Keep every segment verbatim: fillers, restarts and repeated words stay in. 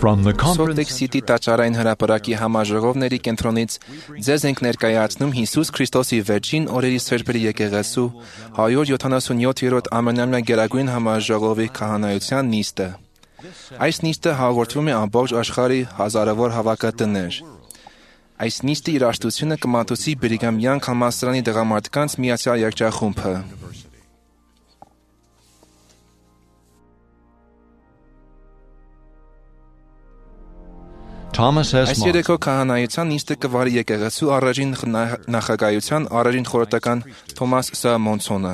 From the Salt conference Lake City տաճարային հրապարակի համաժողովների կենտրոնից ձեզ ենք ներկայացնում Հիսուս Քրիստոսի վերջին օրերի սրբերի եկեղեցու հարյուր յոթանասունյոթերորդ ամենամյա գերագույն համաժողովի քահանայության նիստը։ Այս նիստը հաղորդվում է ամբողջ աշխարհի հազարավոր հավաքատներ։ Այս նիստի երաժշտությունը կմատուցի Բրիգամ Յանգ համալսարանի դղամարդկանց միացյալ երգչախումբը։ Thomas S. Այս Moss. երեկո քահանայության նիստը կվարի եկեղեցու առաջին նախագահության առաջին խորհրդական Թոմաս Ս. Մոնսոնը։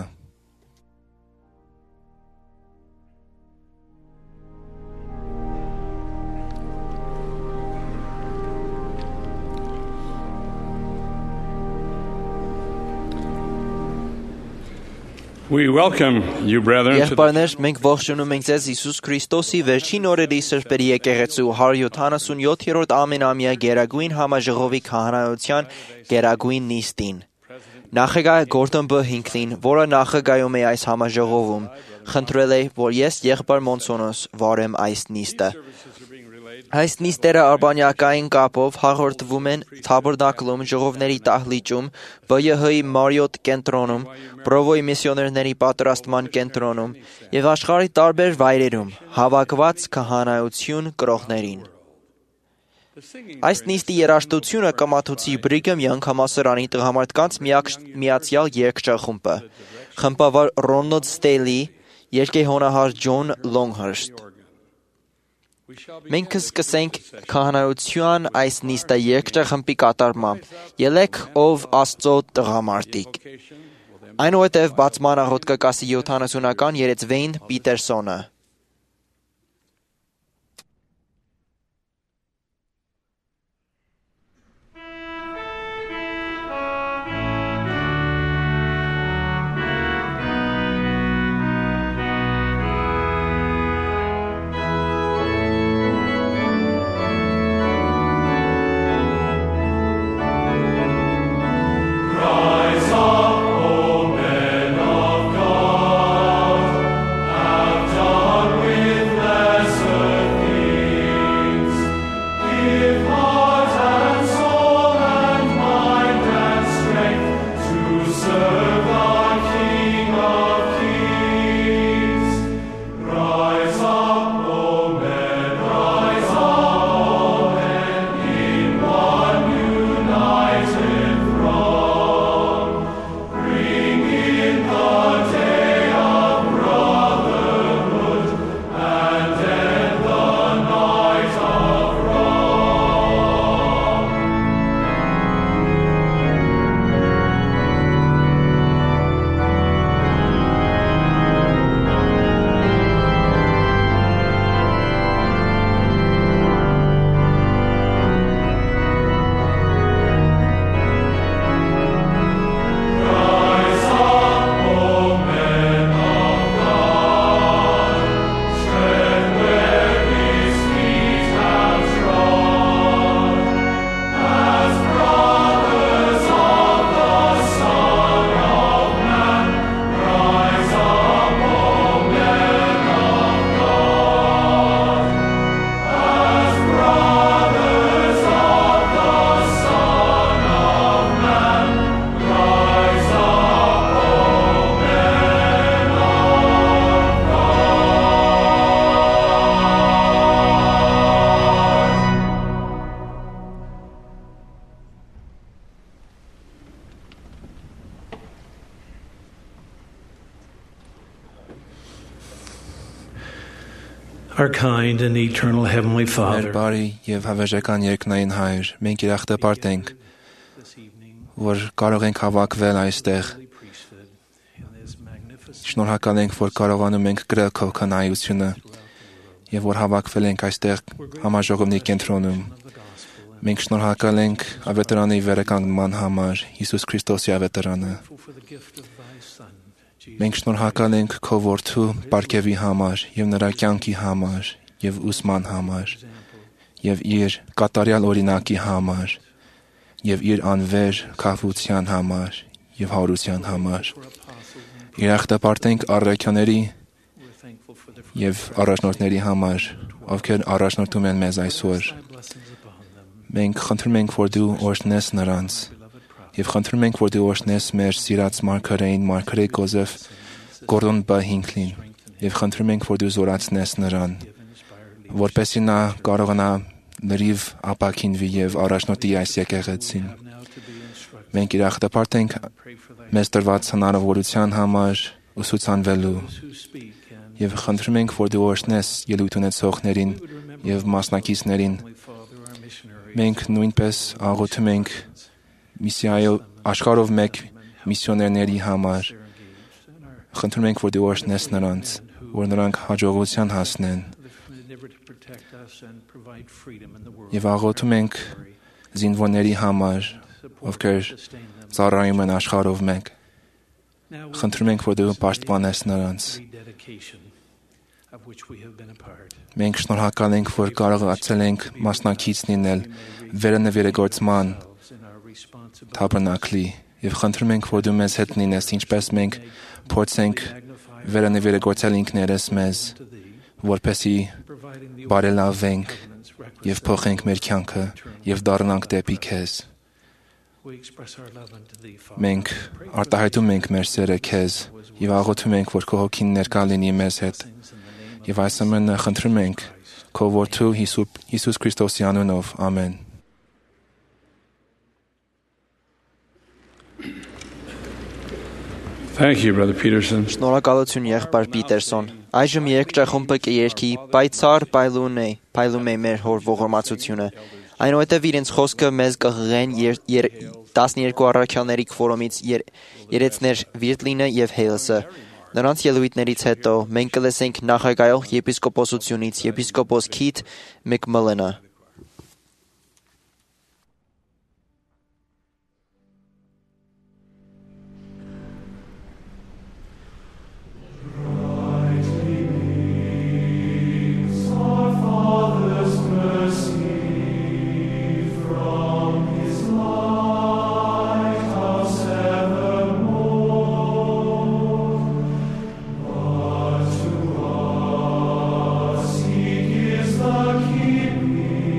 We welcome you, brethren, to the Եղբայրներ, մենք ողջունում ենք ձեզ Հիսուս Քրիստոսի վերջին օրերի սրբերի եկեղեցու հարյուր յոթանասունյոթերորդ ամենամյա գերագույն համաժողովի քահանայության գերագույն նիստին։ Նախագահ Գորդոն Բ. Հինքլին, որը նախագահում է այս համաժողովում, խնդրել է, որ ես եղբայր Մոնսոնոս վարեմ այս նիստը։ Այս նիստերը արբանյակային կապով հաղորդվում են Թաբերնակլում, ժողովների դահլիճում, Բ Յ Հ-ի Մարիոթ կենտրոնում, Պրովոյի միսիոներների պատրաստման կենտրոնում և աշխարհի տարբեր վայրերում հավաքված քահանայություն կրողներին։ Այս նիստի երաժշտությունը կմատուցի Բրիգամ Յանգ համալսարանի տղամարդկանց միացյալ երգչախումբը, խմբավար Ռոնալդ Ստեյլի, երգեհոնահար Ջոն Լոնգհըրստ։ Մենք կսկսենք քահանայության այս նիստը երգչախմբի կատարմամբ։ Ելեք ով Աստծո տղամարդիկ։ Այնուհետև բացման աղոթք կկասի յոթանասունական երեցվեին Պիտերսոնը։ Our kind and eternal Heavenly Մեր Father, բարի եւ հավերժական երկնային Հայր, մենք իրախտապարտ ենք, որ կարող ենք հավաքվել այստեղ։ Շնորհակալ ենք, որ կարողանում ենք գրել քո քնայությունը եւ որ հավաքվել ենք այստեղ համաժողովի կենտրոնում։ Մենք շնորհակալ ենք ավետարանի վերականգնման համար, Հիսուս Քրիստոսի ավետարանը։ Մենք շնորհակալ ենք քո որդու պարգևի համար եւ նրա կյանքի համար եւ ուսման համար եւ իր կատարյալ օրինակի համար եւ իր անվեր քավության համար եւ հարության համար։ Իրախտապարտ ենք առաքյաների եւ առաջնորդների համար, ովքեր առաջնորդում են մեզ այսօր։ Մենք խնդրում ենք, որ դու օրհնես նրանց, եւ խնդրում ենք, որ դու օրհնես մեր սիրած մարգարեին, մարգարե Գոզեֆ Գորդոն B. Հինքլին, եւ խնդրում ենք, որ դու զորացնես նրան, որպեսզի նա կարողանա լրիվ ապաքինվի եւ առաջնորդի այս եկեղեցին։ Մենք իրախտապարտ ենք մեզ տրված հնարավորության համար ուսուցանվելու եւ խնդրում ենք, որ դու օրհնես ելույթ ունեցողներին եւ մասնակիցներին։ Մենք նույնպես աղոթում ենք միսիայով աշխարհով մեկ միսիոներների համար։ Խնդրում ենք, որ դու օրհնես նրանց, որ նրանք հաջողության հասնեն։ Եվ աղոթում ենք զինվորների համար, ովքեր ծառայում են աշխարհով մեկ։ Խնդրում ենք, որ դու պաշտպանես նրանց։ Մենք շնորհակալ ենք, որ կարողացել ենք մասնակից լինել վերանվիրագործման թափանակլի եւ խնդրում ենք, որ դու մեզ հետ լինես, ինչպես մենք փորձենք վերանվիրագործել ինքներս մեզ, որպեսզի բարելավենք եւ փոխենք մեր կյանքը եւ դառնանք դեպի քեզ։ Մենք արտահայտում ենք մեր սերը քեզ եւ աղոթում ենք, որ քո հոգին ներկա լինի մեզ հետ։ Եվ այս ամենը խնդրում ենք քո որդու Հիսուս Քրիստոսի անունով։ Ամեն։ Thank you, Brother Peterson. Շնորհակալություն եղբայր Պիտերսոն։ Այժմ երկրախումբը կերքի պայծառ պայլունե, պայլում է մեր հոր ողորմածությունը։ Այնուհետև իրենց խոսքը մեզ կհղեն տասներկու առաքյալների քվորոմից երեցներ Վիրտլինը եւ Հեյլսը։ Նրանց ելույթներից հետո մենք կլսենք նախագահող եպիսկոպոսությունից եպիսկոպոս Քիթ Մակմիլլանը։ He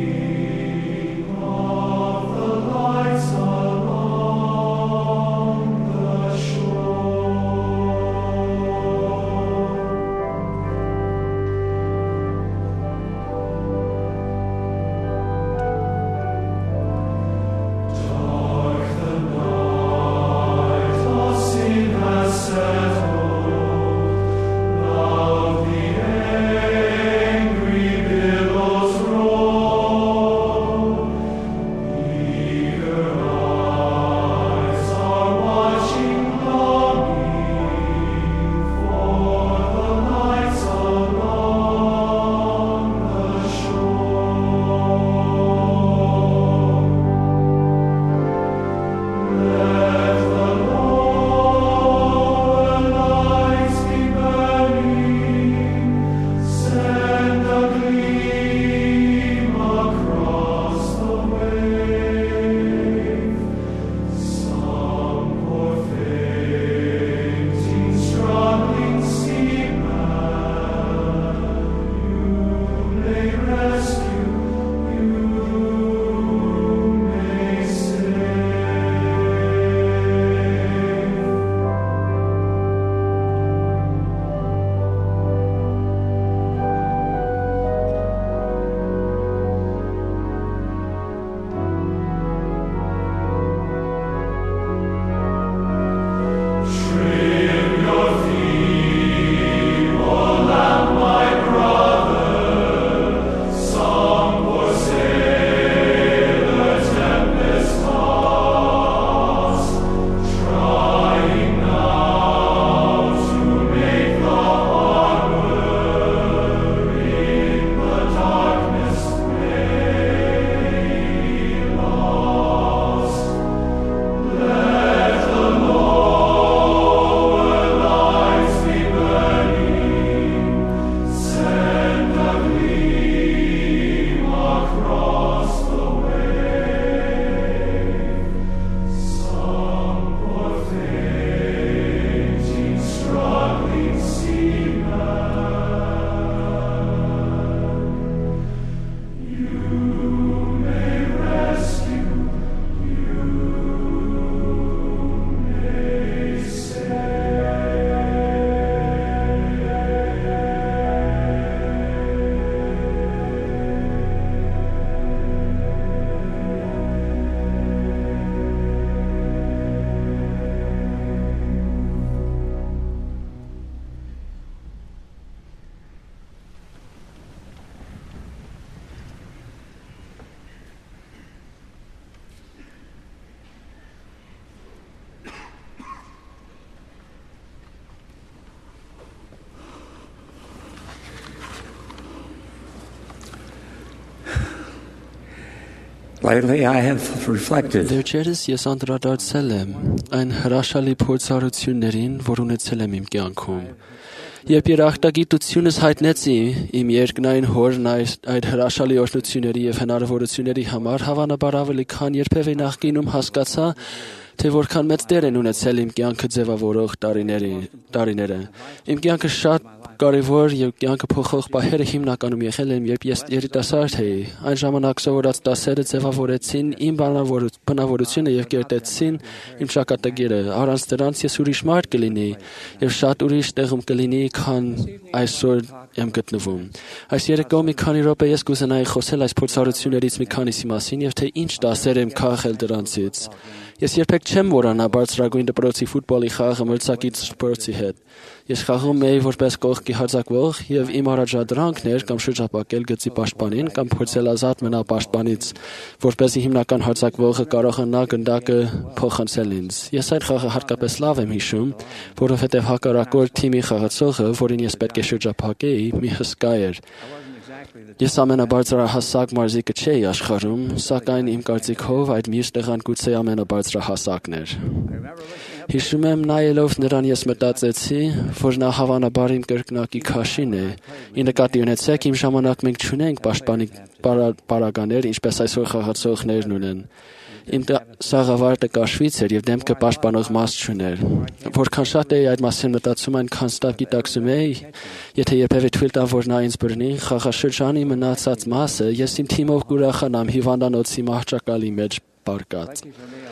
Lately I have reflected Վերջերս ես անդրադարձել եմ այն հրաշալի փորձառություններին, որ ունեցել եմ իմ կյանքում։ Երբ երախտագիտությունս հայտնեցի իմ երկնային հորն այդ հրաշալի օրհնությունների եւ հնարավորությունների համար, հավանաբար ավելի քան երբևէ նախկինում հասկացա, թե որքան մեծ դեր են ունեցել իմ կյանքը ձևավորող տարիները։ Իմ կյանքը շատ կարևոր եւ կյանքը փոխող պահերը հիմնականում եղել են, երբ ես երիտասարդ էի։ Այն ժամանակ սովորած դասերը ձևավորեցին իմ բնավորությունը եւ կերտեցին իմ ճակատագիրը։ Առանց դրանց ես ուրիշ մարդ կլինեի եւ շատ ուրիշ տեղում կլինեի, քան այսօր եմ գտնվում։ Այս երեկո մի քանի րոպե ես կուզենայի խոսել այս փորձառություններից մի քանիսի մասին եւ թե ինչ դասեր եմ քաղել դրանցից։ Ես երբեք չեմ մոռանա բարձրագույն դպրոցի ֆուտբոլի խաղը մրցակից սպորտի հետ։ Ես խաղում էի որպես կողքի հարձակվող եւ իմ առաջադրանքն էր կամ շրջապակել գծի պաշտպանին կամ փորձել ազատ մնալ պաշտպանից, որպեսզի հիմնական հարձակվողը կարողանա գնդակը փոխանցել ինձ։ Ես այդ խաղը հատկապես լավ եմ հիշում, որովհետեւ հակառակորդ թիմի խաղացողը, որին ես պետք է շրջապակեի, մի հսկա էր։ Ես ամենաբարձրահասակ մարզիկը չէի աշխարհում, սակայն իմ կարծիքով այդ մյուս տեղան գուցե ամենաբարձրահասակն էր։ Հիշում եմ նայելով նրան ես մտածեցի, որ նա հավանաբար իմ կրկնակի քաշին է։ Ի նկատի ունեցեք, իմ ժամանակ մենք չունենք պաշտպանի պարագաներ, ինչպես այսօր խաղացողներն ունեն։ Իմ սաղավարտը կաշվից էր եւ դեմքը պաշտպանող մաս չուներ։ Որքան շատ էի այդ մասին մտածում, այնքան ստավ գիտակցում էի, եթե երբևէ թույլ տամ, որ նա ինձ բռնի, խաղաշրջանի մնացած մասը ես իմ թիմով կուրախանամ հիվանդանոցի մահճակալի մեջ պարկած։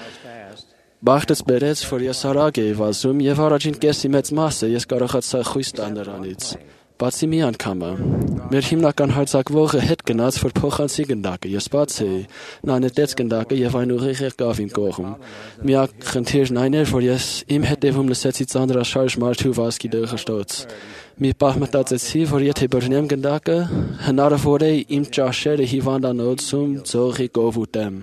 Բախտս բերեց, որ ես արագ էի վազում եւ առաջին կեսի մեծ մասը ես կարողացա խույս տալ նրանից։ Բացի մի անգամը մեր հիմնական հարձակվողը հետ գնաց, որ փոխանցի գնդակը։ Ես բաց էի, նա նետեց գնդակը եւ այն ուղիղ եկավ իմ կողմ։ Միակ խնդիրն այն էր, որ ես իմ հետևում լսեցի ծանրաշարժ մարդու վազքի դղրդոց։ Մի պահ մտածեցի, որ եթե բռնեմ գնդակը, հնարավոր է իմ ճաշերը հիվանդանոցում ձողի կովուտեմ։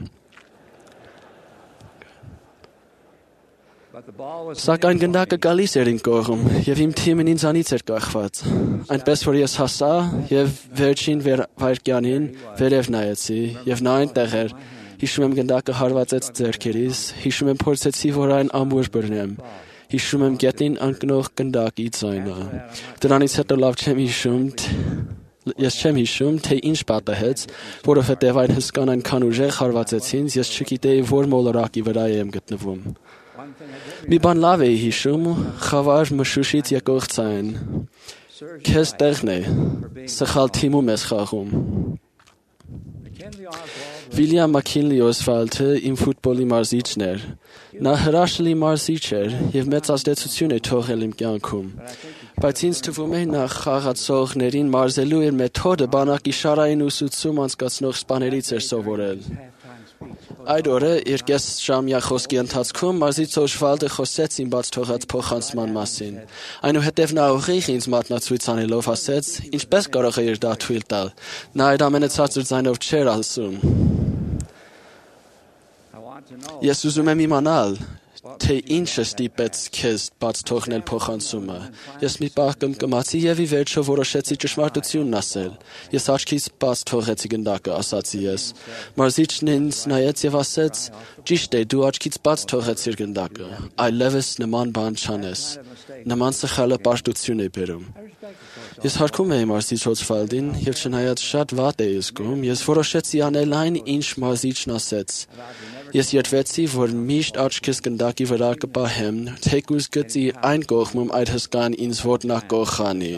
Սակայն գնդակը գալիս էր իմ կողմ եւ իմ թիմն ինձանից էր կախված։ Այնպես որ ես հասա եւ վերջին վայրկյանին վերև նայեցի եւ նա այնտեղ էր։ Հիշում եմ գնդակը հարվածեց ձեռքերիս, հիշում եմ փորձեցի, որ այն ամուր բռնեմ։ Հիշում եմ գետնին ընկնող գնդակի ձայնը։ Դրանից հետո լավ չեմ հիշում, ես չեմ հիշում, թե ինչ պատահեց, որովհետեւ այն հսկան այնքան ուժեղ հարվածեց ինձ, ես չգիտեի որ մոլորակի վրա եմ գտնվում։ Մի բան լավ էի հիշում, խավար մշուշից եկող ձայն։ Քեզ տեղն է, սխալ թիմում ես խաղում։ Վիլյամ Մաքինլի Օսվալդը իմ ֆուտբոլի մարզիչն էր։ Նա հրաշալի մարզիչ էր եւ մեծ ազդեցություն է թողել իմ կյանքում։ Բայց ինձ թվում է նա խաղացողներին մարզելու իր մեթոդը բանակի շարային ուսուցում անցկացնող սպաներից էր սովորել։ Այդ օրը իր կեսժամյա խոսքի ընթացքում մարզիչ Օսվալդը խոսեց իմ բաց թողած փոխանցման մասին։ Այնուհետև նա ուղիղ ինձ մատնացույց անելով ասեց, ինչպես կարող էիր դա թույլ տալ։ Նա այդ ամենը ցածր ձայնով չէր ասում։ Ես ուզում եմ իմանալ, թե ինչը ստիպեց քեզ բաց թողնել փոխանցումը։ Ես մի պահ կմկմացի եւ ի վերջո որոշեցի ճշմարտությունն ասել։ Ես աչքից բաց թողեցի գնդակը, ասացի ես։ Մարզիչն ինձ նայեց եւ ասեց. «Ճիշտ է, դու աչքից բաց թողեցիր գնդակը։ Այլևս նման բան չանես։ Նման սխալը պարտություն է բերում»։ Ես հարգում էի մարզիչ Օսվալդին եւ չնայած շատ վատ էի զգում, ես որոշեցի անել այն, ինչ մարզիչն ասեց։ Ես երդվեցի, որ միշտ աչքս գնդակի վրա կպահեմ, թեկուզ գծի այն կողմում այդ հսկան ինձ ոտնակող խանի։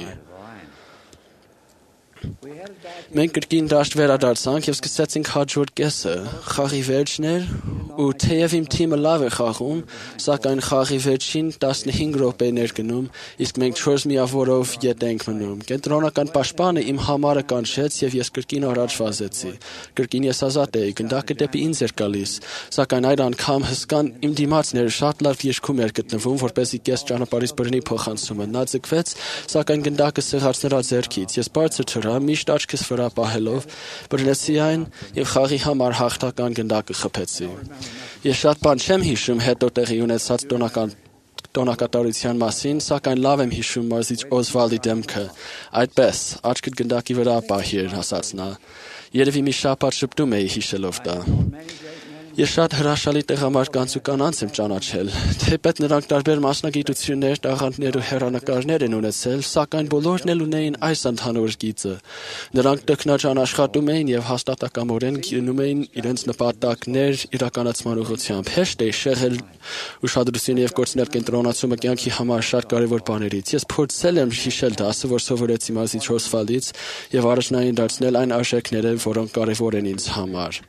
Մենք կրկին դաշտ վերադարձանք եւ սկսեցինք հաջորդ կեսը։ Խաղի վերջն էր ու թեև իմ թիմը լավ էր խաղում, սակայն խաղի վերջին տասնհինգ րոպեներ էր գնում, իսկ մենք չորս միավորով ետ ենք մնում։ Կենտրոնական պաշտպանը իմ համարը կանչեց եւ ես կրկին առաջ վազեցի։ Կրկին ես ազատ էի, գնդակը դեպի ինձ էր գալիս, սակայն այդ անգամ հսկան իմ դիմացն էր շատ լավ երկում էր գտնվում, որպեսզի կես ճանապարհից բռնի փոխանցումը։ Նա ձգվեց, սակայն գնդակը սեղաց նրա ձեռքից։ Ես բարձր թռա, միշտ աչքս վրա պահելով, բռնեցի այն եւ խաղի համար հաղթական գնդակը խփեցի։ Ես շատ բան չեմ հիշում հետո տեղի ունեցած տոնական տոնակատարության մասին, սակայն լավ եմ հիշում մարզիչ Օսվալդի դեմքը։ Այդպես, աչքդ գնդակի վրա պահիր, ասաց նա։ Երևի մի շաբաթ շփտում էի հիշելով դա։ Ես շատ հրաշալի տղամարդկանց ու կանանց եմ ճանաչել։ Թեպետ նրանք տարբեր մասնագիտություններ, տաղանդներ ու հեռանկարներ են ունեցել, սակայն բոլորն էլ ունեին այս ընդհանուր գիծը։ Նրանք տքնաջան աշխատում էին եւ հաստատակամորեն գնում էին իրենց նպատակներ իրականացման ուղղությամբ։ Հեշտ է շեղել ուշադրությունը եւ կորցնել կենտրոնացումը կյանքի համար շատ կարեւոր բաներից։ Ես փորձել եմ հիշել դասը, որ սովորեցի Մարզիչ Հոսվալից եւ առաջնային դարձնել այն արժեքները, որոնք կարեւոր են ինձ համար։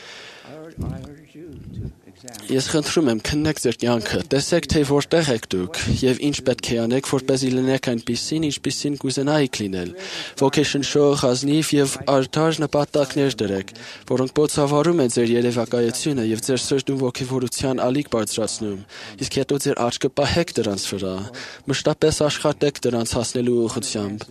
Ես խնդրում եմ, քննեք ձեր կյանքը, տեսեք, թե որտեղ եք դուք եւ ինչ պետք է անեք, որպեսզի լինեք այնպիսին, ինչպիսին կուզենայիք լինել։ Ոգեշնչող, ազնիվ եւ արդար նպատակներ դրեք, որոնք բոցավառում են ձեր երևակայությունը եւ ձեր սրտում ոգևորության ալիք բարձրացնում։ Իսկ հետո ձեր աչքը պահեք դրանց վրա, մշտապես աշխատեք դրանց հասնելու ուղղությամբ։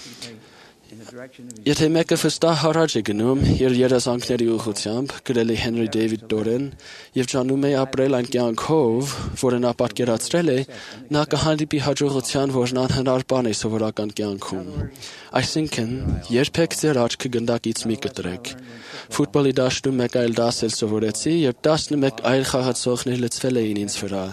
Եթե մեկը վստահ առաջ է գնում իր երազանքների ուղղությամբ, գրել է Հենրի Դեյվիդ Դորեն, եւ ճանում է ապրել այն կյանքով, որը նա պատկերացրել է, նա կհանդիպի հաջողության, որն անհնար բան է սովորական կյանքում։ Այսինքն, երբեք ձեր աչքը գնդակից մի կտրեք։ Ֆուտբոլի դաշտում մեկ այլ դաս էլ սովորեցի, եւ տասնմեկ այլ խաղացողներ լցվել էին ինձ վրա։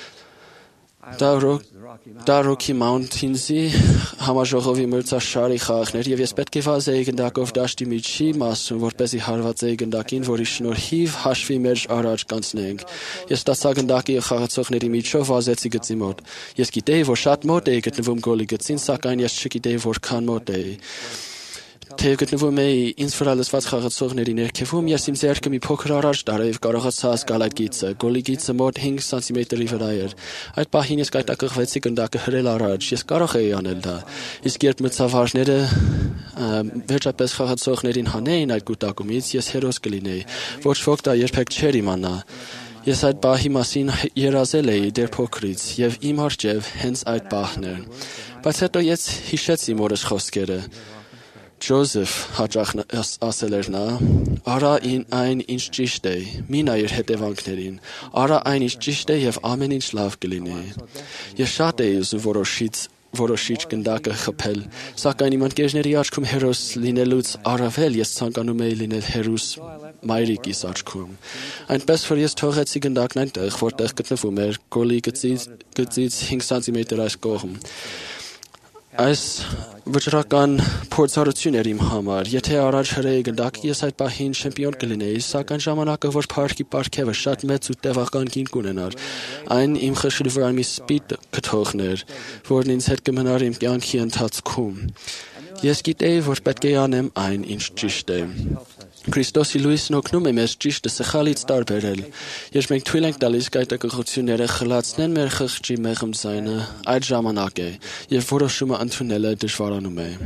Դա Rocky Mountains-ի համաժողովի մրցաշարի խաղն եւ ես պետք է վազեի գնդակով դաշտի միջի մասում, որպեսզի հարվածեի գնդակին, որի շնորհիվ հաշվի մեր առաջ կանցնենք։ Ես ստացա գնդակի խաղացողների միջով վազեցի գծի մոտ։ Ես գիտեի, որ շատ մոտ էի գտնվում գոլի գծին, սակայն ես չգիտեի որքան մոտ էի։ Թեև գտնվում էի ինձ վրա լսված խաղացողների ներքևում, ես իմ ձեռքը մի փոքր առաջ տարա եւ կարողացա հասկանալ այդ գիծը։ Գոլի գիծը մոտ հինգ սանտիմետրի վրա էր։ Այդ պահին ես կայտակղվեցի գնդակը հրել առաջ։ Ես կարող էի անել դա։ Իսկ երբ մրցավարները վերջապես խաղացողներին հանեին այդ կուտակումից, ես հերոս կլինեի։ Ոչ ոք դա երբեք չէր իմանա։ Ես այդ պահի մասին երազել էի դեռ փոքրից եւ իմ առջեւ հենց այդ պահն էր։ Բայց հետո ես հիշեցի մորս խոսքերը։ Ջոզեֆ հաճախ ասել էր նա. «Արա այն, ինչ ճիշտ է, մի նայիր հետևանքներին, արա այն, ինչ ճիշտ է եւ ամեն ինչ լավ կլինի»։ Ես շատ էի ուզում որոշից որոշիչ գնդակը խփել, սակայն իմ ընկերների աչքում հերոս լինելուց առավել ես ցանկանում էի լինել հերոս մայրիկիս աչքում։ Այնպես որ ես թողեցի գնդակն այնտեղ, որտեղ գտնվում էր գոլի գծից գծից հինգ սանտիմետր այս կողմ։ Այս վճռական փորձառություն էր իմ համար։ Եթե առաջ հրեի գնդակը, ես այդ պահին չեմպիոն կլինեի, սակայն ժամանակը, որ փառքի պարգևը շատ մեծ ու տևական գին կունենար, այն իմ խշրի վրա մի սպիտ կթողներ, որն ինձ հետ կմնար իմ կյանքի ընթացքում։ Ես գիտեի, որ պետք է անեմ այն, ինչ ճիշտ է։ Քրիստոսի լույսն օգնում է մեզ ճիշտը սխալից տարբերել։ Երբ մենք թույլ ենք տալիս կայտակղությունները խլացնեն մեր խղճի մեղմ ձայնը, այդ ժամանակ է, եւ որոշումը ընդունելը դժվարանում է։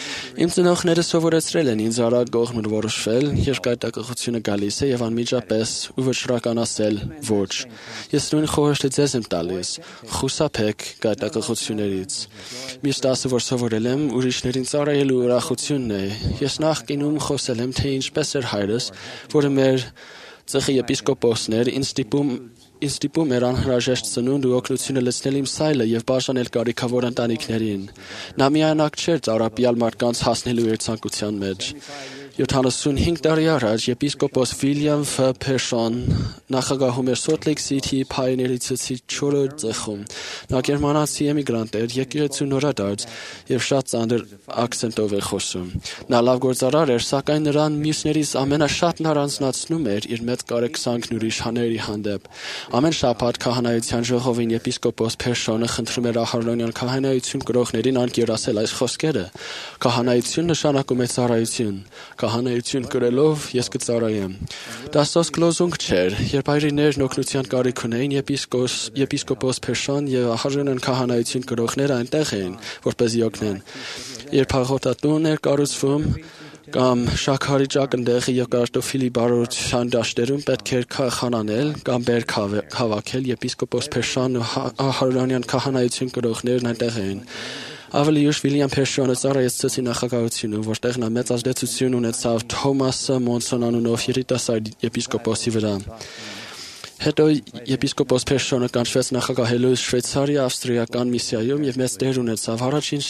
Իմ ծնողները սովորեցրել են ինձ արագ կողմն որոշվել, երբ կայտակղությունը գալիս է եւ անմիջապես ու վճռական ասել ոչ։ Ես նույն խորհուրդը ձեզ եմ տալիս. խուսափեք կայտակղություններից։ Մյուս դասը, որ սովորել եմ, ուրիշներին ծառայելու ուրախությունն է։ Ես նախկինում խոսել եմ, թե ինչպես էր հայրս, որը մեր ծխի եպիսկոպոսն էր, ինձ ստիպում ինձ ստիպում էր անհրաժեշտ ծնունդ ու օգնությունը լցնել իմ սայլը եւ բաժանել կարիքավոր ընտանիքներին։ Նա միայնակ չէր ծառապյալ մարդկանց հասնելու իր ցանկության մեջ։ յոթանասունհինգ տարի առաջ եպիսկոպոս Վիլյամ Ֆ. Փերշոն նախագահում էր Salt Lake City Pioneer Church-ի չորրորդ ծխում։ Նա գերմանացի էմիգրանտ էր, եկեղեցու նորադարձ եւ շատ ծանր ակցենտով էր խոսում։ Նա լավ գործարար էր, սակայն նրան մյուսներից ամենաշատն առանձնացնում էր իր մեծ կարեկցանքն ուրիշ հաների հանդեպ։ Ամեն շաբաթ քահանայության ժողովին եպիսկոպոս Փերշոնը խնդրում էր ահարոնյան քահանայություն կրողներին անկերասել այս խոսքերը. «Քահանայություն նշանակում է ծառայություն։ Քահանայություն կրելով ես կծառայեմ»։ Դա սոսկ լոզունգ չէր, երբ հայրիներն օգնության կարիք ունեին, եպիսկոպոս եպիսկոպոս Փերշոն եւ ահարոնյան քահանայություն կրողները այնտեղ էին, որպեսզի օգնեն։ Երբ հաղորդատուն էր կառուցվում կամ շաքարի ճակնդեղի եւ կարտոֆիլի բարորության դաշտերում պետք էր քահանանել կամ բերք հավաքել, եպիսկոպոս Փերշոն ու ահարոնյան քահանայություն կրողներն այնտեղ էին։ Ավելի ուշ Վիլյամ Փերշոնը ծառայեց ծոցի նախագահությունում, որտեղ նա մեծ ազդեցություն ունեցավ Թոմաս Մոնսոն անունով երիտասարդ եպիսկոպոսի վրա։ Հետո եպիսկոպոս Փերշոնը կանչվեց նախագահելու Շվեյցարիա ավստրիական միսիայում եւ մեծ դեր ունեցավ առաջին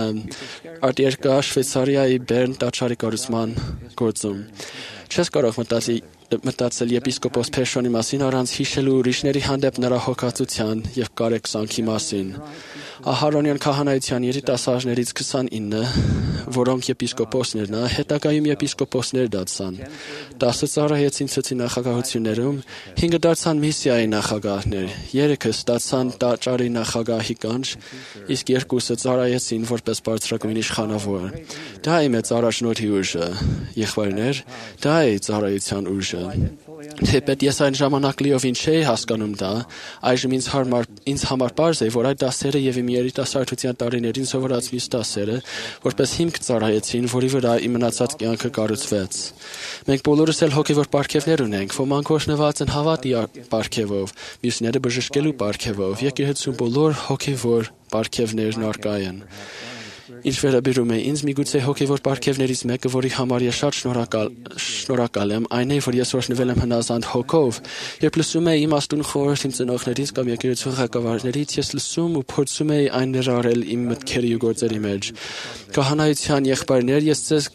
արտերկա Շվեյցարիայի Բեռն տաճարի կառուցման գործում։ Չես կարող մտածի մտածել եպիսկոպոս Փերշոնի մասին առանց հիշելու ուրիշների հանդեպ նրա հոգացության եւ կարեկցանքի մասին։ Ահարոնյան քահանայության երիտասարդներից քսանինը, որոնք եպիսկոպոսներն են, հետագայում եպիսկոպոսներ դարձան։ տասը ծառայեցին ցեցի նախագահություններում, հինգը դարձան միսիայի նախագահներ, երեքը ստացան տաճարի նախագահի կանչ, իսկ երկուսը ծառայեցին որպես բարձրագույն իշխանավոր։ Դա է մեծ առաջնորդի ուժը, եղբայրներ, դա է ծառայության ուժը։ Թեպետ ես այն ժամանակ լիովին չէի հասկանում դա, այժմ ինձ համար ինձ համար պարզ է, որ այդ դասերը եւ իմ երիտասարդության տարիներին սովորած մյուս դասերը, որպես հիմք ծառայեցին, որի վրա իմ մնացած կյանքը կառուցվեց։ Մենք բոլորս էլ հոգեվոր պարգևներ ունենք, ոմանք օրհնված են հավատի պարգևով, մյուսները բժշկելու պարգևով, եկեղեցու բոլոր հոգեվոր պարգևներն առկա են։ Ինչ վերաբերում է ինձ, միգուցե հոգևոր պարգևներից մեկը, որի համար ես շատ շնորհակալ շնորհակալ եմ, այն է, որ ես օրհնվել եմ հնազանդ հոգով, երբ լսում եմ իմաստուն խորհուրդ իմ ծնողներից կամ եկեղեցու ղեկավարներից, ես լսում ու փորձում եմ այն ներառել իմ մտքերի ու գործերի մեջ։ Քահանայության եղբայրներ, ես ձեզ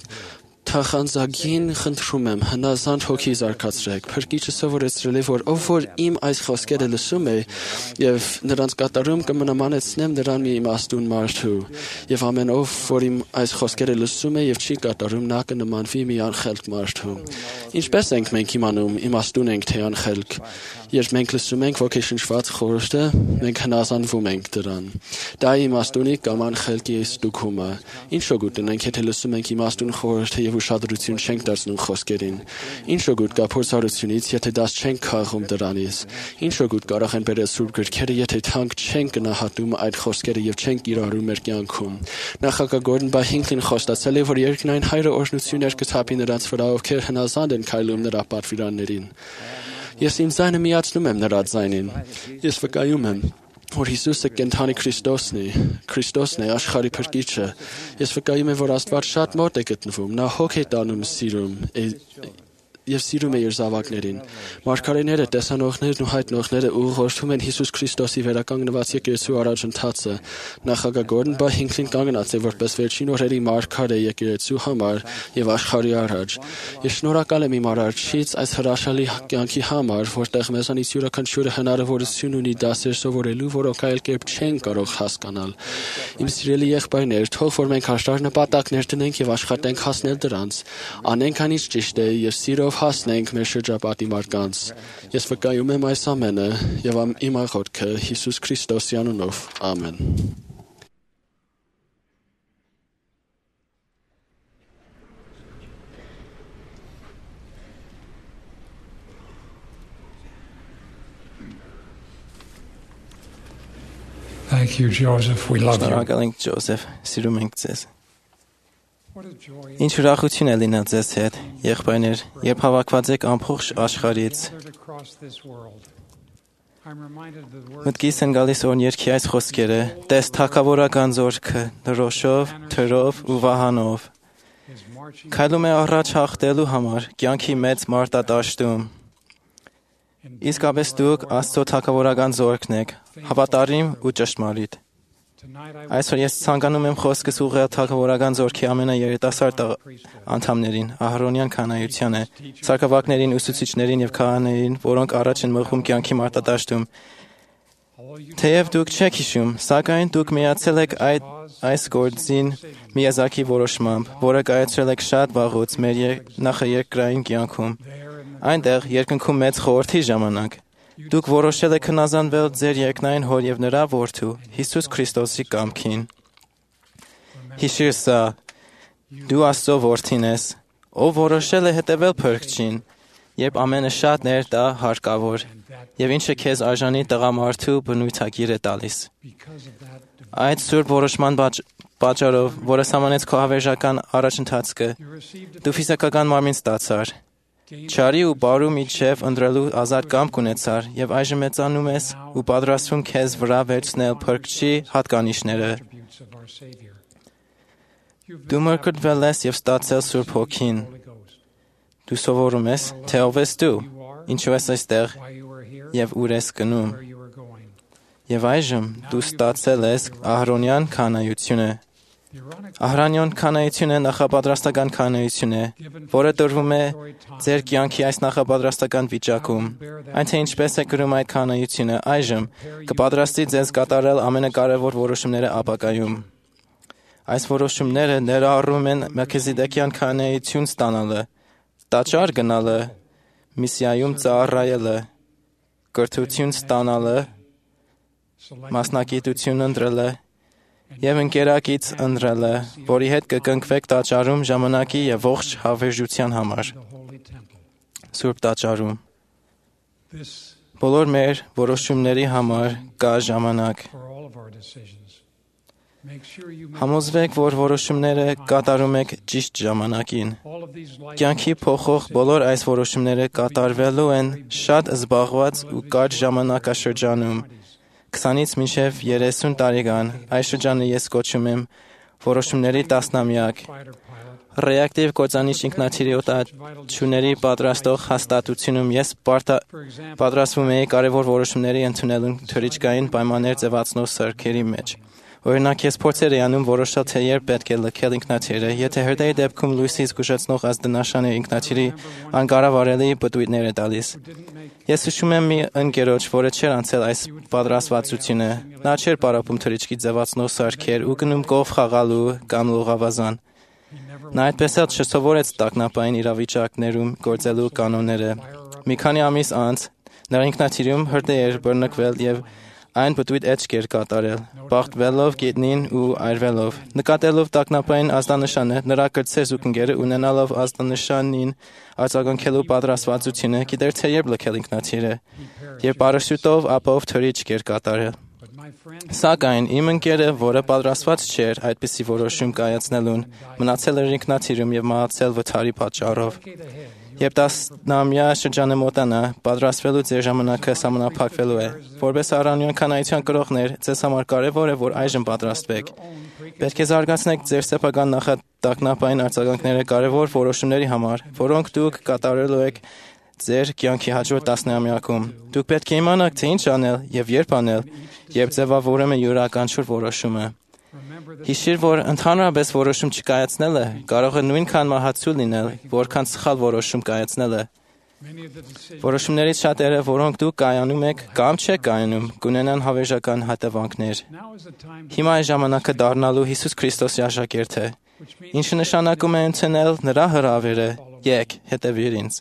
թախանձագին խնդրում եմ, հնազանդ հոգի զարգացրեք։ Փրկիչը սովորեցրել է, որ ով որ իմ այս խոսքերը լսում է եւ նրանց կատարում կմնամանեցնեմ նրան մի իմաստուն մարդու, եւ ամեն ով որ իմ այս խոսքերը լսում է եւ չի կատարում, նա կնմանվի մի անխելք մարդու։ Ինչպես ենք մենք իմանում, իմաստուն ենք թե անխելք։ Երբ մենք լսում ենք ոգեշնչված խորհուրդը, մենք հնազանդվում ենք դրան։ Դա իմաստունի կամ անխելքի ստուգումը։ Ինչ օգուտ ունենք, եթե լսում ենք իմաստուն խորհուրդը եւ ուշադրություն չենք դարձնում խոսքերին։ Ինչ օգուտ կա փորձառությունից, եթե դաս չենք քաղում դրանից։ Ինչ օգուտ կարող են բերել սուրբ գրքերը, եթե թանկ չենք գնահատում այդ խոսքերը եւ չենք կիրառում մեր կյանքում։ Նախագահ Գորդոն Բ. Հինքլին խոստացել է, որ երկնային հայրը օրհնություններ կցապի նրանց վրա, ովքեր հնազանդ են քայլում նրա պատվիրաններին։ Ես իմ ձայնը միացնում եմ նրա ձայնին։ Ես վկայում եմ, որ Հիսուսը կենթանի Քրիստոսն է, Քրիստոսն է աշխարհի փրկիչը։ Ես վկայում եմ, որ Աստված շատ մոտ է գտնվում, նա հոգ է տանում սիրում եւ սիրում է իր զավակներին։ Մարգարեները, տեսանողներն ու հայտնողները ուղղորդում են Հիսուս Քրիստոսի վերականգնված եկեղեցու առաջընթացը։ Նախագահ Գորդոն Բ. Հինքլին կանգնած է որպես վերջին օրերի մարգարե եկեղեցու համար եւ աշխարհի առաջ։ Ես շնորհակալ եմ իմ Արարչից այս հրաշալի կյանքի համար, որտեղ մեզանից յուրաքանչյուրը հնարավորություն ունի դասեր սովորելու, որոնք այլ կերպ չեն կարող հասկանալ։ Իմ սիրելի եղբայրներ, թող որ մենք հաշտար նպատակներ դնենք եւ աշխատենք հասնել դրանց։ Անենք այն ինչ ճիշտ է եւ սիրով հասնենք մեր շրջապատի մարդկանց։ Ես վկայում եմ այս ամենը եւ իմ աղոթքը Հիսուս Քրիստոսի անունով։ Ամեն։ Thank you, Joseph. We love you. Շնորհակալ ենք Ջոզեֆ, սիրում ենք ձեզ։ Ինչ ուրախություն է լինել ձեզ հետ, եղբայրներ, երբ հավաքված եք ամբողջ աշխարհից։ Մտքիս են գալիս օրն երկի այս խոսքերը. «Տես թագավորական զորքը, դրոշով, թրով ու վահանով»։ Քայլում է առաջ հաղթելու համար, կյանքի մեծ մարտադաշտում։ Իսկապես դուք Աստծո թագավորական զորքն եք, հավատարիմ ու ճշմարիտ։ Այսօր ես ցանկանում եմ խոսքս ուղղել թագավորական զորքի ամենաերիտասարդ անդամներին, Ահարոնյան քահանայությանը, սակավակներին, ուսուցիչներին եւ քահանաներին, որոնք առաջ են մղում կյանքի մարտադաշտում։ Թեև դուք չեք հիշում, սակայն դուք միացել եք այդ այս գործին միազգի որոշմամբ, որը կայացրել եք շատ վաղուց մեր նախաերկրային կյանքում։ Այնտեղ երկնքում մեծ խորհրդի ժամանակ դուք որոշել եք հնազանդվել ձեր երկնային հոր եւ նրա որդու Հիսուս Քրիստոսի կամքին։ Հիշիր սա, դու Աստծո որդին ես, ով որոշել է հետևել Փրկչին, երբ ամենը շատ ներդա հարկավոր, եւ ինչը քեզ արժանի տղամարդու բնույթագիր է տալիս։ Այդ սուրբ որոշման պատճառով, որը սահմանեց քո հավերժական առաջընթացը, դու ֆիզիկական մարմին ստացար։ Չարի ու բարու միջև ընտրելու ազատ կամք ունեցար եւ այժմ մեծանում ես ու պատրաստվում քեզ վրա վերցնել Փրկչի հատկանիշները։ Դու մրգտվել ես եւ ստացել Սուրբ Հոգին։ Դու սովորում ես, թե ով ես դու, ինչու ես այստեղ եւ ուր ես գնում։ Եվ այժմ դու ստացել ես Ահրոնյան քանայությունը։ Ահրանյան քանայությունը նախապատրաստական քանայություն է, որը տրվում է ձեր կյանքի այս նախապատրաստական վիճակում։ Այն թե ինչպես է կրում այդ քանայությունը այժմ կպատրաստի ձեզ կատարել ամենակարևոր որոշումները ապագայում։ Այս որոշումները ներառում են Մելքիզեդեկյան քանայություն ստանալը, տաճար գնալը, միսիայում ծառայելը, կրթություն ստանալը, մասնագիտություն ընտրելը և ընկերակից ընտրելը, որի հետ կկնքվեք տաճարում ժամանակի և ողջ հավերժության համար։ Սուրբ տաճարում։ Բոլոր մեր որոշումների համար կա ժամանակ։ Համոզվեք, որ որոշումները կատարում եք ճիշտ ժամանակին։ Կյանքի փոխող բոլոր այս որոշումները կատարվելու են շատ զբաղված ու կարճ ժամանակաշրջանում։ քսանից մինչև երեսուն տարեկան, այս շրջանը ես կոչում եմ որոշումների տասնամյակ։ Ռեակտիվ կործանիչ ինքնաթիռի պատրաստող հաստատությունում ես պատրաստվում էի կարևոր որոշումների ընդունելուն թռիչքային պայմաններ ձևացնող սարքերի մեջ։ Օրինակ, ես փորձեր էի անում որոշել, թե երբ պետք է լքել ինքնաթիռը, եթե հրդեհի դեպքում լույսի զգուշացնող ազդանշանը ինքնաթիռի անկառավարելի պտույտներ է տալիս։ Ես հիշում եմ մի ընկերոջ, որը չէր անցել այս պատրաստվածությունը։ Նա չէր պարապում թռիչքի ձևացնող սարքեր ու գնում կով խաղալու կամ լողավազան։ Նա այդպես էլ չսովորեց տագնապային իրավիճակներում գործելու կանոնները։ Մի քանի ամիս անց նրա ինքնաթիռում հրդեհ էր բռնկվել եւ այն պտույտ էջք էր կատարել, բախտվելով գետնին ու այրվելով։ Նկատելով տագնապային ազդանշանը, նրա կրտսեր զուգընկերը ունենալով ազդանշանին արձագանքելու պատրաստվածությունը, գիտեր թե երբ լքել ինքնաթիռը, եւ պարաշյուտով ապով թռիչք էր կատարել։ Սակայն իմ ընկերը, որը պատրաստված չէր այդպիսի որոշում կայացնելուն, մնացել էր ինքնաթիռում եւ մահացել վթարի պատճառով։ Երբ տասնամյա շրջանը մոտանա, պատրաստվելու ձեր ժամանակը սահմանափակվելու է։ Որպես Ահրանյան քանայության կրողներ, ձեզ համար կարևոր է, որ այժմ պատրաստվեք։ Պետք է զարգացնեք ձեր սեփական նախատագնապային արձագանքները կարևոր որոշումների համար, որոնք դուք կատարելու եք ձեր կյանքի հաջորդ տասնամյակում։ Դուք պետք է իմանաք, թե ինչ անել եւ երբ անել, երբ ձևավորում է յուրաքանչյուր որոշումը։ Հիշիր, որ ընդհանրապես որոշում չկայացնելը կարող է նույնքան մահացու լինել, որքան սխալ որոշում կայացնելը։ Որոշումներից շատերը, որոնք դուք կայանում եք կամ չեք կայանում, կունենան հավերժական հետևանքներ։ Հիմա է ժամանակը դառնալու Հիսուս Քրիստոսի աշակերտը, ինչը նշանակում է ընդունել նրա հրավերը՝ եք, հետևիր ինձ։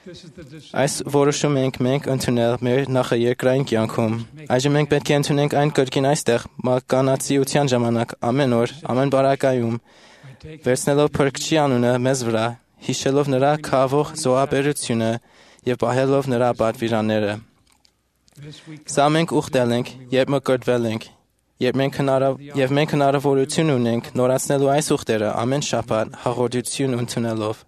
Այս որոշումը ենք մենք ընդունել մեր նախաերկրային կյանքում։ Այժմ մենք պետք է ընդունենք այն կրկին այստեղ, մականացիության ժամանակ, ամեն օր, ամեն բարակայում, վերցնելով Փրկչի անունը մեզ վրա, հիշելով նրա քավող զոհաբերությունը եւ պահելով նրա պատվիրանները։ Սա մենք ուխտել ենք, երբ մկրտվել ենք, երբ մենք եւ մենք հնարավորություն ունենք նորացնելու այս ուխտերը ամեն շաբաթ հաղորդություն ընդունելով։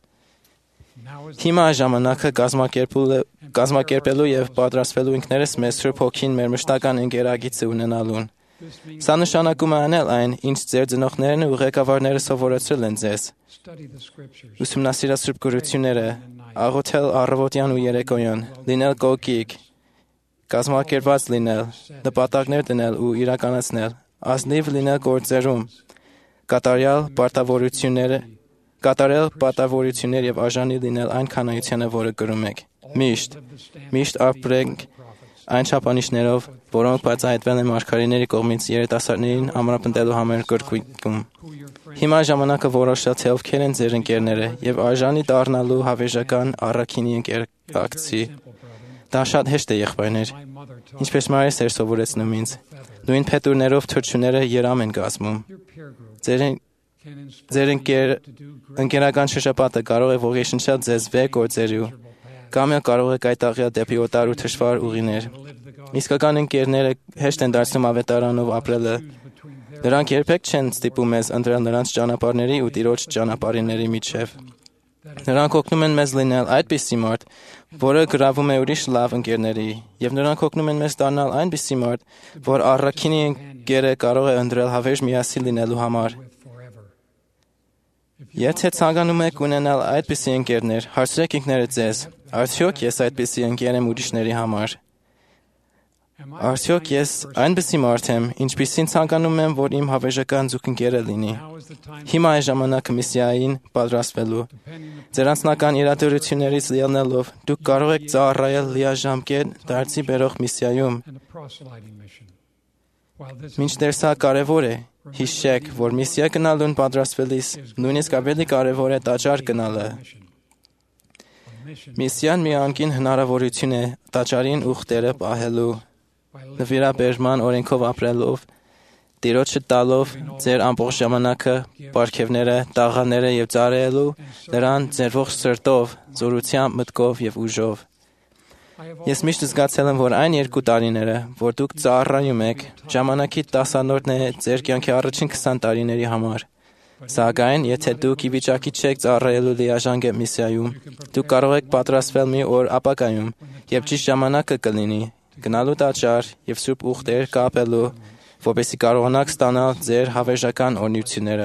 Հիմա ժամանակը կազմակերպելու եւ պատրաստվելու ինքներս մեզ Սուրբ Հոգին մեր մշտական ընկերագիծը ունենալուն։ Սա նշանակում է անել այն, ինչ ձեր ծնողներն ու ղեկավարները սովորեցրել են ձեզ։ Ուսումնասիրել Սուրբ Գրությունները, աղոթել առավոտյան ու երեկոյան, լինել կոկիկ, կազմակերպված լինել, նպատակներ դնել ու իրականացնել, ազնիվ լինել գործերում, կատարյալ պարտավորությունները Կատարել պարտավորություններ եւ արժանի լինել այն քանայությանը, որը կրում եք։ Միշտ, միշտ ապրենք այն չափանիշներով, որոնք բացահայտվել են մարգարեների կողմից երիտասարդներին ամրապնդելու համար գրքում։ Հիմա ժամանակը որոշել, թե ովքեր են ձեր ընկերները եւ արժանի դառնալու հավերժական առաքինի ընկերակցի։ Դա շատ հեշտ է, եղբայրներ։ Ինչպես Մարիս էր սովորեցնում ինձ, նույն փետուրներով թռչունները երամ են կազմում։ Ձեր Ձեր ընկեր, ընկերական շրջապատը կարող է ողջունել ձեզ վեր գործերու, կամ էլ կարող է կայտաղել դեպի օտար ու թշվառ ուղիներ։ Իսկական ընկերները հեշտ են դարձնում ավետարանով ապրելը։ Նրանք երբեք չեն ստիպում մեզ ընտրել նրանց ճանապարհների ու Տիրոջ ճանապարհների միջև։ Նրանք օգնում են մեզ լինել այդպիսի մարդ, որը գրավում է ուրիշ լավ ընկերների, եւ նրանք օգնում են մեզ դառնալ այնպիսի մարդ, որ առաքինի ընկերը կարող է ընտրել հավերժ միասին լինելու համար։ Եթե ցանկանում եք ունենալ այդպիսի ընկերներ, հարցրեք ինքներդ ձեզ, արդյոք ես այդպիսի ընկեր եմ ուրիշների համար։ Արդյոք ես այնպիսի մարդ եմ, ինչպիսին ցանկանում եմ, որ իմ հավերժական զուգընկերը լինի։ Հիմա է ժամանակը միսիային պատրաստվելու։ Ձեր անձնական իրադրություններից լիանելով դուք կարող եք ծառայել լիաժամկետ դարձի բերող միսիայում։ Մինչդեռ սա կարևոր է, հիշեք, որ միսիա գնալուն պատրաստվելիս նույնիսկ ավելի կարևոր է տաճար գնալը։ Միսիան մի անկին հնարավորություն է տաճարին ուխտերը պահելու, նվիրաբերման օրենքով ապրելով, Տիրոջը տալով ձեր ամբողջ ժամանակը, պարգևները, տաղաները եւ ծառայելու նրան ձեր ողջ սրտով, զորությամբ, մտքով եւ ուժով։ Ես միշտ զգացել եմ, որ այն երկու տարիները, որ դուք ծառայում եք, ժամանակի տասանորդն է ձեր կյանքի առաջին քսան տարիների համար։ Սակայն, եթե դուք ի վիճակի չեք ծառայելու լիաժանգետ միսիայում, դուք կարող եք պատրաստվել մի օր ապագայում, եւ ճիշտ ժամանակը կլինի գնալու տաճար եւ սուրբ ուխտեր կապելու, որպեսզի կարողանաք ստանալ ձեր հավերժական օրհնությունները։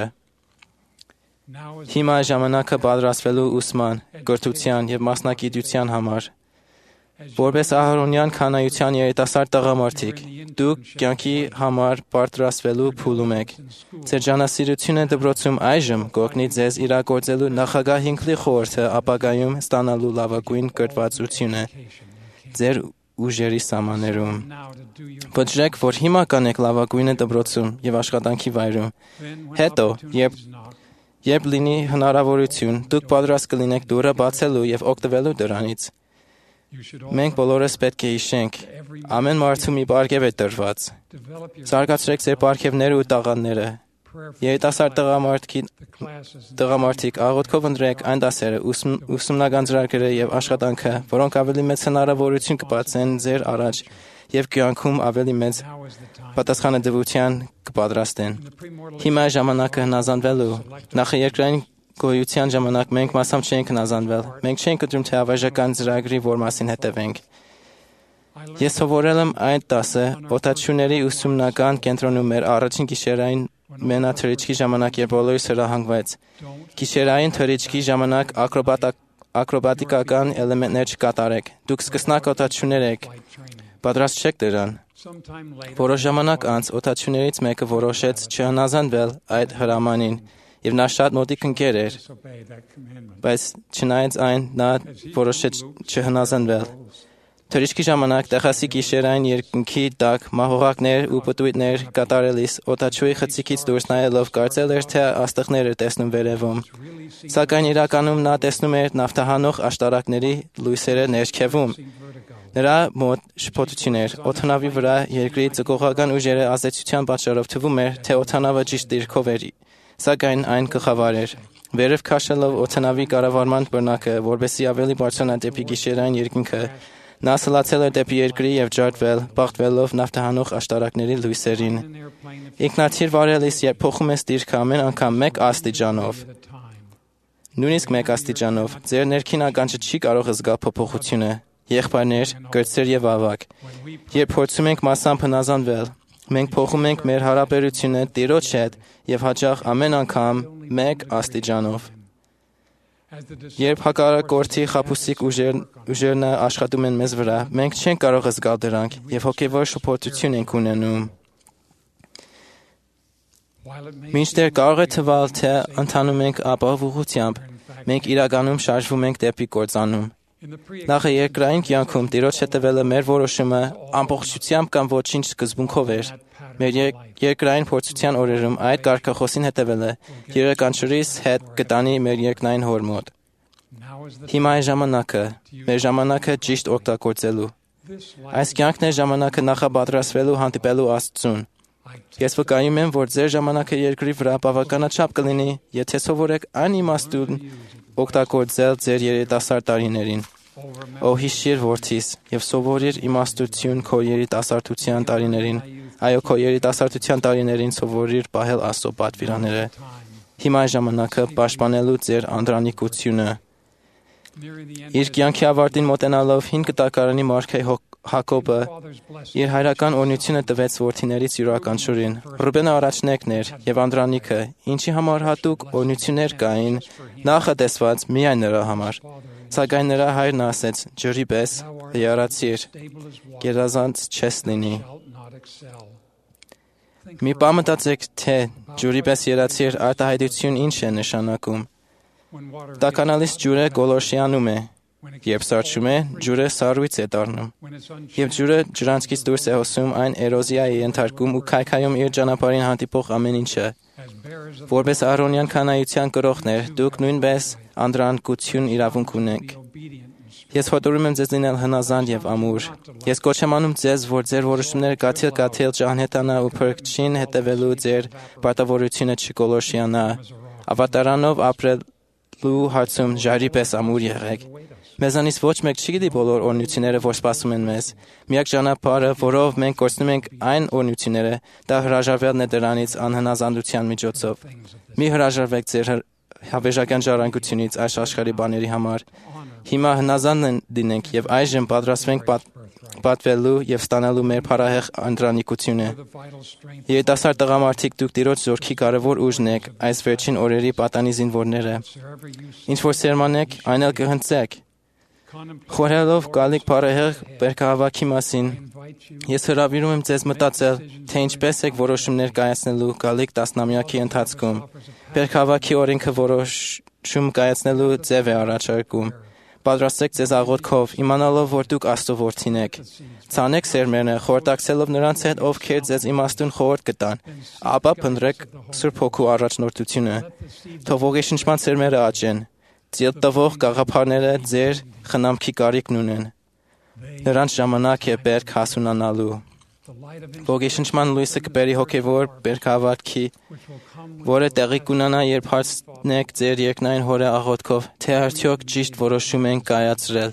Հիմա է ժամանակը պատրաստվելու ուսման, կրթության եւ մասնագիտության համար։ Որպես Ահարոնյան քանայության երիտասարդ տղամարդիկ, դուք կյանքի համար պատրաստվելու փուլում եք։ Ձեր ջանասիրությունը դպրոցում այժմ կօգնի ձեզ իրագործելու նախագահ Հինքլի խորհուրդը ապագայում ստանալու լավագույն կրթվածությունը ձեր ուժերի սահմաններում։ Վճռեք, որ հիմա կանեք լավագույնը դպրոցում եւ աշխատանքի վայրում։ Հետո, երբ երբ լինի հնարավորություն, դուք պատրաստ կլինեք դուռը բացելու եւ օգտվելու դրանից։ Մենք բոլորս պետք է հիշենք, ամեն մարդու մի պարգև է տրված։ Զարգացրեք ձեր պարգևները ու տաղանդները։ Երիտասարդ տղամարդիկ աղոթքով ընտրեք այն դասերը, ուսումնական ծրագրերը եւ աշխատանքը, որոնք ավելի մեծ հնարավորություն կբացեն ձեր առաջ եւ կյանքում ավելի մեծ պատասխանատվության կպատրաստեն։ Հիմա է ժամանակը հնազանդվելու։ Նախաերկրային գոյության ժամանակ մենք մասամբ չենք հնազանդվել։ Մենք չենք կտրում թե հավերժական ծրագրի որ մասին հետևենք։ Ես սովորել եմ այդ դասը օտաչուների ուսումնական կենտրոնում մեր առաջին գիշերային մենաթրիչքի ժամանակ, երբ բոլորիս հրահանգվեց։ Գիշերային թրիչքի ժամանակ ակրոբատիկական էլեմենտներ չկատարեք։ Դուք սկսնակ օտաչուներ եք։ Պատրաստ չեք դրան։ Որոշ ժամանակ անց օտաչուներից մեկը որոշեց չհնազանդվել այդ հրամանին, եւ նա շատ մոտիկ ընկեր էր։ Բայց չնայած այն, նա որոշեց չհնազանդվել։ Թրիչքի ժամանակ Տեխասի գիշերային երկնքի տակ մահողակներ ու պտույտներ կատարելիս օտաչուի խցիկից դուրս նայելով կարծել էր, թե աստղներ էր տեսնում վերևում։ Սակայն իրականում նա տեսնում էր նավթահանող աշտարակների լույսերը ներքևում։ Նրա մոտ շփոթություն էր։ Օդանավի վրա երկրի ձգողական ուժերը ազդեցության պատճառով թվում էր, թե օդանավը ճիշտ դիրքով էր, սակայն այն գլխավոր էր։ Վերև քաշելով օդանավի կառավարման բռնակը, որպեսզի ավելի բարձրանա դեպի գիշերային երկինքը, նա սլացել էր դեպի երկրի եւ ջարդվել, բախտվելով նավթահանող աշտարակների լույսերին։ Ինքնաթիռ վարելիս, երբ փոխում ես դիրքը ամեն անգամ մեկ աստիճանով, նույնիսկ մեկ աստիճանով, ձեր ներքին ականջը չի կարող զգալ փոփոխությունը։ Եղբայրներ, կրտսեր եւ ավակ, երբ փորձում ենք մասամբ հնազանդվել, մենք փոխում ենք մեր հարաբերությունը Տիրոջ հետ եւ հաճախ ամեն անգամ մեկ աստիճանով։ Երբ հակառակորդի խաբուսիկ ուժերն աշխատում են մեզ վրա, մենք չենք կարող զգալ դրանք եւ հոգեվոր շփոթություն ենք ունենում։ Մինչդեռ կարող է թվալ, թե ընթանում ենք ապահով ուղղությամբ, մենք իրականում շարժվում ենք դեպի կործանում։ Նախաերկրային կյանքում Տիրոջ հետևելը մեր որոշումը ամբողջությամբ կամ ոչինչ սկզբունքով էր։ Մեր երկրային փորձության օրերում այդ կարգախոսին հետևելը յուրաքանչյուրիս հետ կտանի մեր երկնային հոր մոտ։ Հիմա է ժամանակը, մեր ժամանակը ճիշտ օգտագործելու։ Այս կյանքն է ժամանակը նախապատրաստվելու հանդիպելու Աստծուն։ Ես վկայում եմ, որ ձեր ժամանակը երկրի վրա բավականաչափ կլինի, եթե սովորեք այն իմաստուն օգտագործել ձեր երիտասարդ տարիներին։ Ո հիշիր որդիս եւ սովորիր իմաստություն քո երիտասարդության տարիներին։ Այո, քո երիտասարդության տարիներին սովորիր պահել Աստծո պատվիրանները։ Հիմա է ժամանակը պաշտպանելու ձեր անդրանիկությունը։ Իր կյանքի ավարտին մոտենալով հին կտակարանի մարգարե Հակոբը իր հայրական օրհնությունը տվեց որդիներից յուրաքանչյուրին։ Ռուբենը առաջնեկն էր եւ Անդրանիկը, ինչի համար հատուկ օրհնություններ կային, նախատեսված միայն նրա համար։ Սակայն նրա հայրն ասեց. «Ջրի պես լիարացիր, գերազանց չես լինի»։ Մի բան մտածեք, թե ջուրի պես երացիր արտահայտություն ինչ է նշանակում։ Տականալից ջուրը գոլորշիանում է, երբ սառչում է, ջուրը սառույց է դառնում։ Եվ ջուրը ջրանցքից դուրս է հոսում, այն էրոզիա է ենթարկում ու քայքայում իր ճանապարհին հանդիպող ամեն ինչը։ Որպես Ահրոնյան քահանայության կրողներ, դուք նույնպես անդրանկություն իրավունք ունեք։ Ես հորդորում եմ ձեզ լինել հնազանդ եւ ամուր։ Ես կոչ եմ անում ձեզ, որ ձեր որոշումները կաթիլ-կաթիլ չանհետանա ու փրկչին հետևելու ձեր պարտավորությունը չգոլորշիանա։ Ավատարանով ապրելու հարցում ժայռի պես ամուր եղեք։ Մեզանից ոչ մեկ չի գիտի բոլոր օրհնությունները, որ սպասում են մեզ։ Միակ ճանապարհը, որով մենք կորցնում ենք այն օրհնությունները, դա հրաժարվելն է դրանից անհնազանդության միջոցով։ Մի հրաժարվեք ձեր հավերժական ժառանգությունից այս աշխարհի բաների համար։ Հիմա հնազանդ լինենք եւ այժմ պատրաստվենք պատվելու եւ ստանալու մեր փառահեղ անդրանիկությունը։ Երիտասարդ տղամարդիկ, դուք Տիրոջ զորքի կարևոր ուժն եք, այս վերջին օրերի պատանի զինվորները։ Ինչ որ սերմանեք, այն էլ կհնձեք։ Խորհելով գալիք փառահեղ բերքահավաքի մասին, ես հրավիրում եմ ձեզ մտածել, թե ինչպես եք որոշումներ կայացնելու գալիք տասնամյակի ընթացքում։ Բերքահավաքի օրենքը որոշում կայացնելու ձև է առաջարկում։ Պատրաստեք ձեզ աղոթքով, իմանալով, որ դուք Աստծո որդին եք։ Ցանեք սերմերը, խորհրդակցելով նրանց հետ, ովքեր ձեզ իմաստուն խորհուրդ կտան, ապա փնտրեք Սուրբ Հոգու առաջնորդությունը։ Թող ոգեշնչման սերմերը աճեն։ Ձիլ տվող գաղափարները ձեր խնամքի կարիքն ունեն։ Նրանց ժամանակ է բերք հասունանալու։ Ոգեշնչման լույսը կբերի հոգևոր բերքահավաքի, որը տեղի կունենա, երբ հարցնեք ձեր երկնային Հորը աղոթքով, թե արդյոք ճիշտ որոշում ենք կայացրել։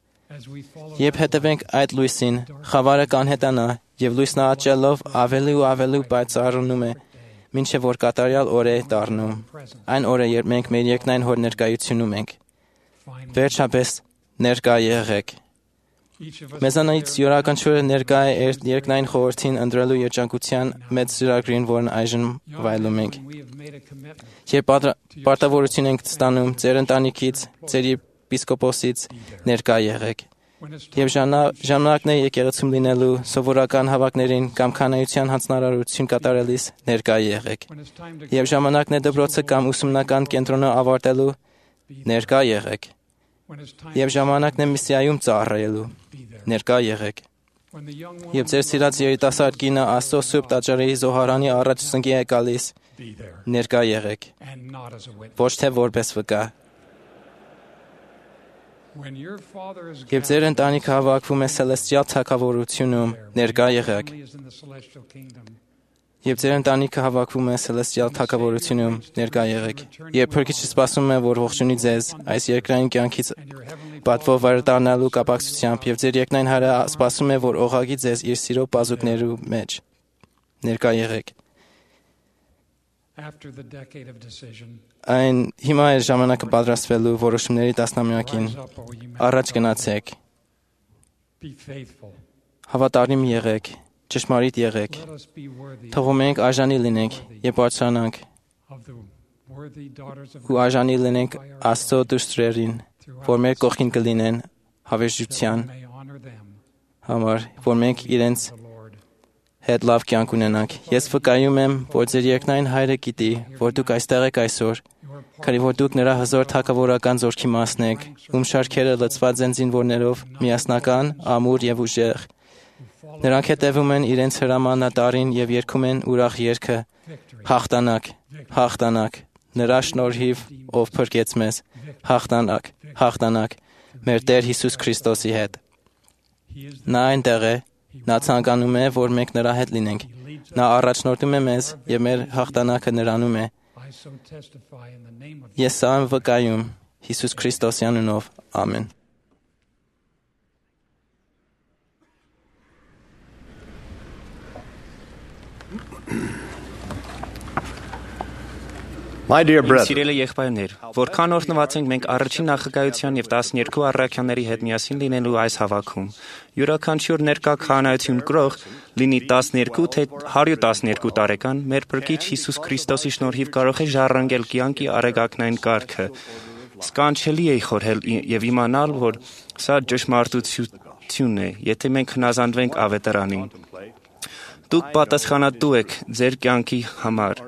Երբ հետևենք այդ լույսին, խավարը կանհետանա, եւ լույսն աճելով ավելի ու ավելի բարձրանում է, մինչև որ կատարյալ օր է դառնում։ Այն օրը, երբ մենք մեր երկնային Հոր ներկայությունում ենք։ Վերջապես ներկա եղեք։ Մեզանից յուրաքանչյուրը ներկա է երկնային խորհրդին ընտրելու երջանկության մեծ ծրագրին, որն այժմ վայելում ենք։ Երբ պարտավորություն ենք ստանում ձեր ընտանիքից, ձեր եպիսկոպոսից, ներկա եղեք։ Եվ ժամանակն է եկեղեցում լինելու, սովորական հավաքներին կամ քահանայության հանձնարարություն կատարելիս ներկա եղեք։ Եվ ժամանակն է դպրոցը կամ ուսումնական կենտրոնը ավարտելու, ներկա եղեք։ Եվ ժամանակն է միսիայում ծառայելու, ներկա եղեք։ Եվ ձեր սիրած երիտասարդ կինը Աստծո Սուրբ տաճարի զոհարանի առաջ ծնկի է գալիս, ներկա եղեք, ոչ թե որպես վկա։ Եվ ձեր ընտանիքը հավաքվում է Սելեստիալ թագավորությունում, ներկա եղեք։ Եվ ձեր ընտանիքը հավաքվում է Սելեստիալ թագավորությունում, ներկա եղեք։ Երբ Փրկիչը սպասում է, որ ողջունի ձեզ այս երկրային կյանքից պատվով վերադառնալու կապակցությամբ, եւ ձեր երկնային Հայրը սպասում է, որ օղակի ձեզ իր սիրո բազուկներու մեջ, ներկա եղեք։ Այն հիմա է ժամանակը պատրաստվելու որոշումների տասնամյակին։ Առաջ գնացեք։ Հավատարիմ եղեք, ճշմարիտ եղեք։ Թող մենք արժանի լինենք եւ բարձրանանք ու արժանի լինենք Աստծո դուստրերին, որ մեր կողքին կլինեն հավերժության համար, որ մենք իրենց հետ լավ կյանք ունենանք։ Ես վկայում եմ, որ ձեր երկնային Հայրը գիտի, որ դուք այստեղ եք այսօր, քանի որ դուք նրա հզոր թագավորական զորքի մասն եք, ում շարքերը լցված են զինվորներով, միասնական, ամուր եւ ուժեղ։ Նրանք հետևում են իրենց հրամանատարին եւ երգում են ուրախ երգը. հաղթանակ, հաղթանակ, նրա շնորհիվ, ով փրկեց մեզ, հաղթանակ, հաղթանակ, մեր Տեր Հիսուս Քրիստոսի հետ։ Նա այնտեղ է, նա ցանկանում է, որ մենք նրա հետ լինենք։ Նա առաջնորդում է մեզ եւ մեր հաղթանակը նրանում է։ Ես սա եմ վկայում Հիսուս Քրիստոսի անունով։ Ամեն։ My dear brethren, Սիրելի եղբայրներ, որքան օրհնված ենք մենք առաջին նախագահության եւ տասներկու առաքյանների հետ միասին լինելու այս հավաքում։ Յուրաքանչյուր ներկա քահանայություն կրող, լինի տասներկու թե հարյուր տասներկու տարեկան, մեր Փրկիչ Հիսուս Քրիստոսի շնորհիվ կարող է ժառանգել կյանքի արեգակնային կարգը, Սկանչելի է խորհել եւ իմանալ, որ սա ճշմարտությունն է, եթե մենք հնազանդվենք ավետարանին։ Դուք պատասխանատու եք ձեր կյանքի համար։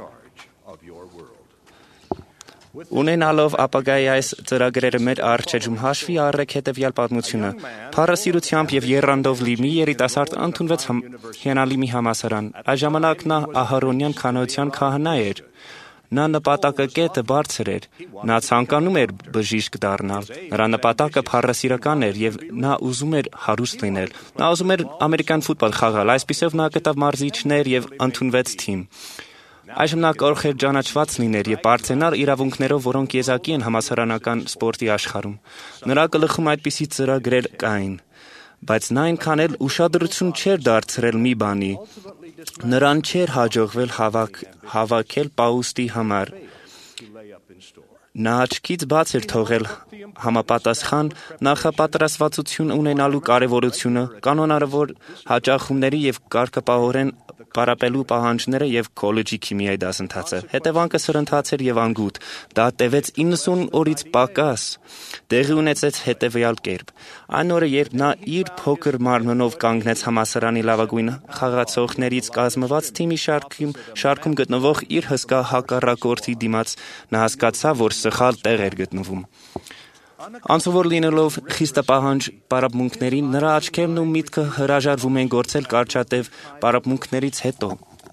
Ունենալով ապագայի այս ծրագրերը մեր առջեջում հաշվի առեք հետևյալ պատմությունը։ Փառասիրությամբ եւ եռանդով լի մի երիտասարդ ընդունվեց հիանալի մի համալսարան։ Այս ժամանակ նա Ահարոնյան քահանայության քահանա էր։ Նա նպատակը կետը բարձր էր։ Նա ցանկանում էր բժիշկ դառնալ։ Նրա նպատակը փառասիրական էր եւ նա ուզում էր հարուստ լինել։ Նա ուզում էր ամերիկյան ֆուտբոլ խաղալ, այսպիսով նա գտավ մարզիչներ եւ ընդունվեց թիմ։ Այժմ նա կարող էր ճանաչված լիներ եւ բարձրանալ իրավունքներով, որոնք եզակի են համալսարանական սպորտի աշխարհում։ Նրա գլխում այդպիսի ծրագրեր կային, բայց նա այնքան էլ ուշադրություն չէր դարձրել մի բանի։ Նրան չէր հաջողվել հավաք, հավաքել Պաուստի համար։ Նա աչքից բաց էր թողել համապատասխան նախապատրաստվածություն ունենալու կարևորությունը, կանոնավոր հաճախումների եւ կարգապահորեն պարապելու պահանջները եւ քոլեջի քիմիայի դասընթացը։ Հետևանքը սրընթաց էր եւ անգութ։ Դա տևեց իննսուն օրից պակաս։ Տեղի ունեցեց հետևյալ կերպ։ Այն օրը, երբ նա իր փոքր մարմնով կանգնեց համալսարանի լավագույն խաղացողներից կազմված թիմի շարքում, շարքում գտնվող իր հսկա հակառակորդի դիմաց, նա հասկացավ, որ սխալ տեղ էր գտնվում։ Անսովոր լինելով խիստապահանջ պարապմունքներին, նրա աչքերն ու միտքը հրաժարվում են գործել կարճատև պարապմունքներից հետո։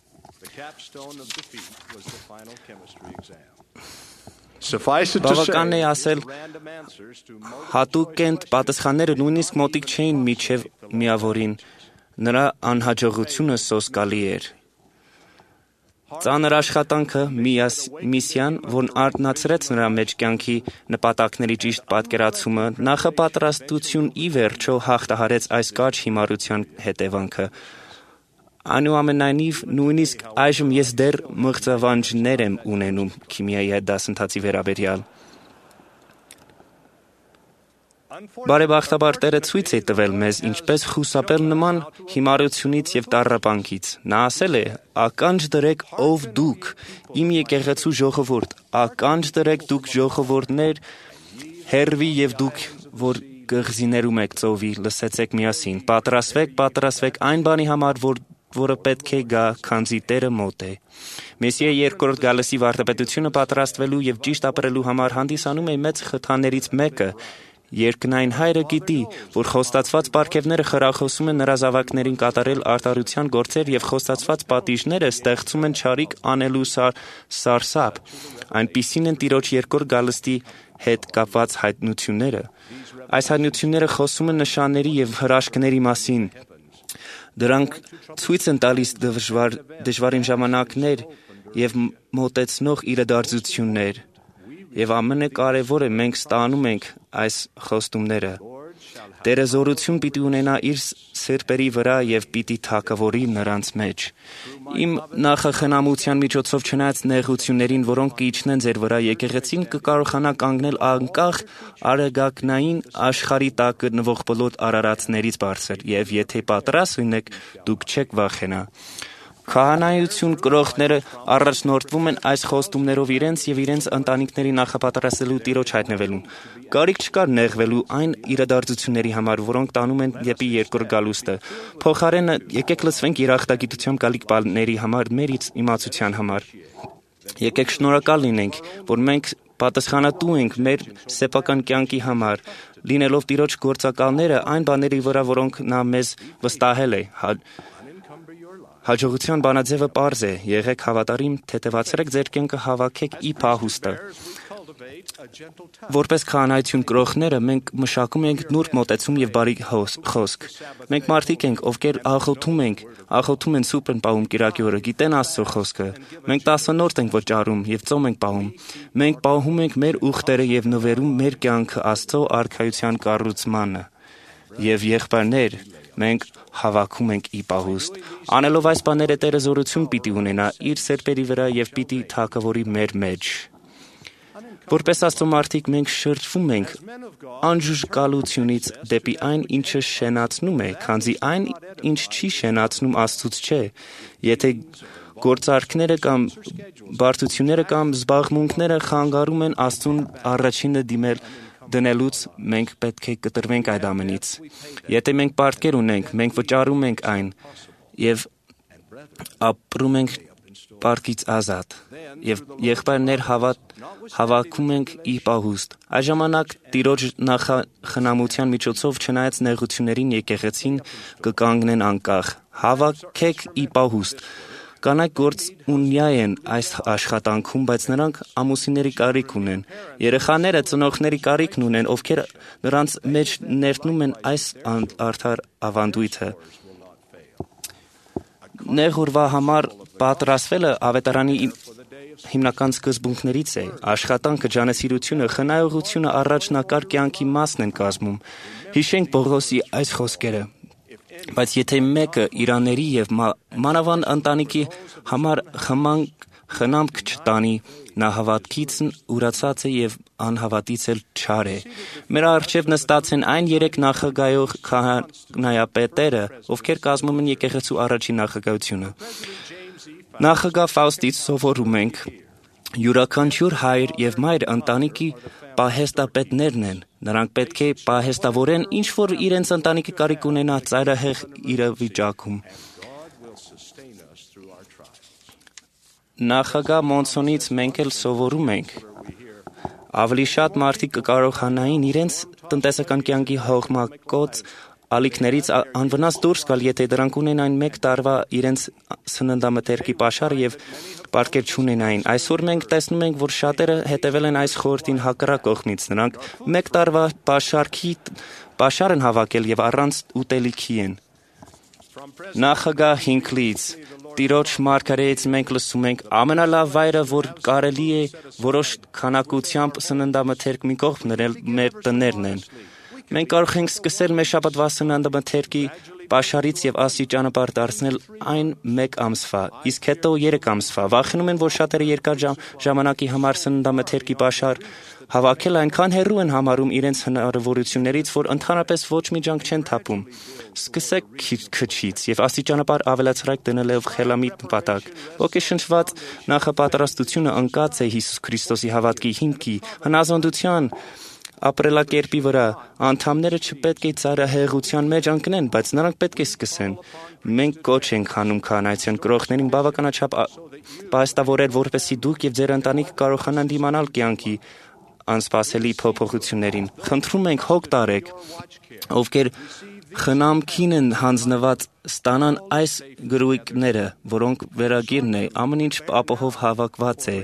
Բավական է ասել, հատուկենտ պատասխանները նույնիսկ մոտիկ չէին միջև միավորին, նրա անհաջողությունը սոսկալի էր։ Ծանր աշխատանքը, միսիան, որն արտնացրեց նրա մեջ կյանքի նպատակների ճիշտ պատկերացումը, նախապատրաստություն ի վերջո հաղթահարեց այս կարճ հիմարության հետևանքը։ Այնուամենայնիվ, նույնիսկ այժմ ես դեռ մղձավանջներ եմ ունենում քիմիայի հետ դասընթացի վերաբերյալ։ Բարեբախտաբար Տերը ցույց է տվել մեզ ինչպես խուսափել նման հիմարությունից եւ տառապանքից։ Նա ասել է. «Ականջ դրեք, ով դուք, իմ եկեղեցու ժողովուրդ, ականջ դրեք դուք ժողովուրդներ, հերվի եւ դուք, որ գղզիներում եք ծովի, լսեցեք միասին, պատրաստվեք, պատրաստվեք այն բանի համար, որ որը պետք է գա, քանզի Տերը մոտ է»։ Մեսիայի երկրորդ գալստի վարտապետությունը պատրաստվելու եւ ճիշտ ապրելու համար հանդիսանում է մեծ խթաններից մեկը։ Երկնային Հայրը գիտի, որ խոստացված պարգևները խրախոսում են նրա զավակներին կատարել արտարության գործեր եւ խոստացված պատիժները ստեղծում են չարիք անելու սար, սարսափ։ Այնպիսին են Տիրոջ երկրորդ գալստի հետ կապված հայտնությունները։ Այս հայտնությունները խոսում են նշանների եւ հրաշքների մասին։ Դրանք ցույց են տալիս դժվար, դժվարին ժամանակներ եւ մոտեցնող իրադարձություններ։ Եվ ամենակարևորը մենք ստանում ենք այս խոստումները։ Տերը զորություն պիտի ունենա իր սրբերի վրա եւ պիտի թագավորի նրանց մեջ։ Իմ նախախնամության միջոցով չնայած նեղություններին, որոնք կիջնեն ձեր վրա, եկեղեցին կկարողանա կանգնել անկախ արեգակնային աշխարհի տակ գտնվող բոլոր արարածներից բարձր, եւ եթե պատրաստ լինեք, դուք չեք վախենա։ Քահանայություն կրողները առաջնորդվում են այս խոստումներով իրենց եւ իրենց ընտանիքների նախապատրաստելու Տիրոջ հայտնվելուն։ Կարիք չկար նեղվելու այն իրադարձությունների համար, որոնք տանում են դեպի երկրորդ գալուստը։ Փոխարենը եկեք լցվենք երախտագիտությամբ գալիք բաների համար, մեր իմացության համար։ Եկեք շնորհակալ լինենք, որ մենք պատասխանատու ենք մեր սեփական կյանքի համար, լինելով Տիրոջ գործակալները այն բաների վրա, որոնք նա մեզ վստահել է։ Հաջողության բանաձևը պարզ է, եղեք հավատարիմ, թեթևացրեք ձեր կյանքը, հավաքեք ի փահուստը։ Որպես քահանայություն կրողները մենք մշակում ենք նուրբ մոտեցում եւ բարի խոսք։ Մենք մարդիկ ենք, ովքեր աղոթում ենք, աղոթում են սուրբ են պահում կիրակի օրը, գիտեն Աստծո խոսքը։ Մենք տասնորդ ենք վճարում եւ ծոմ ենք պահում։ Մենք պահում ենք մեր ուխտերը եւ նվերում մեր կյանքը Աստծո արքայության կառուցմանը։ Եվ եղբայրներ, մենք հավաքում ենք ի պահուստ։ Անելով այս բաները Տերը զորություն պիտի ունենա իր սրբերի վրա եւ պիտի թագավորի մեր մեջ։ Որպես Աստծո մարդիկ մենք շրջվում ենք անժուժկալությունից դեպի այն, ինչը շենացնում է, քանզի այն, ինչ չի շենացնում, Աստծուց չէ։ Եթե գործարքները կամ բարդությունները կամ զբաղմունքները խանգարում են Աստծուն առաջինը դիմել դնելուց, մենք պետք է կտրվենք այդ ամենից։ Եթե մենք պարտքեր ունենք, մենք վճարում ենք այն եւ ապրում ենք պարտքից ազատ եւ եղբայրներ հավատ հավաքում ենք ի պահուստ։ Այս ժամանակ Տիրոջ նախախնամության միջոցով չնայած նեղություններին եկեղեցին կկանգնեն անկախ։ Հավաքեք ի պահուստ։ Կանայք գործունյա են այս աշխատանքում, բայց նրանք ամուսինների կարիք ունեն։ Երեխաները ծնողների կարիքն ունեն, ովքեր նրանց մեջ ներդնում են այս արդար ավանդույթը։ Նեղ օրվա համար պատրաստվելը ավետարանի հիմնական սկզբունքներից է։ Աշխատանքը, ջանասիրությունը, խնայողությունը առաջնակարգ կյանքի մասն են կազմում։ Հիշենք Պողոսի այս խոսքերը։ Բայց եթե մեկը իրաների եւ մանավանդ ընտանիքի համար խմանք խնամք չտանի, նա հավատքից ուրացած է եւ անհավատից էլ չար է։ Մեր առջև նստած են այն երեք նախագահող քահանայապետերը, ովքեր կազմում են եկեղեցու առաջին նախագահությունը։ Նախագահ Ֆաուստից սովորում ենք. յուրաքանչյուր հայր եւ մայր ընտանիքի պահեստապետներն են։ Նրանք պետք է պահեստավորեն ինչ որ իրենց ընտանիքի կարիք ունենա ծայրահեղ իրավիճակում։ Նախագահ Մոնսոնից մենք էլ սովորում ենք. ավելի շատ մարդիկ կկարողանային իրենց տնտեսական կյանքի հողմակոծ ալիքներից անվնաս դուրս գալ, եթե դրանք ունենային մեկ տարվա իրենց սննդամթերքի պաշար եւ պարտքեր չունենային։ Այսօր մենք տեսնում ենք, որ շատերը հետևել են այս խորհրդին հակառակ կողմից։ Նրանք մեկ տարվա պաշարքի պաշար են հավաքել եւ առանց ուտելիքի են։ Նախագահ Հինքլից Տիրոջ մարգարեից մենք լսում ենք. ամենալավ վայրը, որ կարելի է որոշ քանակությամբ սննդամթերք մի կողմ դնել, մեր տներն են։ Մենք կարող ենք սկսել մեր շաբաթվա սննդամթերքի պաշարից եւ աստիճանաբար դարձնել այն մեկ ամսվա, իսկ հետո երեք ամսվա։ Վախենում են, որ շատերը երկար ժամանակի համար սննդամթերքի պաշար հավաքել այնքան հեռու են համարում իրենց հնարավորություններից, որ ընդհանրապես ոչ մի ջանք չեն թափում։ Սկսեք քչից եւ աստիճանաբար ավելացրեք դնելով խելամիտ նպատակ։ Ոգեշնչված նախապատրաստությունը ընկած է Հիսուս Քրիստոսի հավատքի հիմքի, հնազանդության ապրելակերպի վրա։ Անդամները չպետք է ծայրահեղության մեջ ընկնեն, բայց նրանք պետք է սկսեն։ Մենք կոչ ենք անում քահանայության կրողներին բավականաչափ պահեստավորել, որպեսզի դուք եւ ձեր ընտանիքը կարողանան դիմանալ կյանքի անսպասելի փոփոխություններին։ Խնդրում ենք հոգ տարեք, ովքեր խնամքին են հանձնված, ստանան այս գրույկները, որոնք վերագիրն է, ամեն ինչ ապահով հավաքված է։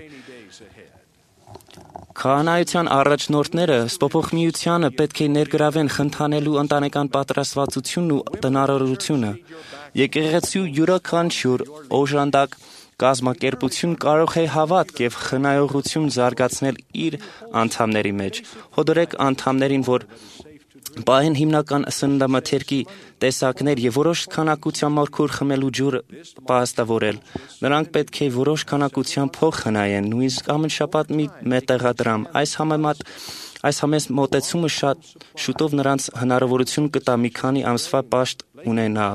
Քահանայության առաջնորդները սփոփող միությանը պետք է ներգրավեն խնդանելու ընտանեկան պատրաստվածությունն ու տնարարությունը։ Եկեղեցու յուրաքանչյուր օժանդակ կազմակերպություն կարող է հավատք եւ խնայողություն զարգացնել իր անդամների մեջ։ Հորդորեք անդամներին, որ պահեն հիմնական սննդամթերքի տեսակներ եւ որոշ քանակությամբ մորքուր խմելու ջուր պահեստավորել։ Նրանք պետք է որոշ քանակությամբ փող խնայեն, նույնիսկ ամեն շաբաթ մի մետեղադրամ։ Այս համեմատ այս համես մոտեցումը շատ շուտով նրանց հնարավորություն կտա մի քանի ամսվա պաշտ ունենալ։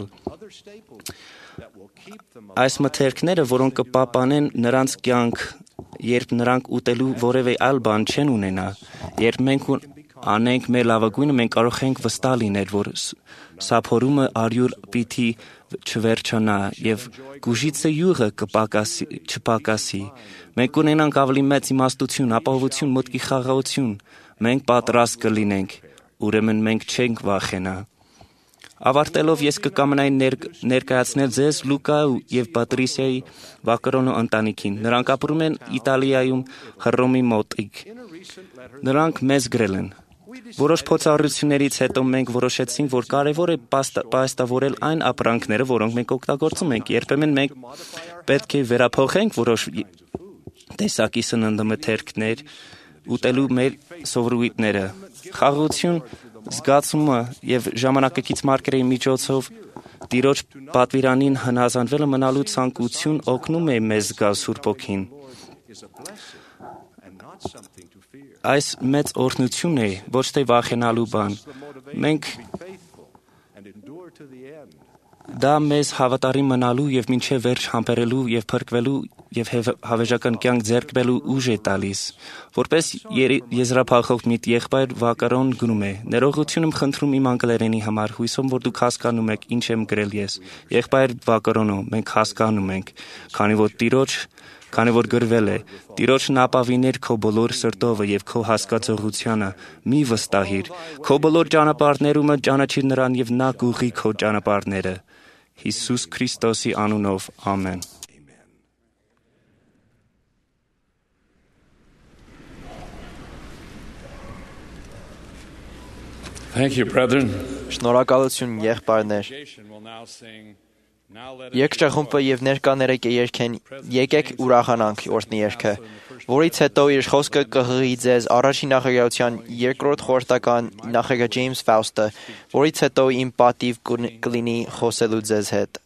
Այս մթերքները, որոնք կպահպանեն նրանց կյանք, երբ նրանք ուտելու որևէ այլ բան չեն ունենա, երբ մենք անենք մեր լավագույնը, մենք կարող ենք վստահ լինել, որ սափորումը արյուր պիտի չվերջանա եւ գուժիցը յուղը կպակասի, չպակասի։ Մենք ունենանք ավելի մեծ իմաստություն, ապահովություն, մտքի խաղաղություն։ Մենք պատրաստ կլինենք, ուրեմն մենք չենք վախենա։ Ավարտելով ես կկամենայի ներկայացնել ձեզ Լուկայի եւ Պատրիսիայի Վակրոնո ընտանիքին։ Նրանք ապրում են Իտալիայում Հռոմի մոտիկ։ Նրանք մեզ գրել են. Որոշ փորձառություններից հետո մենք որոշեցինք, որ կարևոր է պահեստավորել այն ապրանքները, որոնք մենք օգտագործում ենք։ Երբեմն մենք պետք է վերափոխենք որոշ տեսակի սննդամթերքներ, ուտելու մեր սովորույթները։ Խաղաղություն զգացումը եւ ժամանակակից մարգարեի միջոցով Տիրոջ պատվիրանին հնազանդվելը մնալու ցանկություն օգնում է մեզ զգալ Սուրբ Օգին։ Այս մեծ օրհնություն է, ոչ թե վախենալու բան։ Մենք Դա մեզ հավատարիմ մնալու եւ մինչեւ վերջ համբերելու եւ փրկվելու եւ հավերժական կյանք ձեռք բերելու ուժ է տալիս։ Որպես եզրափախող մի եղբայր Վակարոն գրում է. «Ներողություն եմ խնդրում իմ անգլերենի համար, հույսով որ դուք հասկանում եք ինչ եմ գրել ես։ Եղբայր Վակարոնո, մենք հասկանում ենք, քանի որ Տիրոջ Քանի որ գրվել է. Տիրոջն ապավիներ քո բոլոր սրտովը եւ քո հասկացողությանը, մի վստահիր, քո բոլոր ճանապարհներումը ճանաչիր նրան եւ նա կուղղի քո ճանապարհները։ Հիսուս Քրիստոսի անունով, ամեն»։ Thank you, brethren. Շնորհակալություն, եղբայրներ։ Երկչախումբը եւ ներկաները կերքեն եկեք ուրախանանք օրհնի երգը, որից հետո իր խոսքը կհղի ձեզ առաջին նախագահության երկրորդ խորհրդական նախագահ Ջեյմս Ֆաուստը, որից հետո իմ պատիվ կլինի խոսելու ձեզ հետ։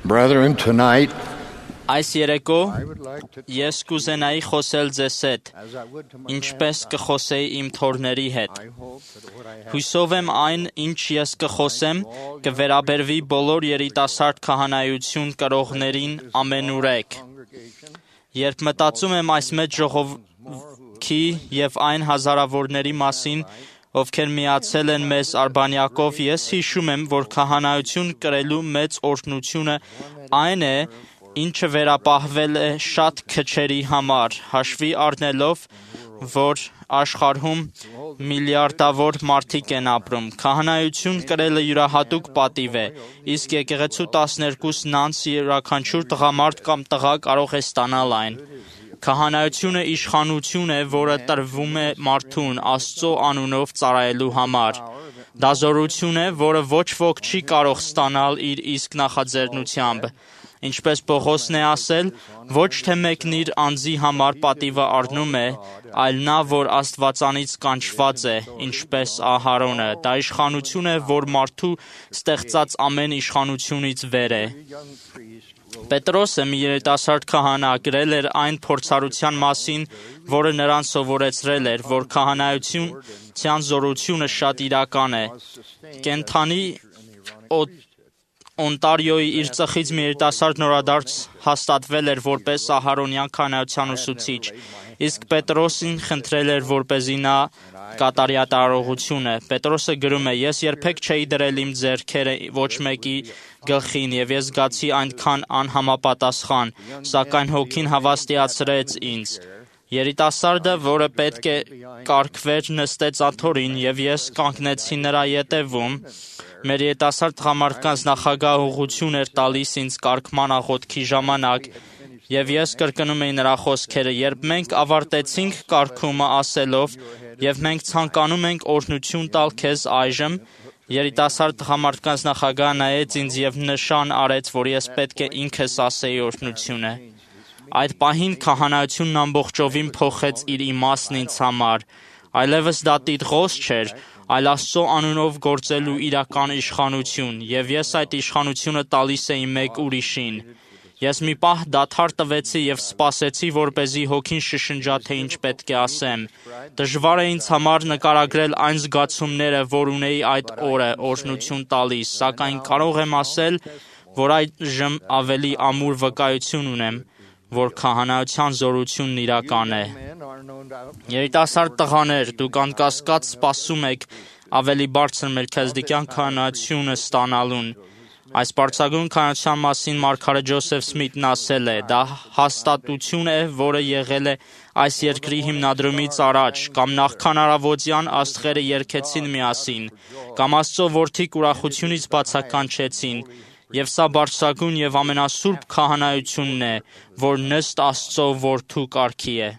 Brethren, tonight Այս երեկո ես կուզենայի խոսել ձեզ հետ, ինչպես կխոսեի իմ թորների հետ։ Հույսով եմ այն, ինչ ես կխոսեմ, կվերաբերվի բոլոր երիտասարդ քահանայություն կրողներին ամենուրեք։ Երբ մտածում եմ այս մեծ ժողովքի և այն հազարավորների մասին, ովքեր միացել են մեզ Արբանյակով, ես հիշում եմ, որ քահանայություն կրելու մեծ օրհնությունը այն է, ինչը վերապահվել է շատ քչերի համար, հաշվի առնելով, որ աշխարհում միլիարդավոր մարդիկ են ապրում։ Քահանայություն կրելը յուրահատուկ պատիվ է, իսկ եկեղեցու տասներկուսն անց յուրաքանչյուր տղամարդ կամ տղա կարող է ստանալ այն։ Քահանայությունը իշխանություն է, որը տրվում է մարդուն Աստծո անունով ծառայելու համար։ Դա զորություն է, որը ոչ ոք չի կարող ստանալ իր իսկ նախաձեռնությամբ։ Ինչպես Պողոսն է ասել, ոչ թե մեկն իր անձի համար պատիվը առնում է, այլ նա, որ Աստվածանից կանչված է, ինչպես Ահարոնը։ Դա իշխանություն է, որ մարդու ստեղծած ամեն իշխանությունից վեր է։ Պետրոսը մի երիտասարդ քահանա գրել էր այն փորձառության մասին, որը նրան սովորեցրել էր, որ քահանայության զորությունը շատ իրական է։ Կենթանի Օնտարիոյի իր ծխից մի երիտասարդ նորադարձ հաստատվել էր որպես Ահարոնյան քահանայության ուսուցիչ, իսկ Պետրոսին խնդրել էր, որպեսզի նա կատարի այդ արարողությունը։ Պետրոսը գրում է. «Ես երբեք չէի դրել իմ ձեռքերը ոչ մեկի գլխին, եւ ես զգացի այնքան անհամապատասխան, սակայն հոգին հավաստիացրեց ինձ։ Երիտասարդը, որը պետք է կարգվեր, նստեց աթոռին, եւ ես կանգնեցի նրա ետևում։ Մեր երիտասարդ տղամարդկանց նախագահ ուղղություն էր տալիս ինձ կարգման աղոթքի ժամանակ, եւ ես կրկնում էի նրա խոսքերը. երբ մենք ավարտեցինք կարգումը ասելով, եւ մենք ցանկանում ենք օրհնություն տալ քեզ այժմ, երիտասարդ տղամարդկանց նախագահը նայեց ինձ եւ նշան արեց, որ ես պետք է ինքս ասեի օրհնությունը։ Այդ պահին քահանայությունն ամբողջովին փոխեց իր իմաստն ինձ համար։ Այլևս դա տիտղոս չէր, այլ Աստծո անունով գործելու իրական իշխանություն, եւ ես այդ իշխանությունը տալիս էի մեկ ուրիշին։ Ես մի պահ դադար տվեցի եւ սպասեցի, որպեսզի հոգին շշնջա, թե ինչ պետք է ասեմ։ Դժվար է ինձ համար նկարագրել այն զգացումները, որ ունեի այդ օրը օրհնություն տալիս, սակայն կարող եմ ասել, որ այժմ ավելի ամուր վկայություն ունեմ, որ քահանայության զորությունն իրական է։ Երիտասարդ տղաներ, դուք անկասկած սպասում եք ավելի բարձր մելքիզեդեկյան քահանայությունը ստանալուն։ Այս բարձրագույն քահանայության մասին մարգարե Ջոսեֆ Սմիթն ասել է. դա հաստատություն է, որը եղել է այս երկրի հիմնադրումից առաջ, կամ նախքան առավոտյան աստղերը երգեցին միասին, կամ Աստծո որդիք ուրախությունից բացականչեցին, եւ սա բարձրագույն եւ ամենասուրբ քահանայությունն է, որ նստ Աստծո որդու կարգի է։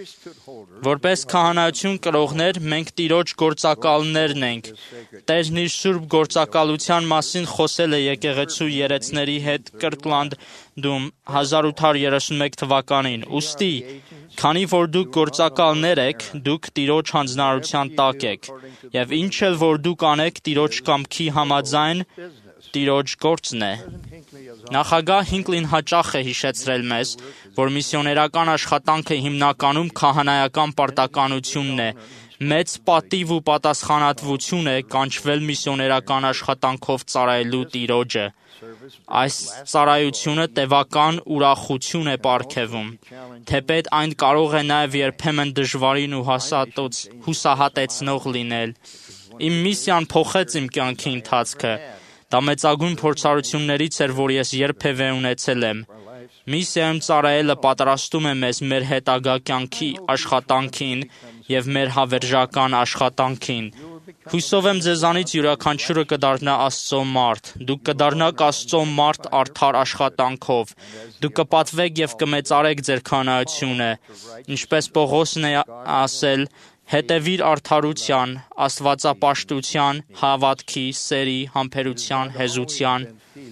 Որպես քահանայություն կրողներ, մենք Տիրոջ գործակալներն ենք։ Տերն իր սուրբ գործակալության մասին խոսել է եկեղեցու երեցների հետ Կրտլանդում հազար ութ հարյուր երեսունմեկ թվականին։ Ուստի, քանի որ դուք գործակալներ եք, դուք Տիրոջ հանձնարարության տակ եք, եւ ինչ էլ որ դուք անեք Տիրոջ կամքի համաձայն, Տիրոջ գործն է։ Նախագահ Հինկլին հաճախ է հիշեցրել մեզ, որ միսիոներական աշխատանքը հիմնականում քահանայական պարտականությունն է, մեծ պատիվ ու պատասխանատվություն է կանչվել միսիոներական աշխատանքով ծառայելու Տիրոջը։ Այս ծառայությունը տևական ուրախություն է պարգևում, թեպետ այն կարող է նաև երբեմն դժվարին ու հուսահատեցնող լինել։ Իմ միսիան փոխեց իմ կյանքի ընթացքը։ Դա մեծագույն փորձառություններից էր, որ ես երբևէ ունեցել եմ։ Միսիայում ծառայելը պատրաստում է մեզ մեր հետագա կյանքի աշխատանքին եւ մեր հավերժական աշխատանքին։ Հույսով եմ ձեզանից յուրաքանչյուրը կդառնա Աստծո մարդ։ Դուք կդառնաք Աստծո մարդ արդար աշխատանքով։ Դուք կպատվեք եւ կմեծարեք ձեր քահանայությունը, ինչպես Պողոսն է ասել. հետևիր արդարության, աստվածապաշտության, հավատքի, սերի, համբերության, հեզության։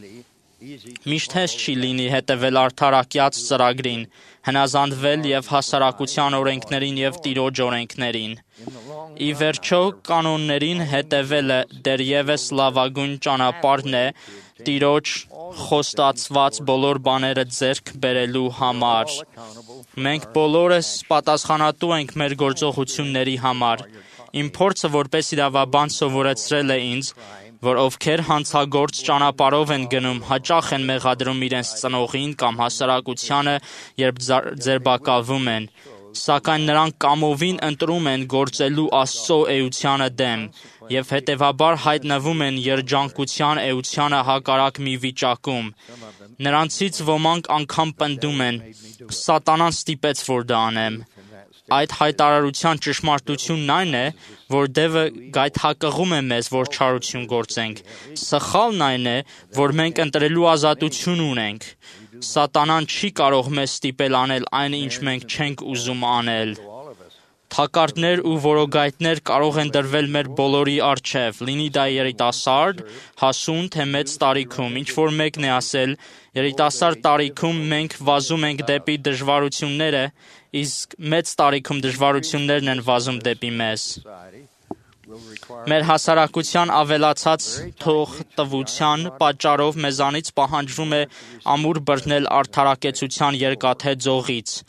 Միշտ հեշտ չի լինի հետևել արդարակյաց ծրագրին, հնազանդվել եւ հասարակության օրենքներին եւ Տիրոջ օրենքներին։ Ի վերջո կանոններին հետևելը դեռևս լավագույն ճանապարհն է Տիրոջ խոստացված բոլոր բաները ձեռք բերելու համար։ Մենք բոլորս պատասխանատու ենք մեր գործողությունների համար։ Իմ փորձը որպես իրավաբան սովորեցրել է ինձ, որ ովքեր հանցագործ ճանապարհով են գնում, հաճախ են մեղադրում իրենց ծնողին կամ հասարակությանը, երբ ձերբակալվում են, սակայն նրանք կամովին ընտրում են գործելու Աստծո էությանը դեմ և հետևաբար հայտնվում են երջանկության էությանը հակառակ մի վիճակում։ Նրանցից ոմանք անգամ պնդում են. «Սատանան ստիպեց, որ դա անեմ»։ Այդ հայտարարության ճշմարտությունն այն է, որ դևը գայթակղում է մեզ, որ չարություն գործենք։ Սխալն այն է, որ մենք ընտրելու ազատություն ունենք։ Սատանան չի կարող մեզ ստիպել անել այն, ինչ մենք չենք ուզում անել։ Թակարդներ ու որոգայթներ կարող են դրվել մեր բոլորի առջև, լինի դա երիտասարդ, հասուն, թե մեծ տարիքում։ Ինչ-որ մեկն է ասել, երիտասարդ տարիքում մենք վազում ենք դեպի դժվարությունները, իսկ մեծ տարիքում դժվարություններն են վազում դեպի մեզ։ Մեր հասարակության ավելացած թողտվության պատճառով մեզանից պահանջվում է ամուր բռնել արդարակեցության երկաթե ձողից։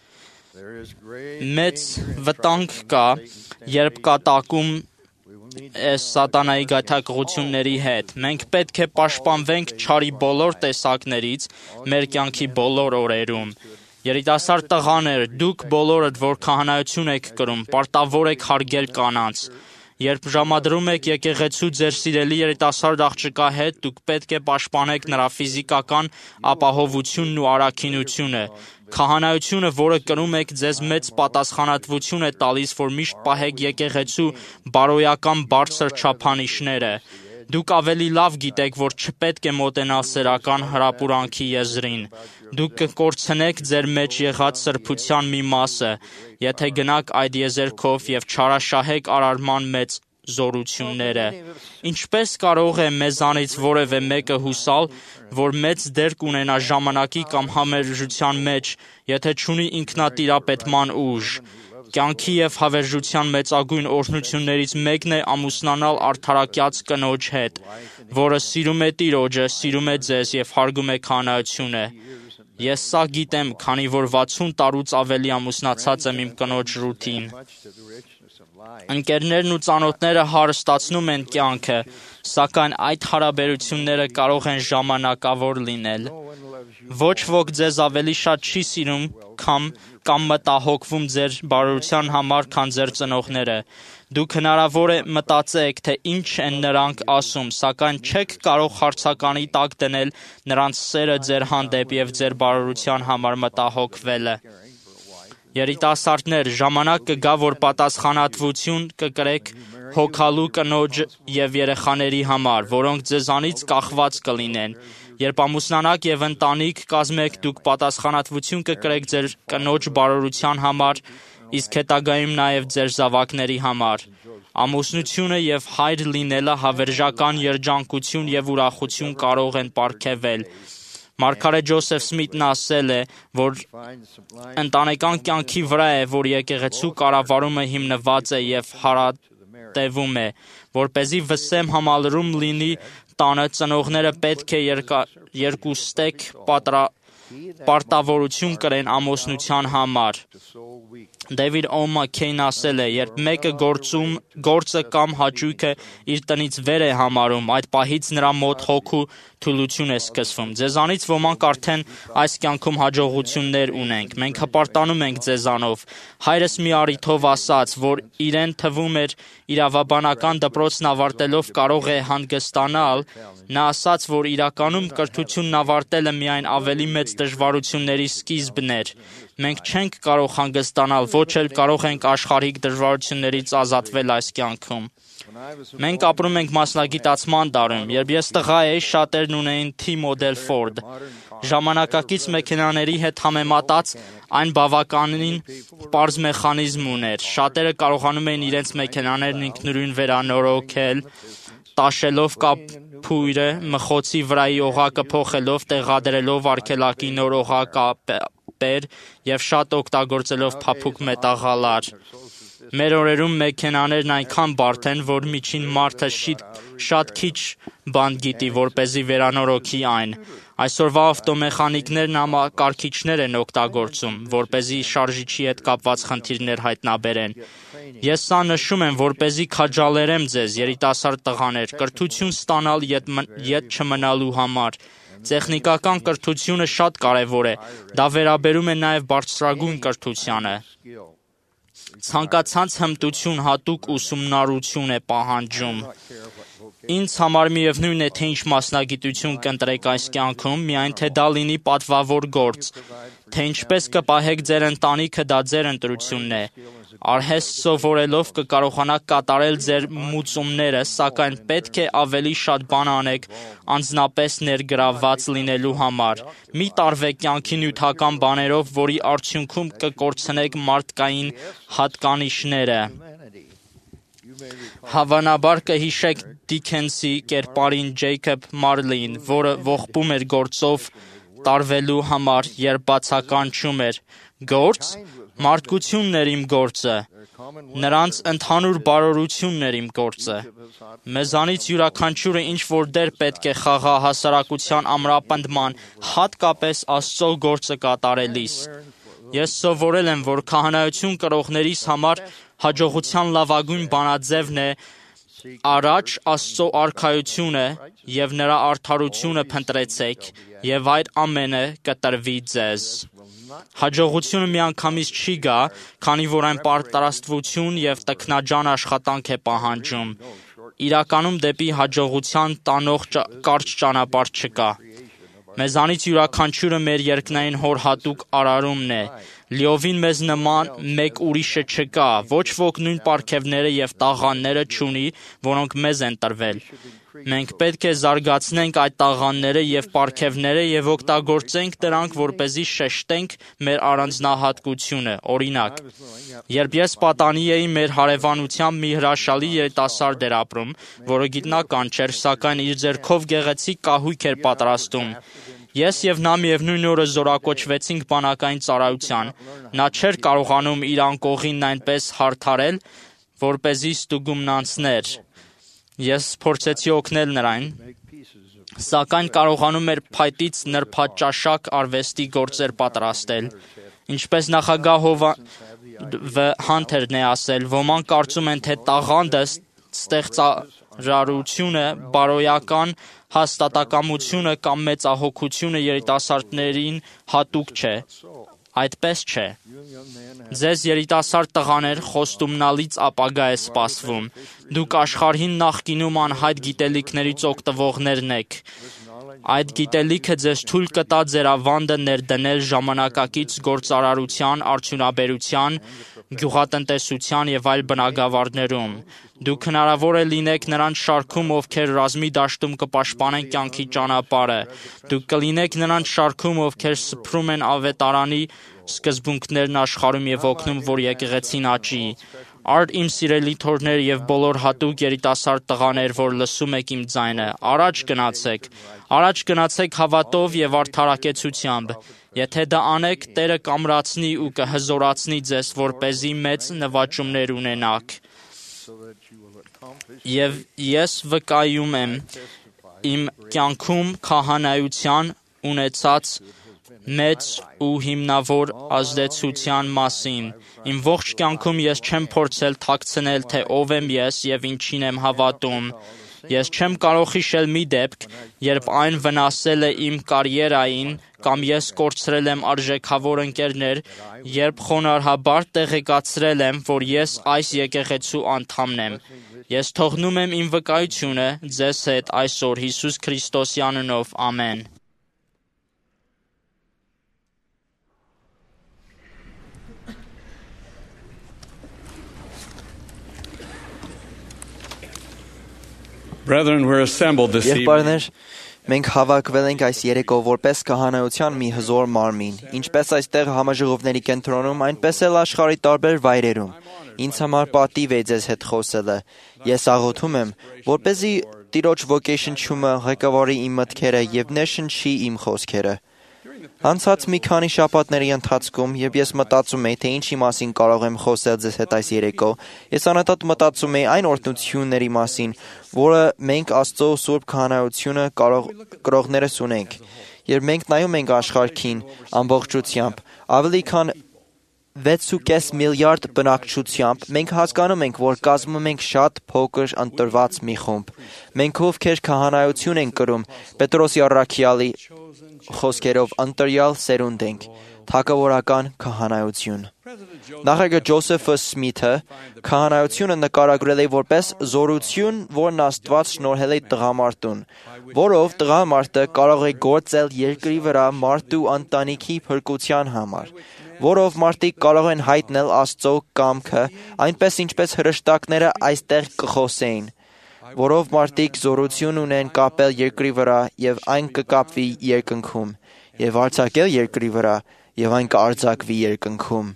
Մեծ վտանգ կա, երբ կատակում է սատանայի գայթակղությունների հետ։ Մենք պետք է պաշտպանվենք չարի բոլոր տեսակներից մեր կյանքի բոլոր օրերում։ Երիտասարդ տղաներ, դուք բոլորդ, որ քահանայություն եք կրում, պարտավոր եք հարգել կանանց։ Երբ ժամադրում եք եկեղեցու ձեր սիրելի երիտասարդ աղջկա հետ, դուք պետք է պաշտպանեք նրա ֆիզիկական ապահովությունն ու առաքինությունը։ Քահանայությունը, որը կրում եք, ձեզ մեծ պատասխանատվություն է տալիս, որ միշտ պահեք եկեղեցու բարոյական բարձր չափանիշները։ Դուք ավելի լավ գիտեք, որ չպետք է մոտենալ սեռական հրապուրանքի եզրին։ Դուք կկորցնեք ձեր մեջ եղած սրբության մի մասը, եթե գնաք այդ եզերքով և չարաշահեք արարման մեծ զորությունները։ Ինչպես կարող է մեզանից որևէ մեկը հուսալ, որ մեծ դեր կունենա ժամանակի կամ համերժության մեջ, եթե չունի ինքնատիրապետման ուժ։ Կյանքի և հավերժության մեծագույն օրհնություններից մեկն է ամուսնանալ արդարակյաց կնոջ հետ, որը սիրում է Տիրոջը, սիրում է ձեզ և հարգում է քահանայությունը։ Ես սա գիտեմ, քանի որ վաթսուն տարուց ավելի ամուսնացած եմ իմ կնոջ Ռութին։ Ընկերներն ու ծանոթները հարստացնում են կյանքը, սակայն այդ հարաբերությունները կարող են ժամանակավոր լինել։ Ոչ ոք ձեզ ավելի շատ չի սիրում կամ կամ մտահոգվում ձեր բարօրության համար, քան ձեր ծնողները։ Դուք հնարավոր է մտածեք, թե ինչ են նրանք ասում, սակայն չեք կարող հարցականի տակ դնել նրանց սերը ձեր հանդեպ և ձեր բարօրության համար մտահոգվելը։ Երիտասարդներ, ժամանակ կգա, որ պատասխանատվություն կկրեք հոգալու կնոջ և երեխաների համար, որոնք ձեզանից կախված կլինեն։ Երբ ամուսնանաք և ընտանիք կազմեք, դուք պատասխանատվություն կկրեք ձեր կնոջ բարօրության համար, իսկ հետագայում նաև ձեր զավակների համար։ Ամուսնությունը և հայր լինելը հավերժական երջանկություն և ուրախություն կարող են պարգևել։ Մարգարե Ջոսեֆ Սմիթն ասել է, որ ընտանեկան կյանքի վրա է, որ եկեղեցու կառավարումը հիմնված է և հարատևում է, որպեսզի վսեմ համալրում լինի տանը, ծնողները պետք է երկուստեք պարտավորություն կրեն ամուսնության համար։ Դեվիդ Օ. Մաքքեյն ասել է. «Երբ մեկը գործում, գործը կամ հաճույքը իր տնից վեր է համարում, այդ պահից նրա մոտ հոգու թուլություն է սկսվում»։ Ձեզանից ոմանք արդեն այս կյանքում հաջողություններ ունենք։ Մենք հպարտանում ենք ձեզանով։ Հայրս մի առիթով ասաց, որ իրեն թվում էր իրավաբանական դպրոցն ավարտելով կարող է հանգստանալ, նա ասաց, որ իրականում կրթությունն ավարտելը միայն ավելի մեծ դժվարությունների սկիզբն էր։ Մենք չենք կարող հանգստանալ, ոչ էլ կարող ենք աշխարհիկ դժվարություններից ազատվել այս կյանքում։ Մենք ապրում ենք մասնագիտացման դարում։ Երբ ես տղա էի, շատերն ունեին T մոդել Ford։ Ժամանակակից մեքենաների հետ համեմատած այն բավականին պարզ մեխանիզմ ուներ։ Շատերը կարողանում էին իրենց մեքենաներն ինքնուրույն վերանորոգել, տաշելով կափույրը, մխոցի վրայի օղակը փոխելով, տեղադրելով արգելակի նոր օղակապեր և շատ օգտագործելով փափուկ մետաղալար։ Մեր օրերում մեքենաներն այնքան բարդ են, որ միջին մարդը շիտ, շատ քիչ բան գիտի, որպեսզի վերանորոգի այն։ Այսօրվա ավտոմեխանիկներն համակարգիչներ են օգտագործում, որպեսզի շարժիչի հետ կապված խնդիրներ հայտնաբերեն։ Ես սա նշում եմ, որպեսզի քաջալերեմ ձեզ, երիտասարդ տղաներ, կրթություն ստանալ ետ, ետ չմնալու համար։ Տեխնիկական կրթությունը շատ կարևոր է, դա վերաբերում է նաև բարձրագույն կրթությանը։ Ցանկացած հմտություն հատուկ ուսումնառություն է պահանջում։ Ինձ համար միևնույն է, թե ինչ մասնագիտություն կընտրեք այս կյանքում, միայն թե դա լինի պատվավոր գործ, թե ինչպես կպահեք ձեր ընտանիքը, դա ձեր ընտրությունն է։ Արհեստ սովորելով կկարողանաք կատարել ձեր մուծումները, սակայն պետք է ավելի շատ բան անեք անձնապես ներգրավված լինելու համար։ Մի տարվեք կյանքի նյութական բաներով, որի արդյունքում կկորցնեք մարդկային հատկանիշները։ Հավանաբար կհիշեք Դիքենսի կերպարին Ջեյքոբ Մարլին, որը ողբում էր գործով տարվելու համար, երբ բացականչում էր. «Գործ, մարդկությունն էր իմ գործը, նրանց ընդհանուր բարօրությունն էր իմ գործը»։ Մեզանից յուրաքանչյուրը ինչ-որ դեր պետք է խաղա հասարակության ամրապնդման, հատկապես Աստծո գործը կատարելիս։ Ես սովորել եմ, որ քահանայություն կրողներիս համար հաջողության լավագույն բանաձևն է առաջ Աստծո արքայությունը և նրա արդարությունը փնտրեցեք, և այդ ամենը կտրվի ձեզ։ Հաջողությունը միանգամից չի գա, քանի որ այն պատրաստություն և տքնաջան աշխատանք է պահանջում։ Իրականում դեպի հաջողության տանող կարճ ճանապարհ չկա։ Մեզանից յուրաքանչյուրը մեր երկնային Հոր հատուկ արարումն է։ Լիովին մեզ նման մեկ ուրիշը չկա, ոչ ոք նույն պարգևները և տաղանդները չունի, որոնք մեզ են տրվել։ Մենք պետք է զարգացնենք այդ տաղանդները և պարգևները և օգտագործենք դրանք, որպեսզի շեշտենք մեր առանձնահատկությունը։ Օրինակ, երբ ես պատանի էի, մեր հարևանությամբ մի հրաշալի երիտասարդ էր ապրում, որը գիտնական չէր, սակայն իր ձեռքով գեղեցիկ կահույք էր պատրաստում։ Ես և նա միևնույն օրը զորակոչվեցինք բանակային ծառայության։ Նա չէր կարողանում իր անկողինն այնպես հարդարել, որպեսզի ստուգումն անցներ։ Ես փորձեցի օգնել նրան, սակայն կարողանում էր փայտից նրբաճաշակ արվեստի գործեր պատրաստել։ Ինչպես նախագահ Հովանդը Հանթերն է ասել, ոմանք կարծում են, թե տաղանդը, ստեղծարարությունը, բարոյական հաստատակամությունը կամ մեծահոգությունը երիտասարդներին հատուկ չէ։ Այդպես չէ։ Ձեզ երիտասարդ տղաներ, խոստումնալից ապագա է սպասվում։ Դուք աշխարհին նախկինում անհայտ գիտելիքներից օգտվողներն եք։ Այդ գիտելիքը ձեզ թույլ կտա ձեր ավանդը ներդնել ժամանակակից գործարարության, արդյունաբերության, գյուղատնտեսության և այլ բնագավառներում։ Դուք հնարավոր է լինեք նրանց շարքում, ովքեր ռազմի դաշտում կպաշտպանեն կյանքի ճանապարհը։ Դուք կլինեք նրանց շարքում, ովքեր սփռում են ավետարանի սկզբունքներն աշխարհում և օգնում, որ եկեղեցին աճի։ Արդ իմ սիրելի թոռներ և բոլոր հատուկ երիտասարդ տղաներ, որ լսում եք իմ ձայնը, առաջ գնացեք, առաջ գնացեք հավատով և արդարակեցությամբ։ Եթե դա անեք, Տերը կամրացնի ու կհզորացնի ձեզ, որպեսզի մեծ նվաճումներ ունենաք։ Եվ ես վկայում եմ իմ կյանքում քահանայության ունեցած մեծ ու հիմնավոր ազդեցության մասին։ Իմ ողջ կյանքում ես չեմ փորձել թաքցնել, թե ով եմ ես և ինչին եմ հավատում։ Ես չեմ կարող հիշել մի դեպք, երբ այն վնասել է իմ կարիերային, կամ ես կորցրել եմ արժեքավոր ընկերներ, երբ խոնարհաբար տեղեկացրել եմ, որ ես այս եկեղեցու անդամն եմ։ Ես թողնում եմ իմ վկայությունը ձեզ հետ այսօր Հիսուս Քրիստոսի անունով, ամեն։ Brethren, we're assembled this evening. Եղբայրներ, մենք հավաքվել ենք այս երեկո որպես քահանայության մի հզոր մարմին, ինչպես այստեղ համաժողովների կենտրոնում, այնպես էլ աշխարհի տարբեր վայրերում։ Ինձ համար պատիվ է ձեզ հետ խոսելը։ Ես աղոթում եմ, որպեսզի Տիրոջ ոգեշնչումը ղեկավարի իմ մտքերը և ներշնչի իմ խոսքերը։ Անցած մի քանի շաբաթների ընթացքում, երբ ես մտածում էի, թե ինչի մասին կարող եմ խոսել ձեզ հետ այս երեկո, ես անընդհատ մտածում էի այն օրհնությունների մասին, որը մենք Աստծո Սուրբ Քահանայությունը կարող կրողներս ունենք։ Երբ մենք նայում ենք աշխարհին ամբողջությամբ, ավելի քան վեց ու կես միլիարդ բնակչությամբ, մենք հասկանում ենք, որ կազմում ենք շատ փոքր ընտրված մի խումբ։ Մենք ովքեր քահանայություն ենք կրում, Պետրոսի առաքյալի խոսքերով ընտրյալ սերունդ ենք, թագավորական քահանայություն։ Նախագահ Ջոզեֆ Սմիթը քահանայությունը նկարագրել է որպես զորություն, որն Աստված շնորհել է տղամարդուն, որով տղամարդը կարող է գործել երկրի վրա մարդու ընտանիքի փրկության համար, որով մարդիկ կարող են հայտնել Աստծո կամքը, այնպես ինչպես հրեշտակները այստեղ կխոսեին, որով մարդիկ զորություն ունեն կապել երկրի վրա եւ այն կկապվի երկնքում, եւ արձակել երկրի վրա եւ այն կարձակվի երկնքում։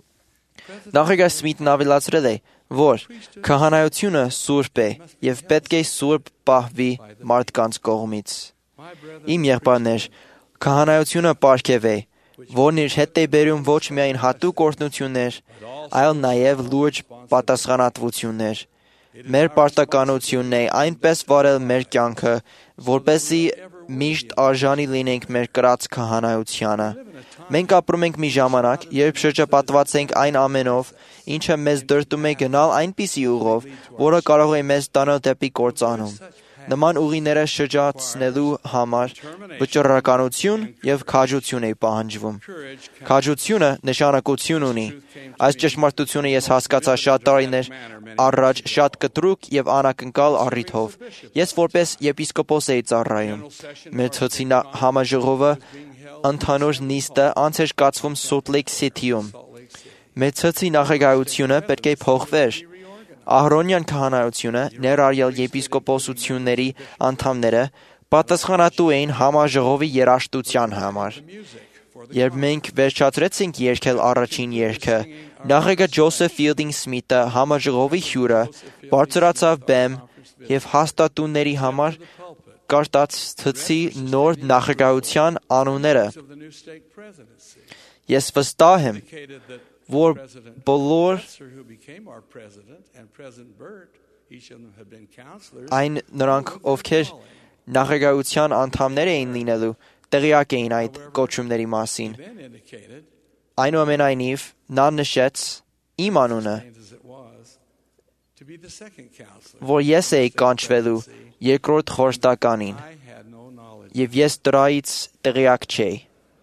Նախագահ Սմիթն ավելացրել է, որ քահանայությունը սուրբ է եւ պետք է սուրբ պահվի մարդկանց կողմից։ Իմ եղբայրներ, քահանայությունը պարգև է, որն իր հետ է բերում ոչ միայն հատուկ օրհնություններ, այլ նաև լուրջ պատասխանատվություններ։ Մեր պարտականությունն է այնպես վարել մեր կյանքը, որպեսզի միշտ արժանի լինենք մեր կրած քահանայությանը։ Մենք ապրում ենք մի ժամանակ, երբ շրջապատված ենք այն ամենով, ինչը մեզ դրդում է գնալ այնպիսի ուղով, որը կարող է մեզ տանել դեպի կործանում։ Նման ուղիները շրջացնելու համար վճռականություն եւ քաջություն է պահանջվում։ Քաջությունը նշանակություն ունի։ Այս ճշմարտությունը ես հասկացա շատ տարիներ առաջ շատ կտրուկ եւ անակնկալ առիթով։ Ես որպես եպիսկոպոս էի ծառայում։ Մեր ցոցի համաժողովը ընդհանուր նիստը անց էր կացվում Salt Lake City-ում։ Մեր ցոցի նախագահությունը պետք է փոխվեր։ Ահրոնյան քահանայությունը, ներառյալ եպիսկոպոսությունների անդամները, պատասխանատու էին համաժողովի երաժշտության համար։ Երբ մենք վերջացրեցինք երգել առաջին երգը, նախագահ Ջոզեֆ Ֆիլդինգ Սմիթը, համաժողովի հյուրը, բարձրացավ բեմ եւ հաստատունների համար կարտացցի նոր նախագահության անունները։ Ես վստահ եմ, որ բոլոր այն նրանք, ովքեր նախագահության անդամներ էին լինելու, տեղյակ էին այդ կոչումների մասին։ Այնուամենայնիվ, նա նշեց իմ անունը, որ ես էի կանչվելու երկրորդ խորհրդականին, եւ ես դրանից տեղյակ չէի։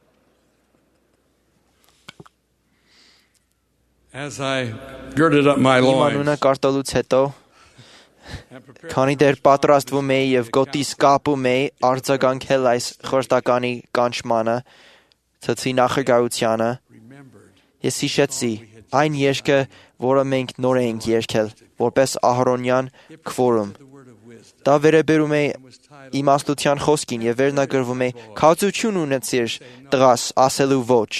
As I girded up my Իմ անունը loins կարտալուց հետո, քանի դեռ պատրաստվում էի եւ գոտիս կապում էի արձագանքել այս խորհրդականի կանչմանը, ցցի նախագահությանը, ես հիշեցի այն երգը, որը մենք նոր էինք երգել, որպես ահրոնյան քվորում։ Դա վերաբերում է իմաստության խոսքին եւ վերնագրվում է «Քաջություն ունեցիր, տղաս, ասելու ոչ»։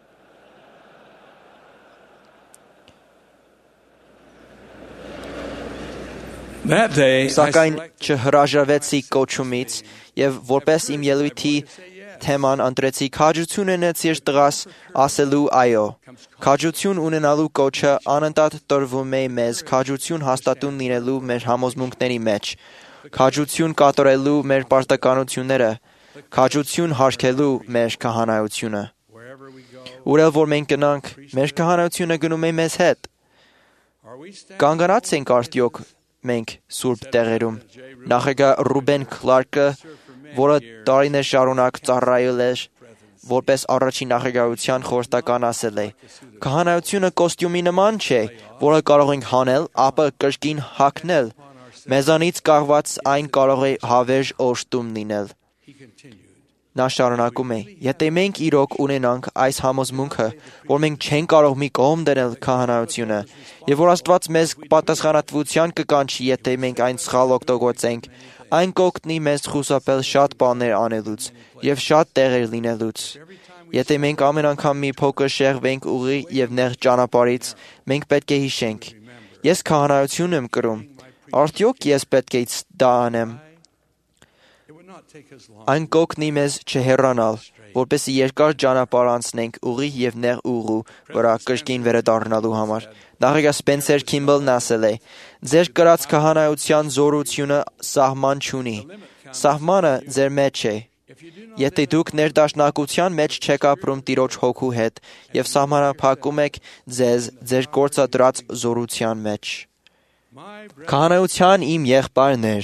that day, I Սակայն selected չհրաժարվեցի կոչումից եւ որպես իմ ելույթի թեման ընտրեցի քաջություն ունեցիր տղաս ասելու այո։ Քաջություն ունենալու կոչը անընդհատ տրվում է մեզ քաջություն հաստատուն լինելու մեր համոզմունքների մեջ, քաջություն կատարելու մեր պարտականությունները, քաջություն հարգելու մեր քահանայությունը։ Ուր որ մենք գնանք, մեր քահանայությունը գնում է մեզ հետ։ Կանգնած ենք արդյոք մենք սուրբ տեղերում։ Նախագահ Ռուբեն Քլարկը, որը տարիներ շարունակ ծառայել էր որպես առաջին նախագահության խորհրդական, ասել է. «Քահանայությունը կոստյումի նման չէ, որը կարող ենք հանել, ապա կրկին հագնել։ Մեզանից կախված այն կարող է հավերժ օժտում լինել»։ Նա շարունակում է. «Եթե մենք իրոք ունենանք այս համոզմունքը, որ մենք չենք կարող մի կողմ դնել քահանայությունը, եւ որ Աստված մեզ պատասխանատվության կկանչի, եթե մենք այն սխալ օգտագործենք, այն կօգնի մեզ խուսափել շատ բաներ անելուց եւ շատ տեղեր լինելուց։ Եթե մենք ամեն անգամ մի փոքր շեղվենք ուղի եւ նեղ ճանապարհից, մենք պետք է հիշենք. ես քահանայություն եմ կրում, արդյոք ես պետք է դա անեմ։ Այն կօգնի մեզ չհեռանալ, որպեսզի երկար ճանապարհ անցնենք ուղիղ եւ նեղ ուղու վրա կրկին վերադառնալու համար։ Նախագահ Սպենսեր Քիմբլն ասել է. «Ձեր կրած քահանայության զորությունը սահման չունի։ Սահմանը ձեր մեջ է։ Եթե դուք ներդաշնակության մեջ չեք ապրում Տիրոջ հոգու հետ եւ սահմանափակում եք ձեզ ձեր գործադրած զորության մեջ։ Քահանայության իմ եղբայրն էր,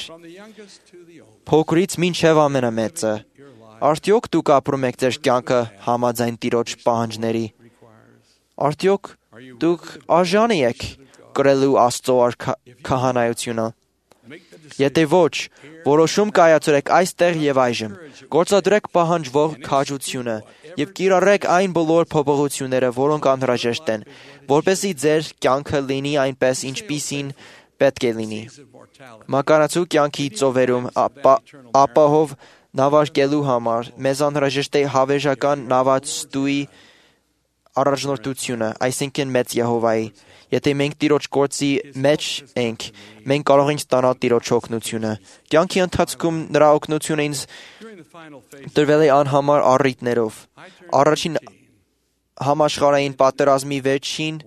փոքրից մինչև ամենամեծը։ Արդյոք դուք ապրում եք ձեր կյանքը համաձայն Տիրոջ պահանջների։ Արդյոք դուք արժանի եք կրելու Աստծո քահանայությունը։ Եթե ոչ, որոշում կայացրեք այստեղ եւ այժմ, գործադրեք պահանջվող քաջությունը եւ կիրառեք այն բոլոր փոփոխությունները, որոնք անհրաժեշտ են, որպեսզի ձեր կյանքը լինի այնպես, ինչպիսին պետք է լինի։ Մակարացու կյանքի ծովերում ապահով նավարկելու համար մեզ անհրաժեշտ է հավերժական նավաստուի առաջնորդությունը, այսինքն մեծ Եհովայի։ Եթե մենք Տիրոջ գործի մեջ ենք, մենք կարող ենք ստանալ Տիրոջ օգնությունը։ Կյանքի ընթացքում նրա օգնությունը ինձ տրվել է անհամար առիթներով։ Առաջին համաշխարհային պատերազմի վերջին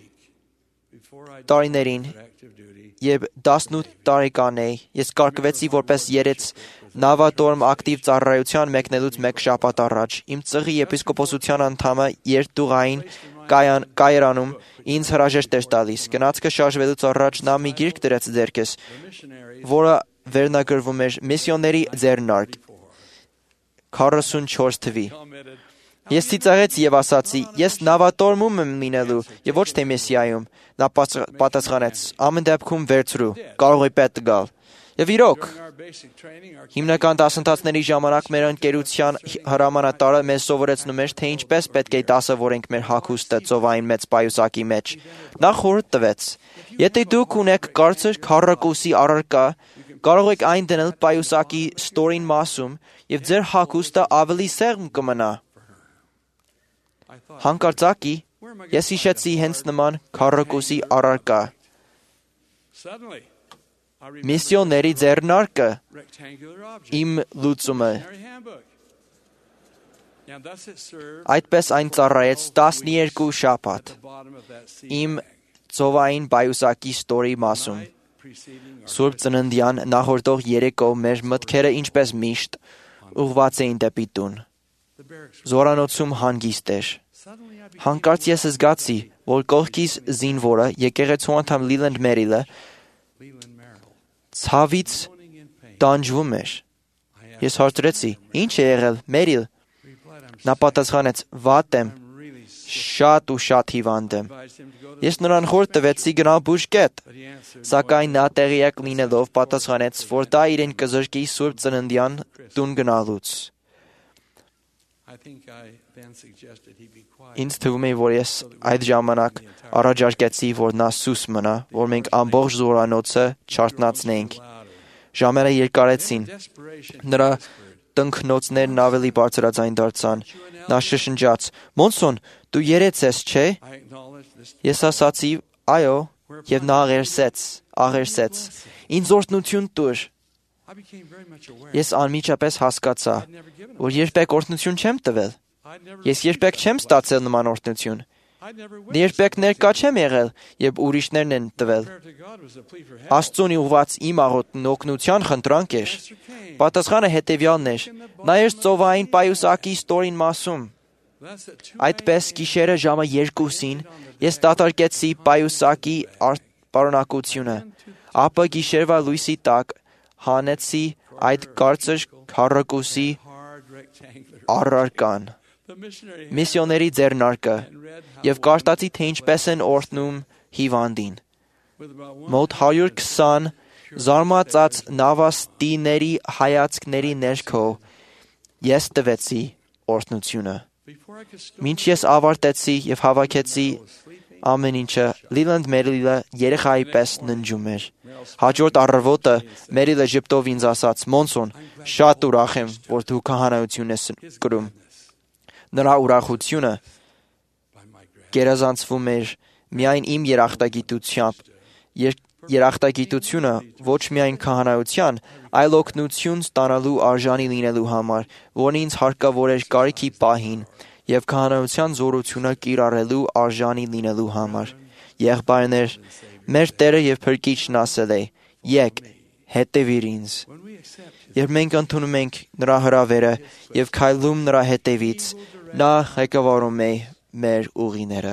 տարիներին եւ տասնութ տարեկան է, ես կարգվեցի որպես երեց նավատորմ ակտիվ ծառայության մեկնելուց մեկ շաբաթ առաջ։ Իմ ծղի եպիսկոպոսության անդամը երթուղային կայարանում ինձ հրաժեշտ էր տալիս։ Գնացքը շարժվելուց առաջ նա մի գիրք դրեց ձեռքս, որը վերնագրվում էր «Միսիոների ձեռնարկ», քառասունչորս թվի։ Ես ծիծաղեցի եւ ասացի. «Ես նավատորմում եմ լինելու եւ ոչ թե միսիայում»։ Նա պատասխանեց. «Ամեն դեպքում վերցրու, կարող է պետք գալ»։ Եվ իրոք, հիմնական դասընթացների ժամանակ մեր ընկերության հրամանատարը մեզ սովորեցնում էր, թե ինչպես պետք է դասավորենք մեր հագուստը ծովային մեծ պայուսակի մեջ։ Նա խորհուրդ տվեց. «Եթե դուք ունեք կարծր քառակուսի առարկա, կարող եք այն դնել պայուսակի ստորին մասում եւ ձեր հագուստը ավելի սեղմ կմնա»։ Հանկարծակի ես հիշեցի հենց նման քառակուսի առարկա։ Միսիոների ձեռնարկը իմ լուծումը։ Այդպես այն ծառայեց տասներկու շաբաթ իմ ծովային պայուսակի ստորի մասում։ Սուրբ Ծննդյան նախորդող երեկո մեր մտքերը ինչպես միշտ ուղղված էին դեպի տուն։ Զորանոցում հանգիստ էր։ Հանկարծ ես զգացի, որ կողքիս զինվորը, եկեղեցու անդամ Լիլենդ Մերիլը, ցավից տանջվում էր։ Ես հարցրեցի. «Ինչ է եղել, Մերիլ»։ Նա պատասխանեց. «Վատ եմ, շատ ու շատ հիվանդ եմ»։ Ես նրան խորհուրդ տվեցի գնալ բուժկետ, սակայն նա տեղյակ լինելով պատասխանեց, որ դա իրեն կզրկի Սուրբ Ծննդյան տուն գնալուց։ Ինձ թվում է, որ ես այդ ժամանակ առաջարկեցի, որ նա սուս մնա, որ մենք ամբողջ զորանոցը չարթնացնենք։ Ժամերը երկարեցին։ Նրա տնքնոցներն ավելի բարձրաձայն դարձան։ Նա շշնջաց. «Մոնսոն, դու երեց ես, չէ»։ Ես ասացի. «Այո», եւ նա աղերսեց, աղերսեց. «Ինձ օրհնություն տուր»։ Ես անմիջապես հասկացա, որ երբեք օրհնություն չեմ տվել։ Ես երբեք չեմ ստացել նման օրհնություն։ Երբեք ներկա չեմ եղել, երբ ուրիշներն են տվել։ Աստծուն ուղղված իմ աղոթքն օգնության խնդրանք էր։ Պատասխանը հետևյալն էր. նա էր ծովային պայուսակի ստորին մասում։ Այդպես գիշերը ժամը երկուսին ես դատարկեցի պայուսակի պարունակությունը, ապա գիշերվա լույսի տակ հանեցի այդ կարծր քառակուսի առարկան, միսիոների ձեռնարկը, եւ կարդացի, թե ինչպես են օրհնում հիվանդին։ Մոտ հարյուր քսան զարմացած նավաստիների հայացքների ներքո ես տվեցի օրհնությունը։ Մինչ ես ավարտեցի եւ հավաքեցի ամեն ինչը, Լիլենդ Մերիլը երեխայի պես ննջում էր։ Հաջորդ առավոտը Մերիլը ժպտով ինձ ասաց. «Մոնսոն, շատ ուրախ եմ, որ դու քահանայություն ես կրում»։ Նրա ուրախությունը գերազանցվում էր միայն իմ երախտագիտությամբ, երախտագիտությունը ոչ միայն քահանայության, այլ օգնություն ստանալու արժանի լինելու համար, որն ինձ հարկավոր էր կարիքի պահին, եւ քահանայության զորությունը կիրառելու արժանի լինելու համար։ Եղբայրներ, մեր Տերը եւ Փրկիչն ասել է. «Եկ, հետևիր ինձ»։ Երբ մենք ընդունում ենք նրա հրավերը եւ քայլում նրա հետևից, նա ղեկավարում է մեր ուղիները։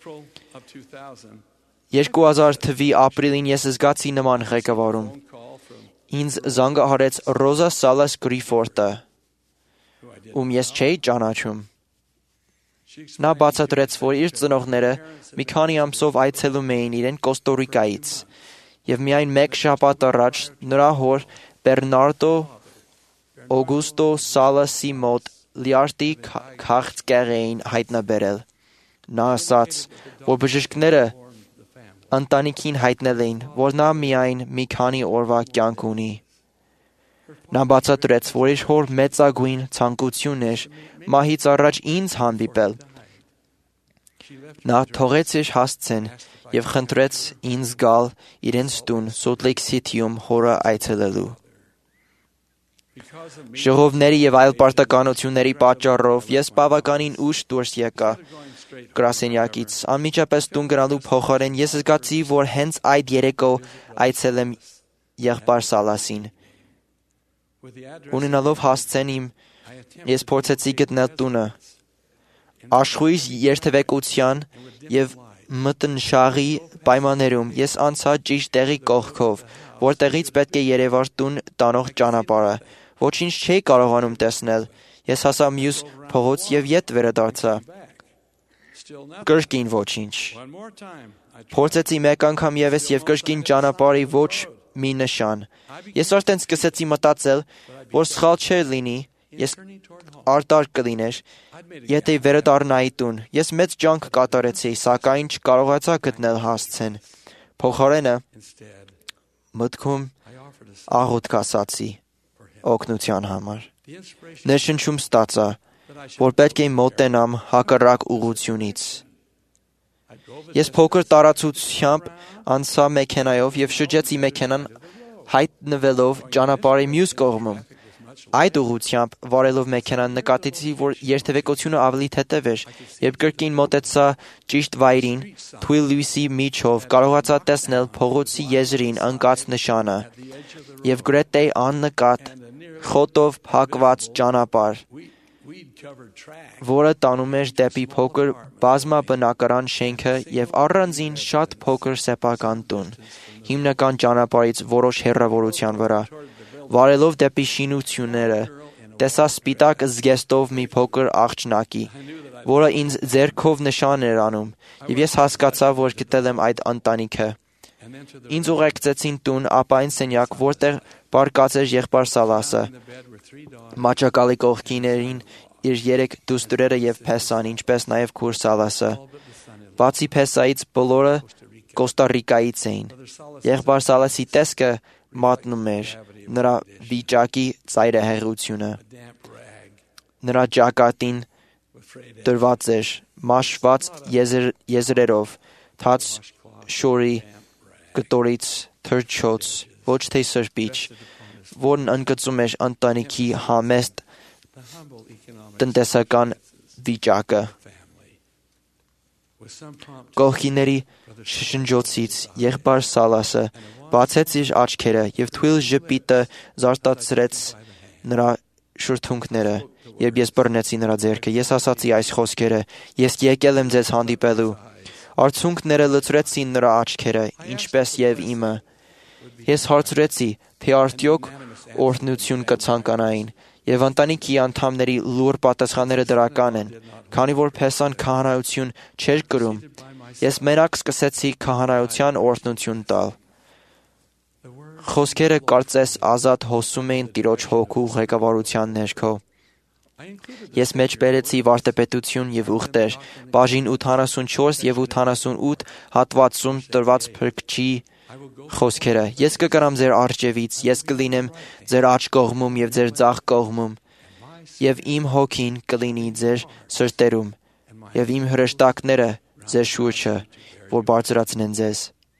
երկու հազար թվականի ապրիլին ես զգացի նման ղեկավարում։ Ինձ զանգահարեց Ռոզա Սալաս Գրիֆորդը, ում ես չէի ճանաչում։ Նա բացատրեց, որ իր ծնողները մի քանի ամսով այցելում էին իրեն Կոստարիկայից, եւ միայն մեկ շաբաթ առաջ նրա հոր Բեռնարդո Օգուստո Սալասի մոտ լյարդի քաղցկեղ էին հայտնաբերել։ Նա ասաց, որ բժիշկները ընտանիքին հայտնել էին, որ նա միայն մի քանի օրվա կյանք ունի։ Նա բացատրեց, որ իր հոր մեծագույն ցանկությունն էր մահից առաջ ինձ հանդիպել։ Նա թողեց իր հասցեն եւ խնդրեց ինձ գալ իրենց տուն Սոլտ Լեյք Սիթիում հորը այցելելու։ Ժողովների եւ այլ պարտականությունների պատճառով ես բավականին ուշ դուրս եկա գրասենյակից։ Անմիջապես տուն գնալու փոխարեն ես զգացի, որ հենց այդ երեկո այցելեմ եղբայր Սալասին։ Ունենալով հասցեն իմ, ես փորձեցի գտնել տունը։ Աշխույժ երթևեկության եւ մտնշաղի պայմաններում ես անցա ճիշտ տեղի կողքով, որտեղից պետք է երևար տուն տանող ճանապարհը։ Ոչինչ չէի կարողանում տեսնել։ Ես հասա մյուս փողոց եւ ետ վերադարձա։ Կրկին ոչինչ։ Փորձեցի մեկ անգամ եւս եւ կրկին ճանապարհի ոչ մի նշան։ Ես արդեն սկսեցի մտածել, որ սխալ չէր լինի, ես արտար կլիներ, եթե վերադառնայի տուն։ Ես մեծ ջանք կատարեցի, սակայն չկարողացա գտնել հասցեն։ Փոխարենը մտքում աղոթք ասացի օգնության համար։ Ներշնչում ստացա, որ պետք է մոտենամ հակառակ ուղղությունից։ Ես փոքր տարածությամբ անցա մեքենայով եւ շրջեցի մեքենան հայտնվելով ճանապարհի մյուս կողմում։ Այդ ուղղությամբ վարելով մեքենան նկատեցի, որ երթևեկությունը ավելի թեթև էր, երբ կրկին մոտեցա ճիշտ վայրին, թույլ լույսի միջով կարողացա տեսնել փողոցի եզրին ընկած նշանը եւ գրեթե աննկատ խոտով փակված ճանապարհ, որը տանում էր դեպի փոքր բազմաբնակարան շենքը եւ առանձին շատ փոքր սեփական տուն, հիմնական ճանապարհից որոշ հեռավորության վրա։ Վարելով դեպի շինությունները, տեսա սպիտակ զգեստով մի փոքր աղջնակի, որը ինձ ձեռքով նշան էր անում, եւ ես հասկացա, որ գտել եմ այդ ընտանիքը։ Ինձ ուղեկցեցին տուն, ապա այն սենյակ, որտեղ պառկած էր եղբայր Սալասը։ Մաճակալի կողքիներին իր երեք դուստրերը եւ Փեսան, ինչպես նաեւ քուր Սալասը։ Բացի Փեսայից բոլորը Կոստարիկայից էին։ Եղբայր Սալասի տեսքը մատնում էր նրա վիճակի ծայրահեղությունը։ Նրա ճակատին դրված էր մաշված եզր, եզրերով թաց շորի կտորից թրջոց, ոչ թե սրբիչ, որն ընդգծում էր ընտանիքի համեստ տնտեսական վիճակը։ Կողքիների շշնջոցից եղբայր Սալասը բացեց իր աչքերը եւ թույլ ժպիտը զարթացրեց նրա շրթունքները, երբ ես բռնեցի նրա ձեռքը։ Ես ասացի այս խոսքերը. «Ես եկել եմ ձեզ հանդիպելու»։ Արցունքները լցրեցին նրա աչքերը, ինչպես եւ իմը։ Ես հարցրեցի, թե արդյոք օրհնություն կցանկանային, եւ ընտանիքի անդամների լուր պատասխանները դրական են, քանի որ Փեսան քահանայություն չէր կրում։ Ես մենակ սկսեցի քահանայության օրհնություն տալ։ Խոսքերը կարծես ազատ հոսում էին Տիրոջ հոգու ղեկավարության ներքո։ Ես մեջբերեցի վարդապետություն եւ ուխտեր, բաժին ութանասունչորս եւ ութանասունութ հատվածում տրված Փրկչի խոսքերը. «Ես կգրամ ձեր արջևից, ես կլինեմ ձեր աջ կողմում եւ ձեր ձախ կողմում, եւ իմ հոգին կլինի ձեր սրտերում, եւ իմ հրեշտակները ձեր շուրջը, որ բարձրացնեն ձեզ»։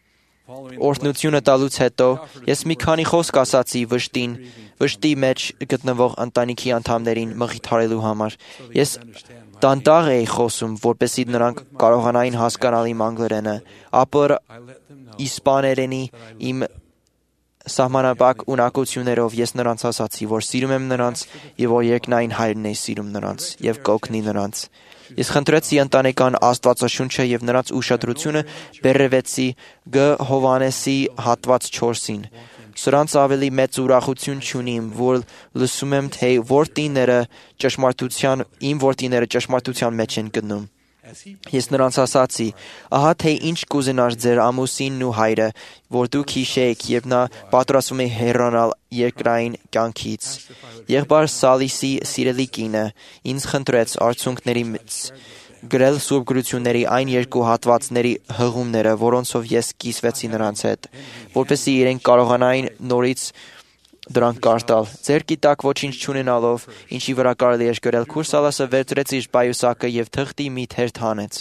Օրհնությունը տալուց հետո ես մի քանի խոսք ասացի վշտին, վշտի մեջ գտնվող ընտանիքի անդամներին մխիթարելու համար։ Ես դանդաղ էի խոսում, որպեսզի նրանք կարողանային հասկանալ իմ անգլերենը, ապա իսպաներենի իմ սահմանապակ ունակություններով ես նրանց ասացի, որ սիրում եմ նրանց եւ որ երկնային հայրն է սիրում նրանց եւ կօգնի նրանց։ Ես խնդրեցի ընտանեկան Աստվածաշունչը եւ նրանց ուշադրությունը բերևեցի Գ Հովհաննեսի հատված չորսին։ Սրանց ավելի մեծ ուրախություն չունիմ, որ լսում եմ, թե որդիները ճշմարտության, իմ որդիները ճշմարտության մեջ են գնում։ Ես նրանց ասացի, ահա թե ինչ կուզենար ձեր ամուսինն ու հայրը, որ դուք հիշեիք, երբ նա պատրաստվում է հեռանալ երկրային կյանքից։ Եղբայր Սալիսի սիրելի կինը ինձ խնդրեց արցունքներից գրել Սուրբ Գրությունների այն երկու հատվածների հղումները, որոնցով ես կիսվեցի նրանց հետ, որպեսզի իրենք կարողանային նորից դրանք կարդալ։ Ձեր գիտակ ոչինչ չունենալով, ինչի վրա կարելի էր գրել, Քուրսալասը վերցրեց իր պայուսակը եւ թղթի մի թերթ հանեց։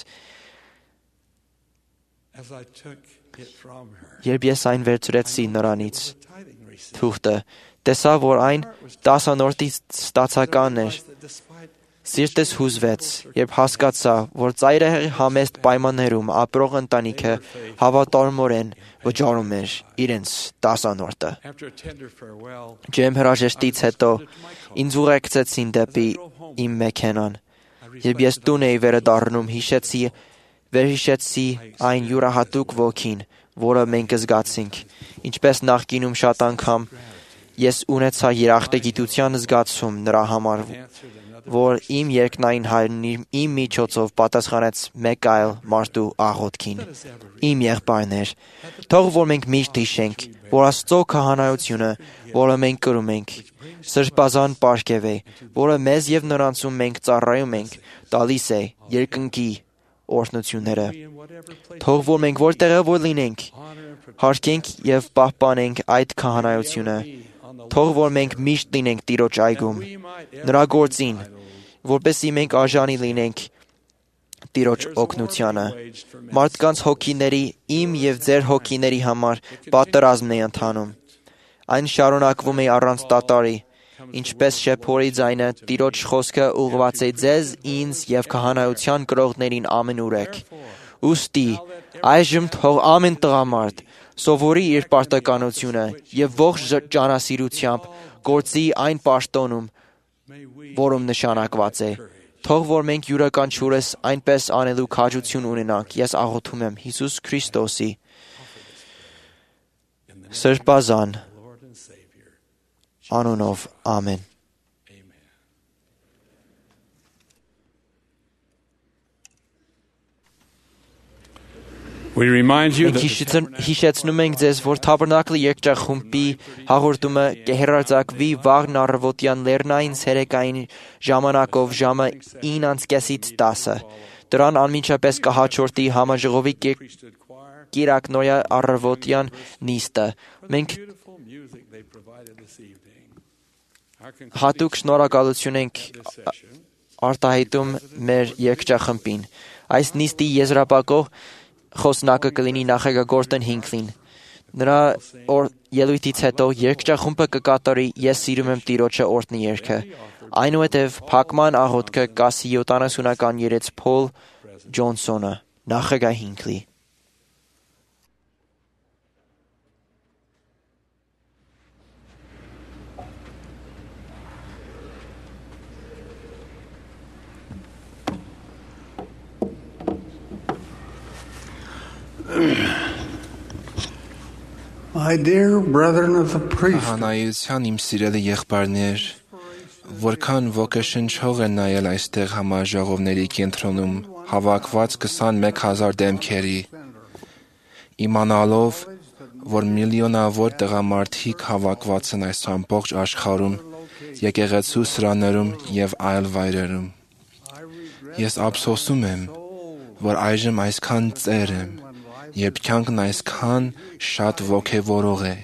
Երբ ես այն վերցրեցի նրանից, թուղթը, տեսա, որ այն տասանորդի ստացականն էր։ Սիրտս հուզվեց, երբ հասկացա, որ ծայրահեղ համեստ պայմաններում ապրող ընտանիքը հավատարմորեն վճարում էր իրենց տասանորդը։ Ջեմ հրաժեշտից հետո ինձ ուղեկցեցին դեպի իմ մեքենան։ Երբ ես տուն էի վերադառնում, հիշեցի, վերհիշեցի այն յուրահատուկ ոգին, որը մենք զգացինք։ Ինչպես նախկինում շատ անգամ ես ունեցա երախտագիտության զգացում նրա համար, որ իմ երկնային հայրն իմ միջոցով պատասխանեց մեկ այլ մարդու աղոթքին։ Իմ եղբայրներ, թող որ մենք միշտ հիշենք, որ Աստծո քահանայությունը, որը մենք կրում ենք, սրբազան պարգև է, որը մեզ եւ նրանց, ում մենք ծառայում ենք, տալիս է երկնքի օրհնությունները։ Թող որ մենք որտեղ որ լինենք, հարգենք եւ պահպանենք այդ քահանայությունը։ Թող որ մենք միշտ լինենք Տիրոջ այգում, նրա գործին, որպեսզի մենք արժանի լինենք Տիրոջ օգնությանը։ Մարդկանց հոգիների, իմ եւ ձեր հոգիների համար պատերազմն է ընթանում։ Այն շարունակվում է առանց դատարի, ինչպես շեփորի ձայնը, Տիրոջ խոսքը ուղղված է ձեզ, ինձ եւ քահանայության կրողներին ամենուրեք։ Ուստի այժմ թող ամեն տղամարդ սովորի իր պարտականությունը եւ ողջ ջանասիրությամբ գործի այն պաշտոնում, որում նշանակված է։ Թող որ մենք յուրաքանչյուրս այնպես անելու քաջություն ունենանք։ Ես աղոթում եմ Հիսուս Քրիստոսի սրբազան անունով, ամեն։ We remind you Մենք that հիշեցնում ենք ձեզ, որ Թաբերնակլի երկրախումբի հաղորդումը կհեռարձակվի վաղն առավոտյան լեռնային ցերեկային ժամանակով ժամը ինը անցկեսից տասը։ Դրան անմիջապես կհաջորդի համաժողովի կիրակնօրյա առավոտյան նիստը։ Մենք հատուկ շնորհակալություն ենք արտահայտում մեր երկրախմբին։ Այս նիստի եզրափակող խոսնակը կլինի նախագահ Հինքլին։ Նրա ելույթից հետո երկրախումբը կկատարի Ես սիրում եմ Տիրոջը օրհնի երգը։ Այնուհետև փակման աղոթքը կասի յոթանասունական երեց Փոլ Ջոնսոնը, նախագահ Հինքլի։ My dear brethren of the priesthood, Հանայության իմ սիրելի եղբայրներ, որքան ոգեշնչող է նայել այստեղ համաժողովների կենտրոնում հավաքված քսանմեկ հազար դեմքերի, իմանալով, որ միլիոնավոր տղամարդիկ հավաքված են այս ամբողջ աշխարհում, եկեղեցու սրաներում եւ այլ վայրերում։ Ես ափսոսում եմ, որ այժմ այսքան ծեր եմ, երբ կյանքն այսքան շատ ոգևորող է։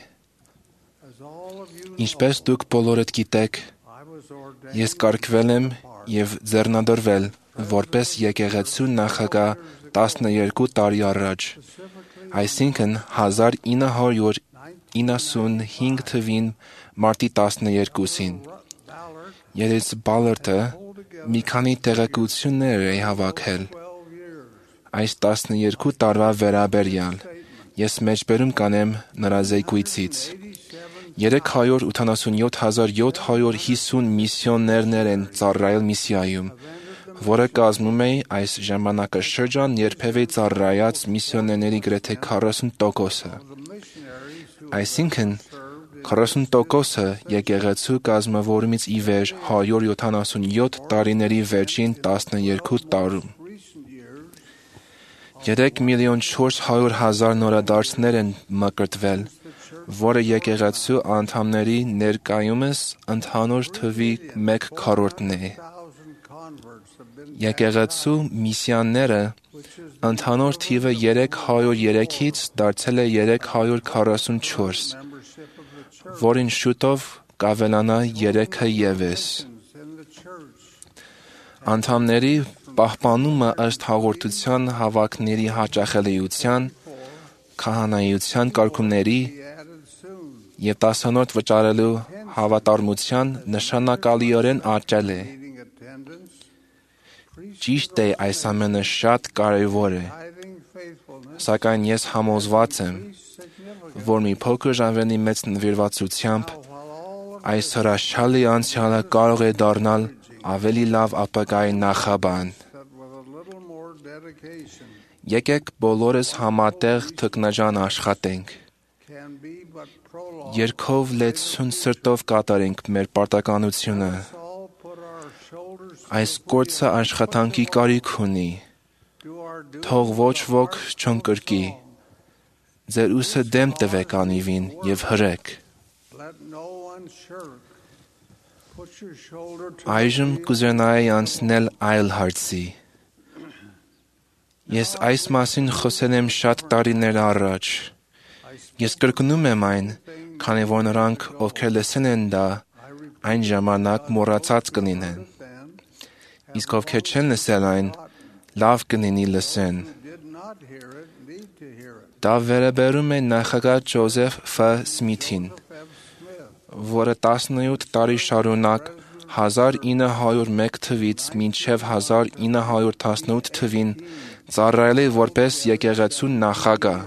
Ինչպես դուք բոլորդ գիտեք, ես կարգվել եմ եւ ձեռնադրվել որպես եկեղեցու նախագահ տասներկու տարի առաջ։ այսինքն հազար ինը հարյուր իննսունհինգ թվին մարտի տասներկուսին։ Երես Բալերտը մի քանի տեղեկություններ է հավաքել այս տասներկու տարվա վերաբերյալ։ Ես մեջբերում կանեմ նրա զեկույցից։ երեք հարյուր ութանասունյոթ հազար յոթ հարյուր հիսուն միսիոներներ են ծառայել միսիայում, որը կազմում է այս ժամանակաշրջան երբևէ ծառայած միսիոներների գրեթե քառասուն տոկոսը։ Այսինքն, քառասուն տոկոսը եկեղեցու կազմավորումից ի վեր հարյուր յոթանասունյոթ տարիների վերջին տասներկու տարում։ Երեք միլիոն չորս հարյուր հազար նորադարձներ են մկրտվել, որը եկեղեցու անդամների ներկայումս ընդհանուր թվի մեկ քառորդն է։ Եկեղեցու միսիաները ընդհանուր թիվը երեք հարյուր երեքից դարձել է երեք հարյուր քառասունչորս, որին շուտով կավելանա երեքը ևս։ Անդամների պահպանումը ըստ հաղորդության հավաքների հաճախելիության, քահանայության կարգումների և տասանորդ վճարելու հավատարմության նշանակալիորեն աճել է։ Ճիշտ է, այս ամենը շատ կարևոր է, սակայն ես համոզված եմ, որ մի փոքր ժամվանի մեծ նվիրվածությամբ այս հրաշալի անցյալը կարող է դառնալ ավելի լավ ապագայի նախաբան։ Եկեք բոլորս համատեղ թքնաջան աշխատենք։ Երգով լեցուն սրտով կատարենք մեր պարտականությունը։ Այս գործը աշխատանքի կարիք ունի։ Թող ոչ ոք չընկրկի։ Ձեր ուսը դեմ տվեք անիվին և հրեք։ Այժմ կուզենայի անցնել այլ հարցի։ Ես այս մասին խոսել եմ շատ տարիներ առաջ։ Ես կրկնում եմ այն, քանի որ նրանք, ովքեր լսել են դա, այն ժամանակ մոռացած կլինեն։ Իսկ ովքեր չեն լսել այն, լավ կլինի լսեն։ Դա վերաբերում է նախագահ Ջոզեֆ Ֆ. Սմիթին, որը տասնյոթ տարի շարունակ հազար ինը հարյուր մեկ թվից մինչև հազար ինը հարյուր տասնութ թվին ծառայել է որպես եկեղեցու նախագահ։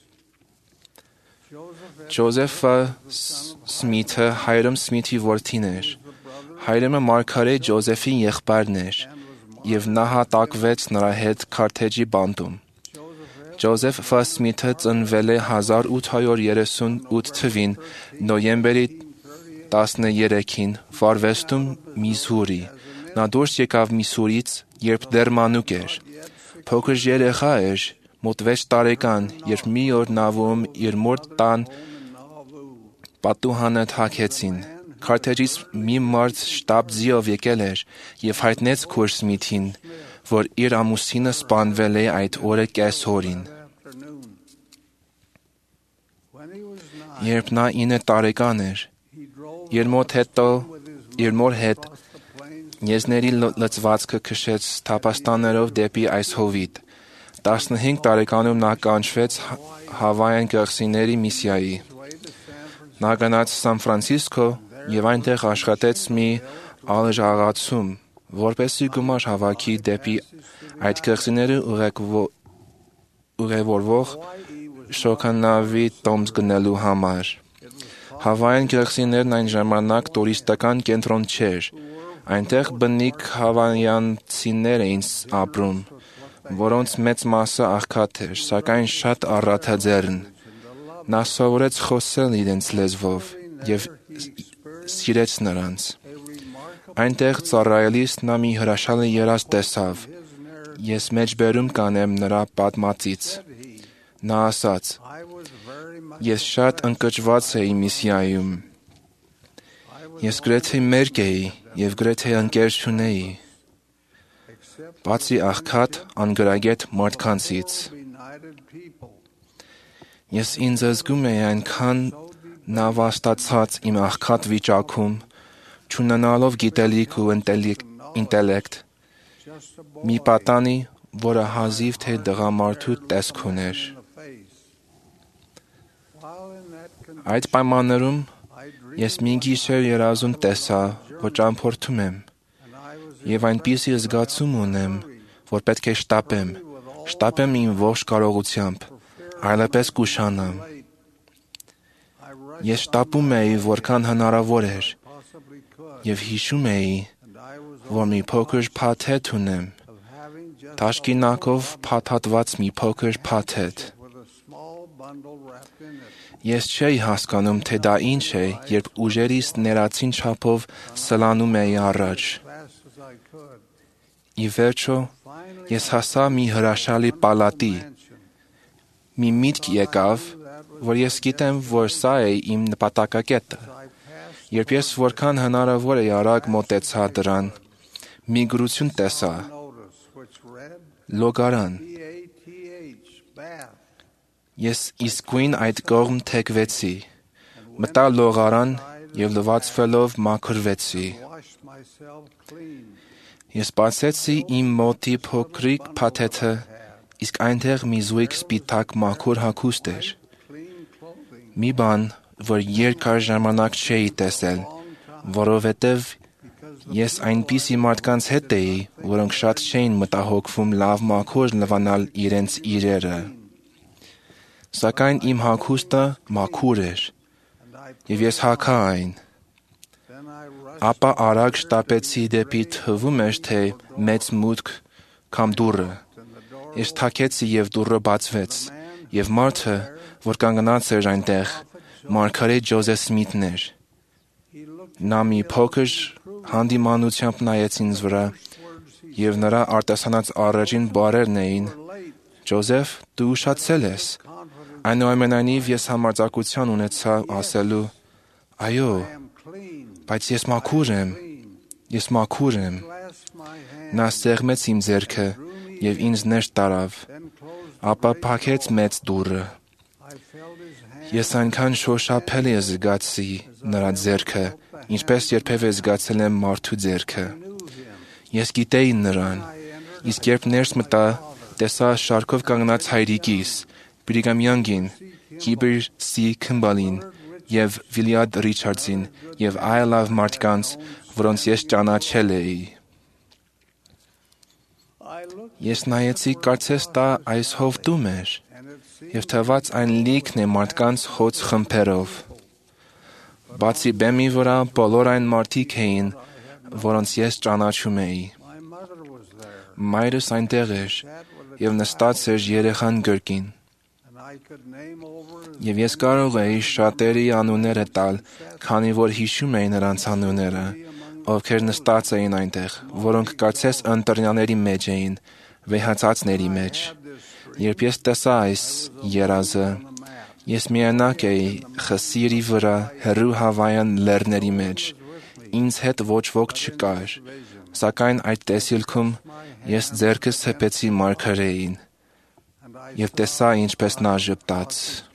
Ջոզեֆ Ֆ. Սմիթը Հայրամ Սմիթի որդին էր։ Հայրամը մարգարե Ջոզեֆի եղբայրն էր, և նա հատակվեց նրա հետ Քարթեջի բանտում։ Ջոզեֆ Ֆ. Սմիթը ծնվել է հազար ութ հարյուր երեսունութ թվին նոյեմբերի տասներեքին Վարվեստում, Միզուրի։ Նա դուրս եկավ Միսուրից, երբ դեռ մանուկ էր։ Փոքր երեխա էր, մոտ վեց տարեկան, երբ մի օր նավում իր մոր տան պատուհանը թաքեցին։ Քարթեջից մի մարդ շտապ ձիով եկել էր և հայտնեց քույր Սմիթին, որ իր ամուսինը սպանվել է այդ օրը կեսօրին։ Երբ նա ինը տարեկան էր, իր մոտ հետո իր մոր հետ եզների լծվածքը քշեց թափաստաններով դեպի այս հովիտ։ տասնհինգ տարեկանում նա կանչվեց Հավայյան կղզիների միսիայի։ Նա գնաց Սան Ֆրանցիսկո և այնտեղ աշխատեց մի ալժաղացում, որպեսզի գումար հավաքի դեպի այդ կղզիները ուղևորվող շոգանավի տոմս գնելու համար։ Հավայյան կղզիներն այն ժամանակ տուրիստական կենտրոն չէր։ Այնտեղ բնիկ հավայանցիներ էին ապրում, որոնց մեծ մասը աղքատ էր, սակայն շատ առատաձեռն։ Նա սովորեց խոսել իրենց լեզվով և սիրեց նրանց։ Այնտեղ ծառայելիս նա մի հրաշալի երազ տեսավ։ Ես մեջբերում կանեմ նրա պատմածից։ Նա ասաց. «Ես շատ ընկճված էի միսիայում։ Ես գրեթե մերկ էի և գրեթե ընկեր չունեի, բացի աղքատ, անգրագետ մարդկանցից։ Ես ինձ զգում էի այնքան նավաստացած իմ աղքատ վիճակում, չունենալով գիտելիք ու ինտելեկտ, մի պատանի, որը հազիվ թե տղամարդու տեսք ուներ։ Այդ պայմաններում ես մի գիշեր երազում տեսա, որ ճամփորդում եմ, եւ այնպիսի զգացում ունեմ, որ պետք է շտապեմ, շտապեմ իմ ողջ կարողությամբ, այլապես կուշանամ։ Ես շտապում էի, որքան հնարավոր էր, եւ հիշում էի, որ մի փոքր փաթեթ ունեմ, թաշկինակով փաթաթված մի փոքր փաթեթ։ Ես չէի հասկանում, թե դա ինչ է, երբ ուժերիս ներածին չափով սլանում էի առաջ։ Ի վերջո, ես հասա մի հրաշալի պալատի։ Մի միտք եկավ, որ ես գիտեմ, որ սա է իմ նպատակակետը։ Երբ ես որքան հնարավոր է արագ մոտեցա դրան, մի գրություն տեսա. լոգարան։ Ես իսկույն այդ կողմ թեքվեցի, մտա լողարան և լվացվելով մաքրվեցի։ Ես բացեցի իմ մոտի փոքրիկ փաթեթը, իսկ այնտեղ մի զույգ սպիտակ մաքուր հագուստ էր։ Մի բան, որ երկար ժամանակ չէի տեսել, որովհետև ես այնպիսի մարդկանց հետ էի, որոնք շատ չէին մտահոգվում լավ մաքուր լվանալ իրենց իրերը։ Սակայն իմ հագուստը մաքուր էր, և ես հագա այն։ Ապա արագ շտապեցի դեպի թվում էր, թե մեծ մուտք կամ դուռը։ Ես թաքեցի և դուռը բացվեց, և մարդը, որ կանգնած էր այնտեղ, մարգարետ Ջոզեֆ Սմիթն էր։ Նա մի փոքր հանդիմանությամբ նայեց ինձ վրա, և նրա արտասանած առաջին բառերն էին. «Ջոզեֆ, դու ուշացել ես»։ Այնուամենայնիվ ես համարձակություն ունեցա ասելու. «Այո, բայց ես մաքուր եմ, ես մաքուր եմ»։ Նա սեղմեց իմ ձեռքը և ինձ ներս տարավ, ապա փակեց մեծ դուռը։ Ես այնքան շոշափելի զգացի նրա ձեռքը, ինչպես երբևէ զգացել եմ մարդու ձեռքը։ Ես գիտեի նրան, իսկ երբ ներս մտա, տեսա շարքով կանգնած հայրիկիս, Բրիգամ Յանգին, Հիբեր Սի Քիմբալին և Վիլյարդ Ռիչարդսին և այլ լավ մարդկանց, որոնց ես ճանաչել էի։ Ես նայեցի, կարծես դա այս հովտում էր, և թվաց այն լիքն է մարդկանց խոց խմբերով։ Բացի բեմի վրա բոլոր այն մարդիկ էին, որոնց ես ճանաչում էի։ Մայրս այնտեղ էր և նստած էր երեխան գրկին։ Եվ ես կարող էի շատերի անունները տալ, քանի որ հիշում էի նրանց անունները, ովքեր նստած էին այնտեղ, որոնք կարծես ընտրյանների մեջ էին, վեհացածների մեջ։ Երբ ես տեսա այս երազը, ես միայնակ էի խսիրի վրա հեռու Հավայան լեռների մեջ, ինձ հետ ոչ ոք չկար, սակայն այդ տեսիլքում ես ձեռքս հպեցի մարգարեին և տեսա ինչպես նա ժպտաց։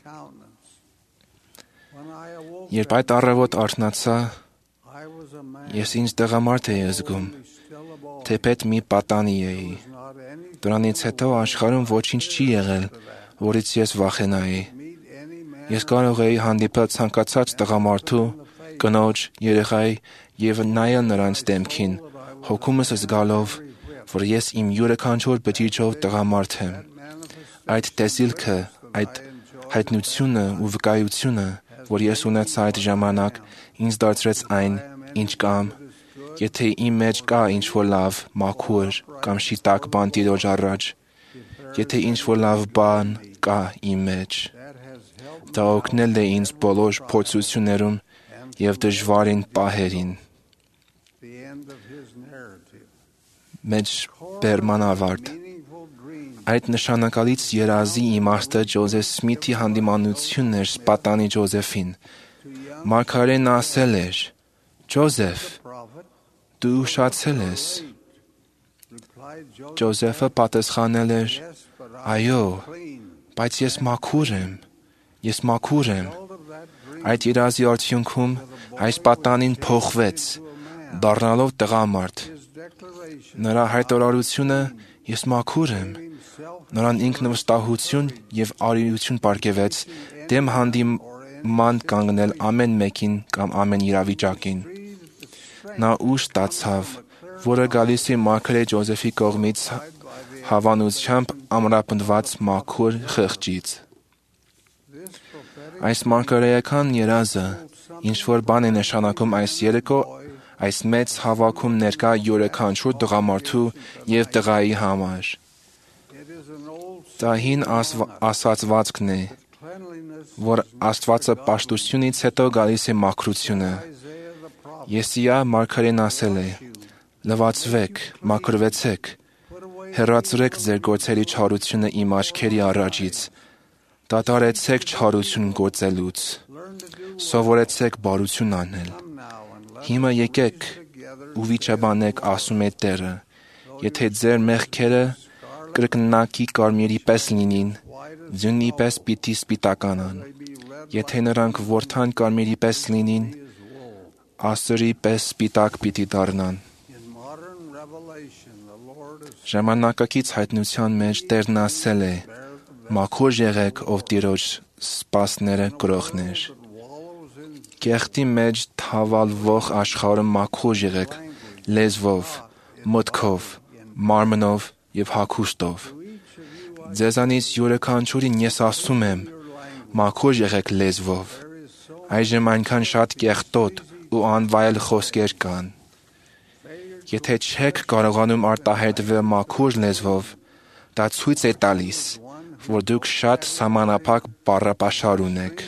Երբ այդ առավոտ արթնացա, ես ինձ տղամարդ էի զգում, թեպետ մի պատանի էի։ Դրանից հետո աշխարհում ոչինչ չի եղել, որից ես վախենայի։ Ես կարող էի հանդիպել ցանկացած տղամարդու, կնոջ, երեխայի և նայել նրանց դեմքին, հոգումս զգալով, որ ես իմ յուրաքանչյուր բջիջով տղամարդ եմ։ Այդ տեսիլքը, այդ հայտնությունը ու վկայությունը, որ ես ունեցա այդ ժամանակ, ինձ դարձրեց այն, ինչ կամ, եթե իմ մեջ կա ինչ-որ լավ, մաքուր կամ շիտակ բան Տիրոջ առաջ, եթե ինչ-որ լավ բան կա իմ մեջ, դա օգնել է ինձ բոլոր փորձություններում և դժվարին պահերին։ Մեջ բերման ավարտ։ Այդ նշանակալից երազի իմաստը Ջոզեֆ Սմիթի հանդիմանությունն էր պատանի Ջոզեֆին։ Մարգարեն ասել էր. «Ջոզեֆ, դու ուշացել ես»։ Ջոզեֆը պատասխանել էր. «Այո, բայց ես մաքուր եմ, ես մաքուր եմ»։ Այդ երազի արդյունքում այս պատանին փոխվեց, դառնալով տղամարդ։ Նրա հայտարարությունը «Ես մաքուր եմ» նրան ինքնվստահություն և արիություն պարգևեց դեմ հանդիմ ման կանգնել ամեն մեկին կամ ամեն իրավիճակին։ Նա ուժ ստացավ, որը գալիս է մարգարե Ջոզեֆի կողմից հավանությամբ ամրապնդված մաքուր խղճից։ Այս մարգարեական երազը ինչ որ բան է նշանակում այս երեկո, այս մեծ հավաքում ներկա յուրաքանչյուր տղամարդու և տղայի համար։ Դա հին ասացվածքն է, որ Աստվածը պաշտությունից հետո գալիս է մաքրությունը։ Եսիա մարգարեն ասել է. «Լվացվեք, մաքրվեցեք, հեռացրեք ձեր գործերի չարությունը իմ աչքերի առաջից, դադարեցեք չարություն գործելուց, սովորեցեք բարություն անել։ Հիմա եկեք ու վիճաբանեք, ասում է Տերը, եթե ձեր մեղքերը կրկնակի կարմիրի պես լինին, ձյունի պես պիտի սպիտականան, եթե նրանք որդան կարմիրի պես լինին, ասրի պես սպիտակ պիտի դառնան»։ Ժամանակակից հայտնության մեջ Տերն ասել է. «Մաքուր եղեք, ով Տիրոջ սպասները կրողներ»։ Կեղտի մեջ թավալվող աշխարհում մաքուր եղեք լեզվով, մտքով, մարմնով և հագուստով։ Ձեզանից յուրաքանչյուրին ես ասում եմ, մաքուր եղեք լեզվով։ Այժմ այնքան շատ կեղտոտ ու անվայել խոսքեր կան։ Եթե չեք կարողանում արտահայտվել մաքուր լեզվով, դա ցույց է տալիս, որ դուք շատ սահմանափակ բառապաշար ունեք։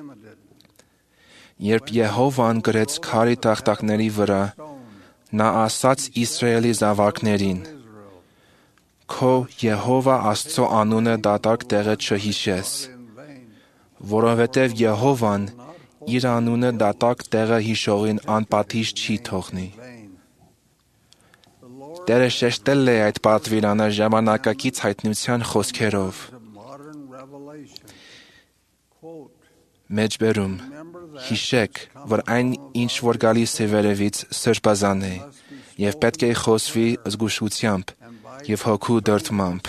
Երբ Եհովան գրեց քարի տախտակների վրա, նա ասաց Իսրայելի զավակներին. «Քո Եհովա Աստծո անունը դատարկ տեղը չհիշես, որովհետև Եհովան իր անունը դատարկ տեղը հիշողին անպատիժ չի թողնի»։ Տերը շեշտել է այդ պատվիրանը ժամանակակից հայտնության խոսքերով։ Մեջբերում, հիշեք, որ այն, ինչ որ գալիս է վերևից, սրբազան է, և պետք է խոսվի զգուշությամբ և հոգու դրդմամբ։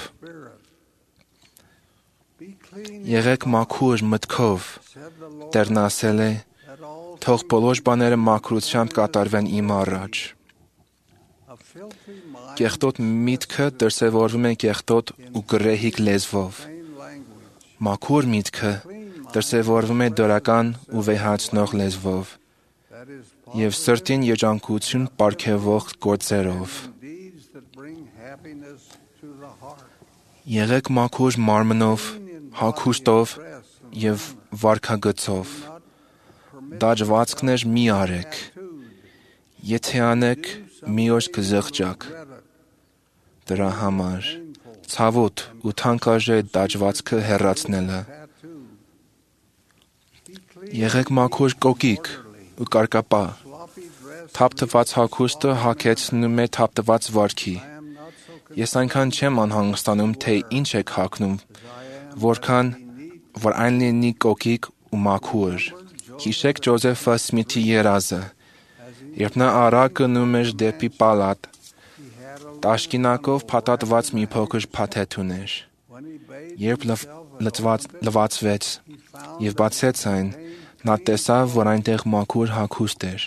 Եղեք մաքուր մտքով, Տերն ասել է, թող բոլոր բաները մաքրությամբ կատարվեն իմ առաջ։ Կեղտոտ միտքը դրսևորվում է կեղտոտ ու գռեհիկ լեզվով։ Մաքուր միտքը դրսևորվում է դրական ու վեհացնող լեզվով և սրտին երջանկություն պարգևող գործերով։ Եղեք մաքուր մարմնով, հագուստով և վարքագծով։ Դաջվածքներ մի արեք։ Եթե անեք, մի օր կզղջաք։ Դրա համար ցավոտ ու թանկարժե դաջվածքը հեռացնելը։ Եղեք մաքուր կոկիկ ու կարկապա։ Թափթված հագուստը հագեցնում է թափթված վարքի։ Ես այնքան չեմ անհանգստանում, թե ինչ եք հագնում, որքան որ այն լինի կոկիկ ու մաքուր։ Հիշեք Ջոզեֆ Սմիթի երազը, երբ նա արագ գնում էր դեպի պալատ, տաշկինակով փաթաթված մի փոքր փաթեթ ուներ։ Երբ լվացվեց, լվացվեց և բացեց այն, նա տեսավ, որ այնտեղ մաքուր հագուստ էր։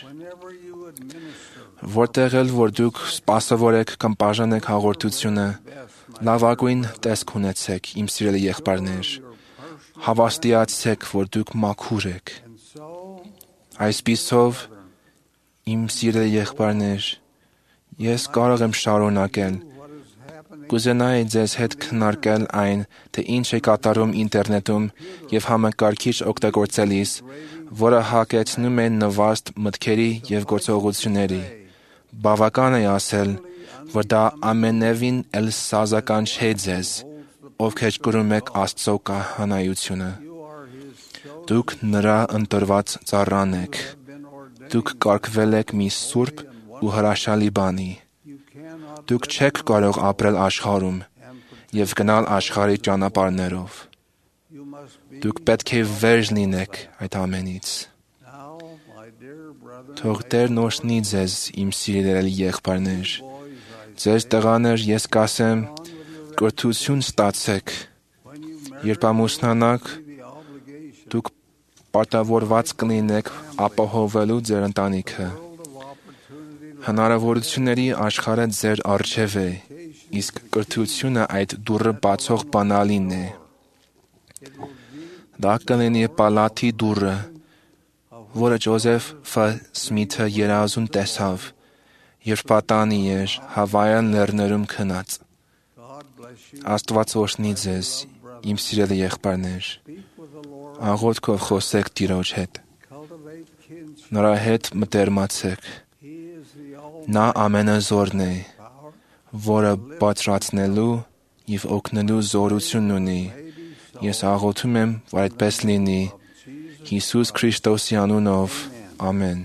Որտեղ էլ որ դուք սպասավոր եք կամ բաժանեք հաղորդությունը, լավագույն տեսք ունեցեք, իմ սիրելի եղբայրներ։ Հավաստիացեք, որ դուք մաքուր եք։ Այսպիսով, իմ սիրելի եղբայրներ, ես կարող եմ շարունակել։ Կուզենայի ձեզ հետ քննարկել այն, թե ինչ է կատարում ինտերնետում և համակարգիչ օգտագործելիս, որը հակեցնում է նվաստ մտքերի և գործողությունների։ Բավական է ասել, որ դա ամենևին էլ սազական չէ ձեզ, ովքեր կրում եք Աստծո քահանայությունը։ Դուք նրա ընտրված ծառան եք։ Դուք կարգվել եք մի սուրբ ու հրաշալի բանի։ Դուք չեք կարող ապրել աշխարհում և գնալ աշխարհի ճանապարհներով։ Դուք պետք է վերջ լինեք այդ ամենից։ Թող Տերն օրհնի ձեզ, իմ սիրելի եղբայրներ։ Ձեզ տղաներ, ես կասեմ, կրթություն ստացեք։ Երբ ամուսնանաք, դուք պարտավորված կլինեք ապահովելու ձեր ընտանիքը։ Հնարավորությունների աշխարհը ձեր առջև է, իսկ կրթությունը այդ դուռը բացող բանալին է։ Դա կլինի պալատի դուռը, որը Ջոզեֆ Ֆ. Սմիթը երազում տեսավ, երբ պատանի էր Հավայան լեռներում քնած։ Աստված օրհնի ձեզ, իմ սիրելի եղբայրներ։ Աղոթքով խոսեք Տիրոջ հետ։ Նրա հետ մտերմացեք։ Նա ամենազորն է, որը բարձրացնելու և օգնելու զորություն ունի։ Ես աղոթում եմ, որ այդպես լինի, Հիսուս Քրիստոսի անունով, ամեն։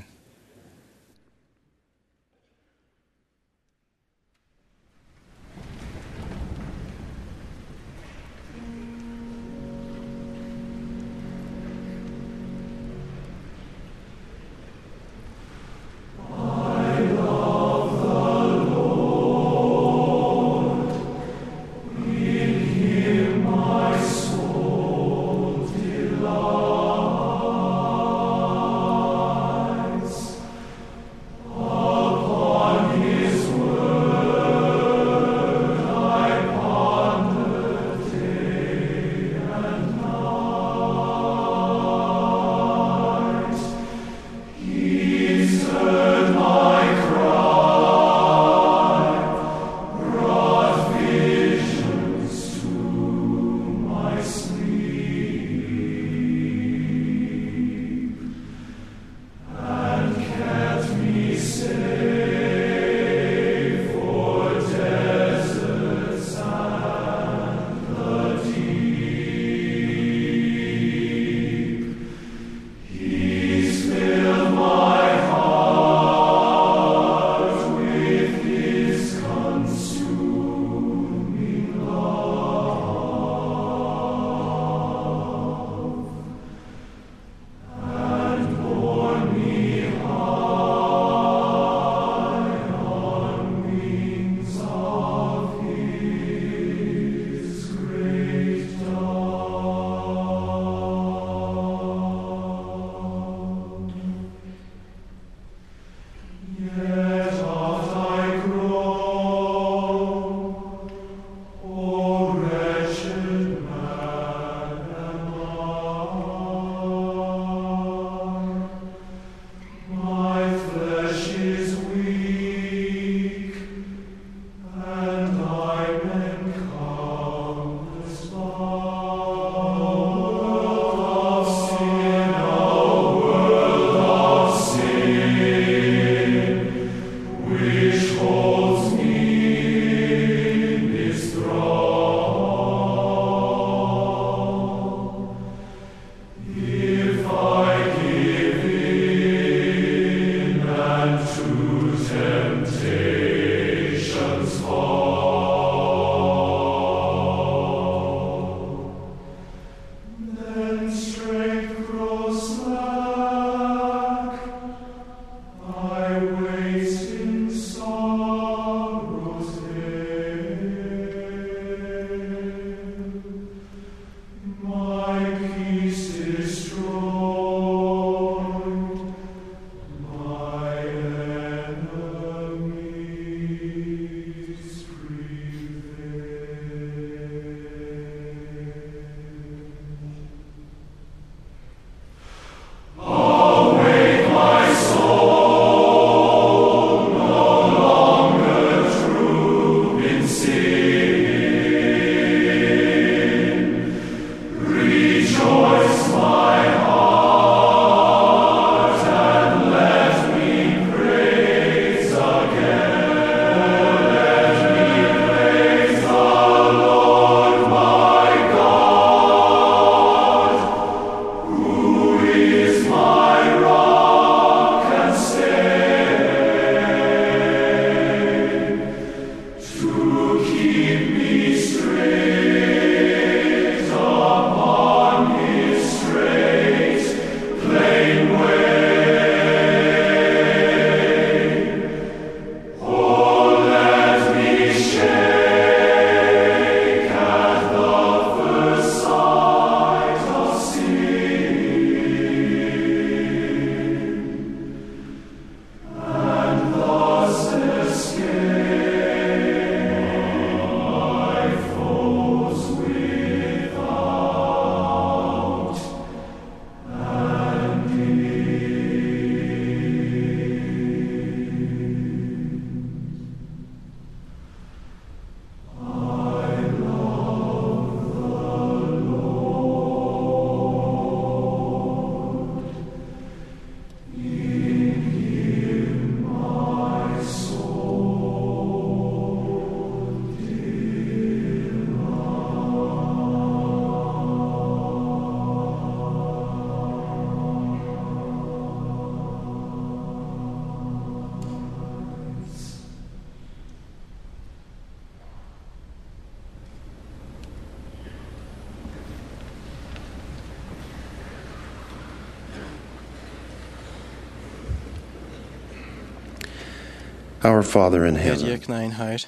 Our Father in Մեր heaven, երկնային Հայր,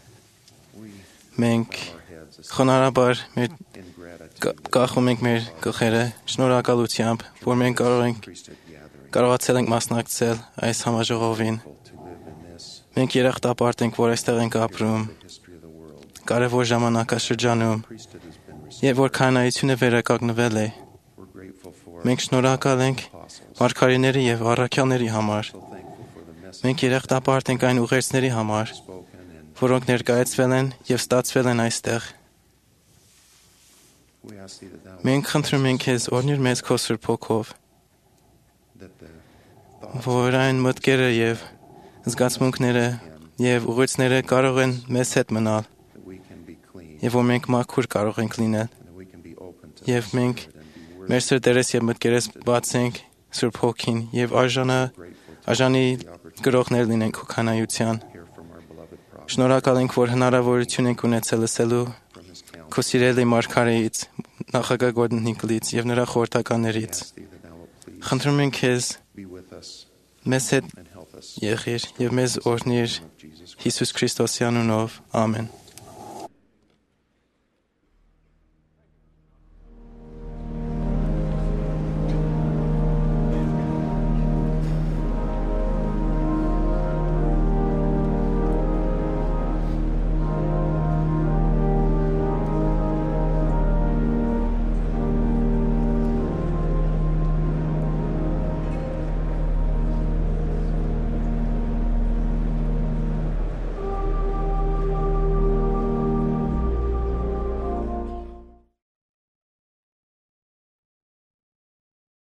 մենք խոնարհաբար մեր կա- կախում ենք մեր գլխերը շնորհակալությամբ, որ մենք կարող ենք կարողացել ենք մասնակցել այս համաժողովին։ Մենք երախտապարտ ենք, որ այստեղ ենք ապրում, կարևոր ժամանակաշրջանում, եւ որ քահանայությունը վերականգնվել է։ Մենք շնորհակալ ենք մարգարեների եւ առաքյալների համար։ Մենք երախտապարտ ենք այն ուղերձների համար, որոնք ներկայացվել են եւ ստացվել են այստեղ։ Մենք խնդրում ենք քեզ օրհնիր մեզ քո Սուրբ Հոգով, որ այն մտքերը եւ զգացմունքները եւ ուղերձները կարող են մեզ հետ մնալ, եւ որ մենք մաքուր կարող ենք լինել, եւ մենք մեր սրտերս եւ մտքերս բացենք Սուրբ Հոգին եւ արժանա արժանի գրողներ լինենք քո քանայության։ Շնորհակալ ենք, որ հնարավորություն ենք ունեցել լսելու քո սիրելի մարգարեից, նախագահ Գորդոն Հինկլից եւ նրա խորհրդականներից։ Խնդրում ենք քեզ մեզ հետ եղիր եւ մեզ օրհնիր Հիսուս Քրիստոսի անունով։ Ամեն։